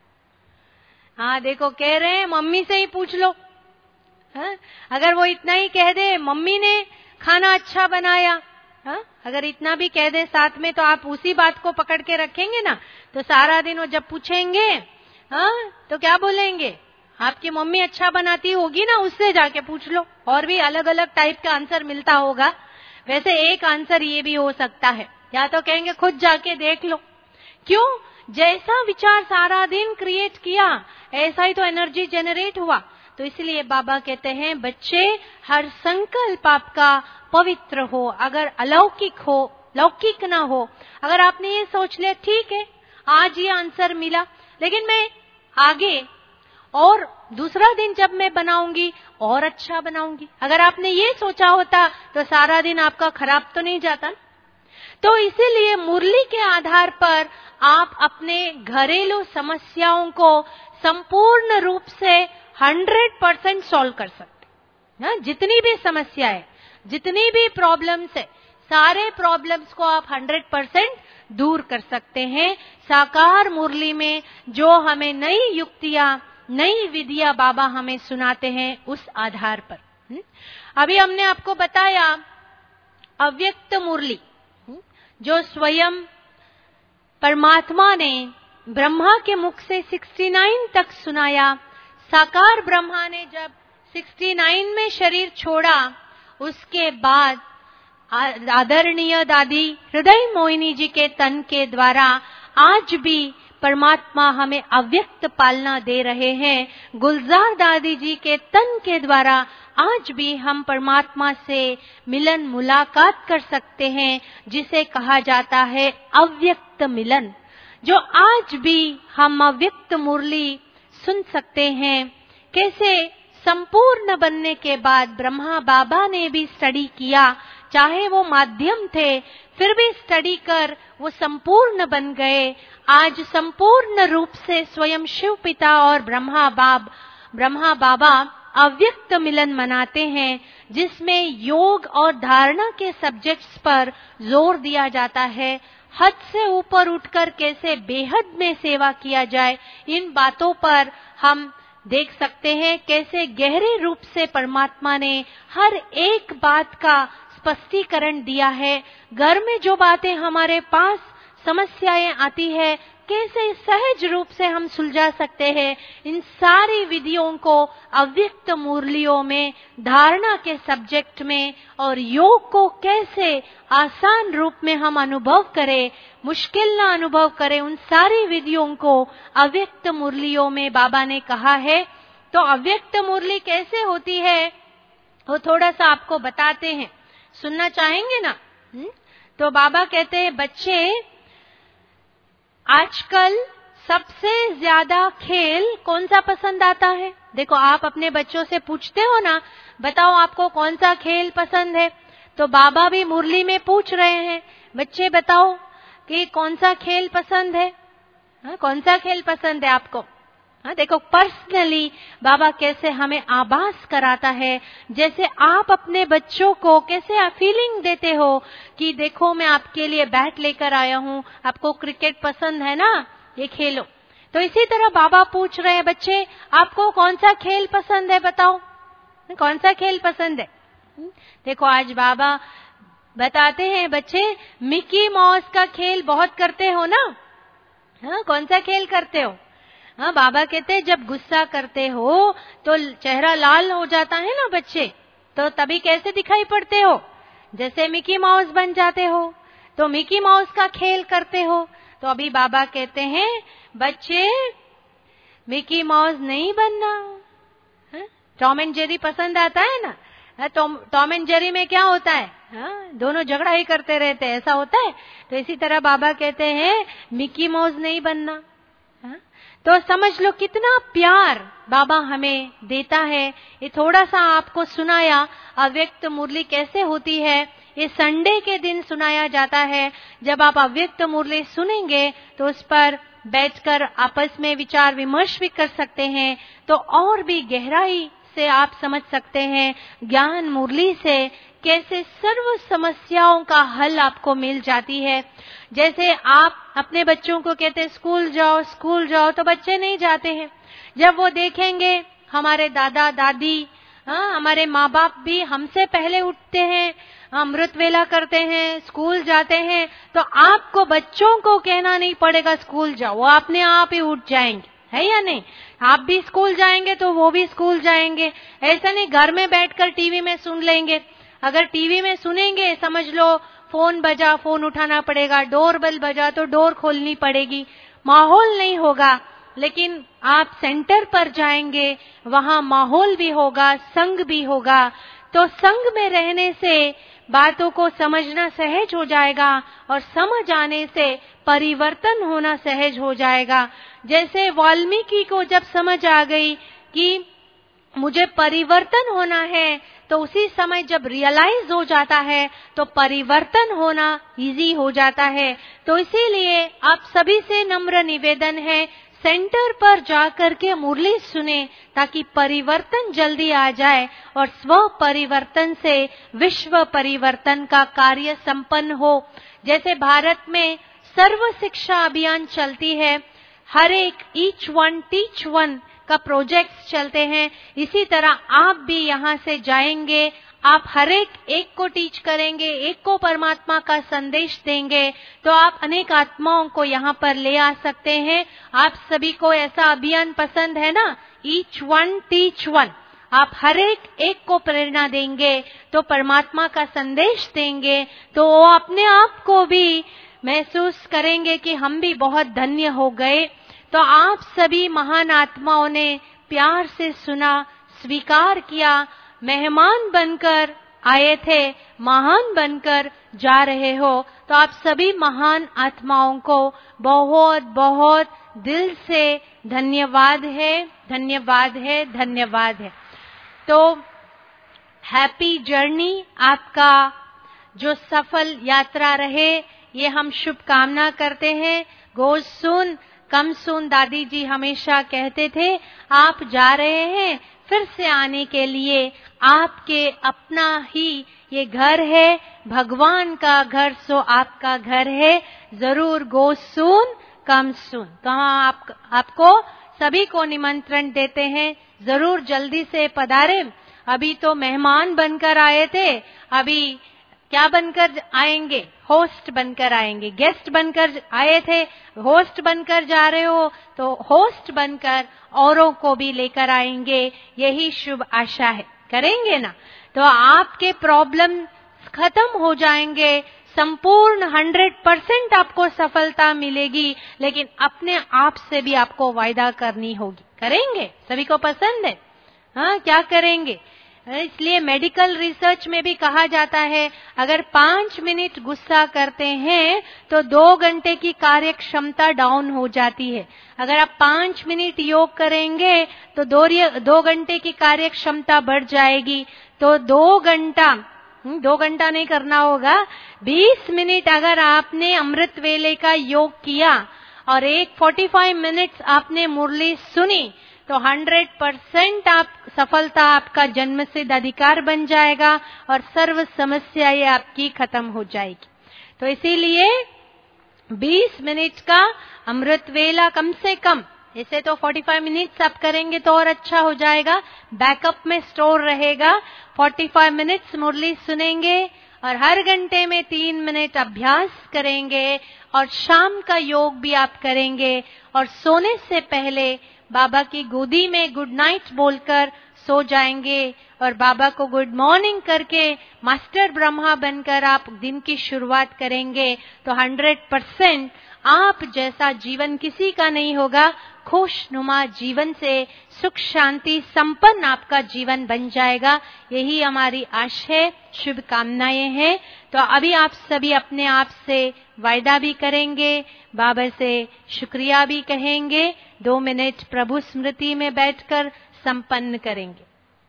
हाँ देखो कह रहे हैं मम्मी से ही पूछ लो। हाँ? अगर वो इतना ही कह दे मम्मी ने खाना अच्छा बनाया, हाँ? अगर इतना भी कह दे साथ में, तो आप उसी बात को पकड़ के रखेंगे ना। तो सारा दिन वो जब पूछेंगे, हाँ, तो क्या बोलेंगे? आपकी मम्मी अच्छा बनाती होगी ना, उससे जाके पूछ लो। और भी अलग अलग टाइप का आंसर मिलता होगा। वैसे एक आंसर ये भी हो सकता है, या तो कहेंगे खुद जाके देख लो। क्यों? जैसा विचार सारा दिन क्रिएट किया, ऐसा ही तो एनर्जी जनरेट हुआ। तो इसलिए बाबा कहते हैं बच्चे, हर संकल्प आपका पवित्र हो। अगर अलौकिक हो, लौकिक ना हो, अगर आपने ये सोच लिया ठीक है आज ये आंसर मिला, लेकिन मैं आगे और दूसरा दिन जब मैं बनाऊंगी और अच्छा बनाऊंगी, अगर आपने ये सोचा होता तो सारा दिन आपका खराब तो नहीं जाता। तो इसीलिए मुरली के आधार पर आप अपने घरेलू समस्याओं को संपूर्ण रूप से 100% सॉल्व कर सकते हैं। जितनी भी समस्या है, जितनी भी प्रॉब्लम्स है, सारे प्रॉब्लम्स को आप 100% दूर कर सकते हैं साकार मुरली में। जो हमें नई युक्तियां, नई विधियां बाबा हमें सुनाते हैं, उस आधार पर। अभी हमने आपको बताया अव्यक्त मुरली, जो स्वयं परमात्मा ने ब्रह्मा के मुख से 69 तक सुनाया। साकार ब्रह्मा ने जब 69 में शरीर छोड़ा, उसके बाद आदरणीय दादी हृदय मोहिनी जी के तन के द्वारा आज भी परमात्मा हमें अव्यक्त पालना दे रहे हैं। गुलजार दादी जी के तन के द्वारा आज भी हम परमात्मा से मिलन, मुलाकात कर सकते हैं, जिसे कहा जाता है अव्यक्त मिलन। जो आज भी हम अव्यक्त मुरली सुन सकते हैं। कैसे संपूर्ण बनने के बाद ब्रह्मा बाबा ने भी स्टडी किया, चाहे वो माध्यम थे, फिर भी स्टडी कर वो संपूर्ण बन गए। आज संपूर्ण रूप से स्वयं शिव पिता और ब्रह्मा बाबा अव्यक्त मिलन मनाते हैं, जिसमें योग और धारणा के सब्जेक्ट्स पर जोर दिया जाता है। हद से ऊपर उठकर कैसे बेहद में सेवा किया जाए, इन बातों पर हम देख सकते हैं कैसे गहरे रूप से परमात्मा ने हर एक बात का स्पष्टीकरण दिया है। घर में जो बातें हमारे पास समस्याएं आती है, कैसे सहज रूप से हम सुलझा सकते हैं, इन सारी विधियों को अव्यक्त मुरलियों में, धारणा के सब्जेक्ट में, और योग को कैसे आसान रूप में हम अनुभव करें, मुश्किल ना अनुभव करें, उन सारी विधियों को अव्यक्त मुरलियों में बाबा ने कहा है। तो अव्यक्त मुरली कैसे होती है वो थोड़ा सा आपको बताते हैं, सुनना चाहेंगे ना? तो बाबा कहते हैं बच्चे, आजकल सबसे ज्यादा खेल कौन सा पसंद आता है? देखो आप अपने बच्चों से पूछते हो ना, बताओ आपको कौन सा खेल पसंद है। तो बाबा भी मुरली में पूछ रहे हैं, बच्चे बताओ कि कौन सा खेल पसंद है? कौन सा खेल पसंद है आपको? देखो पर्सनली बाबा कैसे हमें आभास कराता है, जैसे आप अपने बच्चों को कैसे फीलिंग देते हो कि देखो मैं आपके लिए बैट लेकर आया हूँ, आपको क्रिकेट पसंद है ना, ये खेलो। तो इसी तरह बाबा पूछ रहे हैं, बच्चे आपको कौन सा खेल पसंद है, बताओ कौन सा खेल पसंद है। देखो आज बाबा बताते हैं, बच्चे मिकी माउस का खेल बहुत करते हो ना, हाँ, कौन सा खेल करते हो? हाँ, बाबा कहते हैं जब गुस्सा करते हो तो चेहरा लाल हो जाता है ना बच्चे, तो तभी कैसे दिखाई पड़ते हो? जैसे मिकी माउस बन जाते हो। तो मिकी माउस का खेल करते हो। तो अभी बाबा कहते हैं बच्चे मिकी माउस नहीं बनना। टॉम एंड जेरी पसंद आता है ना? टॉम एंड जेरी में क्या होता है? दोनों झगड़ा ही करते रहते हैं, ऐसा होता है। तो इसी तरह बाबा कहते हैं मिकी माउस नहीं बनना। तो समझ लो कितना प्यार बाबा हमें देता है। ये थोड़ा सा आपको सुनाया अव्यक्त मुरली कैसे होती है। ये संडे के दिन सुनाया जाता है। जब आप अव्यक्त मुरली सुनेंगे तो उस पर बैठकर आपस में विचार विमर्श भी कर सकते हैं, तो और भी गहराई से आप समझ सकते हैं ज्ञान मुरली से कैसे सर्व समस्याओं का हल आपको मिल जाती है। जैसे आप अपने बच्चों को कहते हैं स्कूल जाओ, तो बच्चे नहीं जाते हैं। जब वो देखेंगे हमारे दादा दादी, हमारे माँ बाप भी हमसे पहले उठते हैं, अमृत वेला करते हैं, स्कूल जाते हैं, तो आपको बच्चों को कहना नहीं पड़ेगा स्कूल जाओ, वो अपने आप ही उठ जाएंगे, है या नहीं? आप भी स्कूल जाएंगे तो वो भी स्कूल जाएंगे। ऐसा नहीं घर में बैठकर टीवी में सुन लेंगे। अगर टीवी में सुनेंगे समझ लो फोन बजा, फोन उठाना पड़ेगा, डोर बेल बजा तो डोर खोलनी पड़ेगी, माहौल नहीं होगा। लेकिन आप सेंटर पर जाएंगे, वहां माहौल भी होगा, संग भी होगा। तो संग में रहने से बातों को समझना सहज हो जाएगा और समझ आने से परिवर्तन होना सहज हो जाएगा। जैसे वाल्मीकि को जब समझ आ गई कि मुझे परिवर्तन होना है, तो उसी समय जब रियलाइज हो जाता है तो परिवर्तन होना इजी हो जाता है। तो इसीलिए आप सभी से नम्र निवेदन है सेंटर पर जाकर के मुरली सुने, ताकि परिवर्तन जल्दी आ जाए और स्व परिवर्तन से विश्व परिवर्तन का कार्य संपन्न हो। जैसे भारत में सर्व शिक्षा अभियान चलती है, हर एक ईच वन टीच वन का प्रोजेक्ट्स चलते हैं, इसी तरह आप भी यहाँ से जाएंगे, आप हर एक को टीच करेंगे, एक को परमात्मा का संदेश देंगे, तो आप अनेक आत्माओं को यहाँ पर ले आ सकते हैं। आप सभी को ऐसा अभियान पसंद है ना, ईच वन टीच वन। आप हर एक को प्रेरणा देंगे तो परमात्मा का संदेश देंगे, तो वो अपने आप को भी महसूस करेंगे कि हम भी बहुत धन्य हो गए। तो आप सभी महान आत्माओं ने प्यार से सुना, स्वीकार किया, मेहमान बनकर आए थे, महान बनकर जा रहे हो। तो आप सभी महान आत्माओं को बहुत बहुत दिल से धन्यवाद है, धन्यवाद है, धन्यवाद है। तो हैप्पी जर्नी, आपका जो सफल यात्रा रहे, ये हम शुभकामना करते हैं। गो सून कम सून दादी जी हमेशा कहते थे, आप जा रहे हैं फिर से आने के लिए, आपके अपना ही ये घर है, भगवान का घर सो आपका घर है, जरूर गो सून कम सून। तो आपको सभी को निमंत्रण देते हैं, जरूर जल्दी से पधारे। अभी तो मेहमान बनकर आए थे, अभी क्या बनकर आएंगे? होस्ट बनकर आएंगे। गेस्ट बनकर आए थे, होस्ट बनकर जा रहे हो, तो होस्ट बनकर औरों को भी लेकर आएंगे, यही शुभ आशा है। करेंगे ना? तो आपके प्रॉब्लम खत्म हो जाएंगे, संपूर्ण 100% आपको सफलता मिलेगी, लेकिन अपने आप से भी आपको वायदा करनी होगी। करेंगे? सभी को पसंद है? हाँ, क्या करेंगे? इसलिए मेडिकल रिसर्च में भी कहा जाता है, अगर 5 मिनट गुस्सा करते हैं तो 2 घंटे की कार्य क्षमता डाउन हो जाती है। अगर आप 5 मिनट योग करेंगे तो 2 घंटे की कार्य क्षमता बढ़ जाएगी। तो 2 घंटा नहीं करना होगा, 20 मिनट अगर आपने अमृत वेले का योग किया और 45 मिनट्स आपने मुरली सुनी, तो 100% आप सफलता आपका जन्मसिद्ध अधिकार बन जाएगा और सर्व समस्याएं आपकी खत्म हो जाएगी। तो इसीलिए 20 मिनट का अमृत वेला कम से कम, इसे तो 45 मिनट्स आप करेंगे तो और अच्छा हो जाएगा, बैकअप में स्टोर रहेगा। 45 मिनट्स मुरली सुनेंगे, और हर घंटे में 3 मिनट अभ्यास करेंगे और शाम का योग भी आप करेंगे और सोने से पहले बाबा की गोदी में गुड नाइट बोलकर सो जाएंगे और बाबा को गुड मॉर्निंग करके मास्टर ब्रह्मा बनकर आप दिन की शुरुआत करेंगे तो 100% आप जैसा जीवन किसी का नहीं होगा। खुशनुमा जीवन से सुख शांति संपन्न आपका जीवन बन जाएगा। यही हमारी आशा है, शुभकामनाएं हैं। तो अभी आप सभी अपने आप से वायदा भी करेंगे, बाबा से शुक्रिया भी कहेंगे, 2 मिनट प्रभु स्मृति में बैठकर संपन्न करेंगे।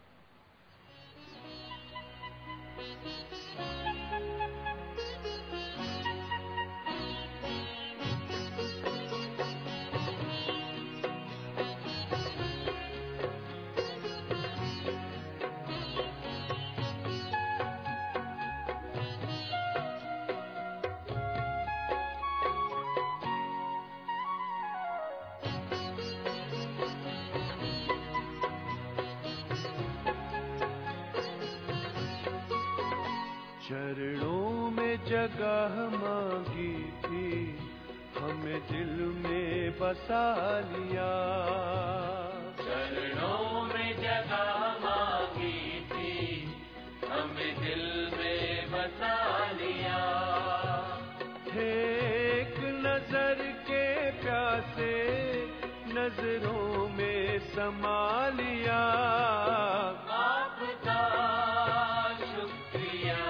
चरणों में जगह मांगी थी, हमें दिल में बसा लिया। चरणों में जगह मांगी थी, हमें दिल में बसा लिया। थे एक नजर के प्यासे, नजरों में समा लिया। आपका शुक्रिया,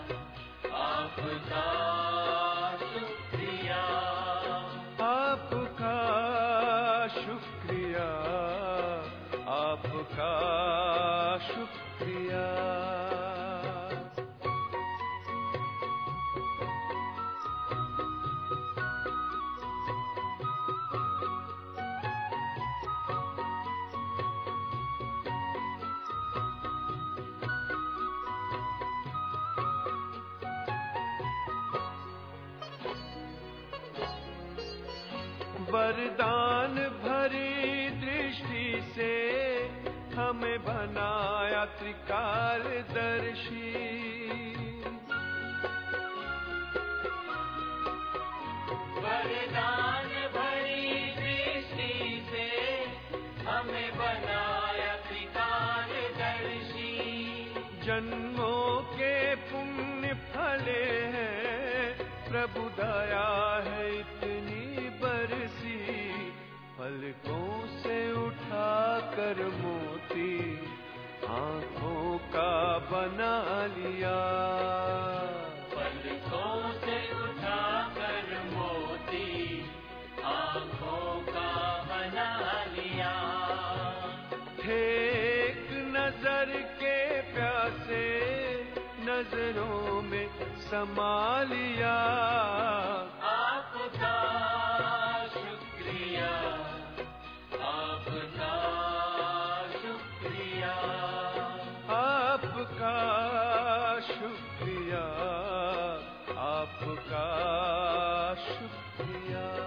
आपका शुक्रिया, आपका शुक्रिया, आपका शुक्रिया। वरदान भरी दृष्टि से हमें बनाया त्रिकालदर्शी। वरदान भरी दृष्टि से हमें बनाया त्रिकालदर्शी। जन्मों के पुण्य फले हैं, प्रभु दया है इतनी बरसी। पलकों से उठा कर मोती आंखों का बना लिया। पलकों से उठा कर मोती आंखों का बना लिया। थे एक नजर के प्यासे, नजरों में समा लिया। आपका शुक्रिया, आपका शुक्रिया, आपका शुक्रिया, आपका शुक्रिया।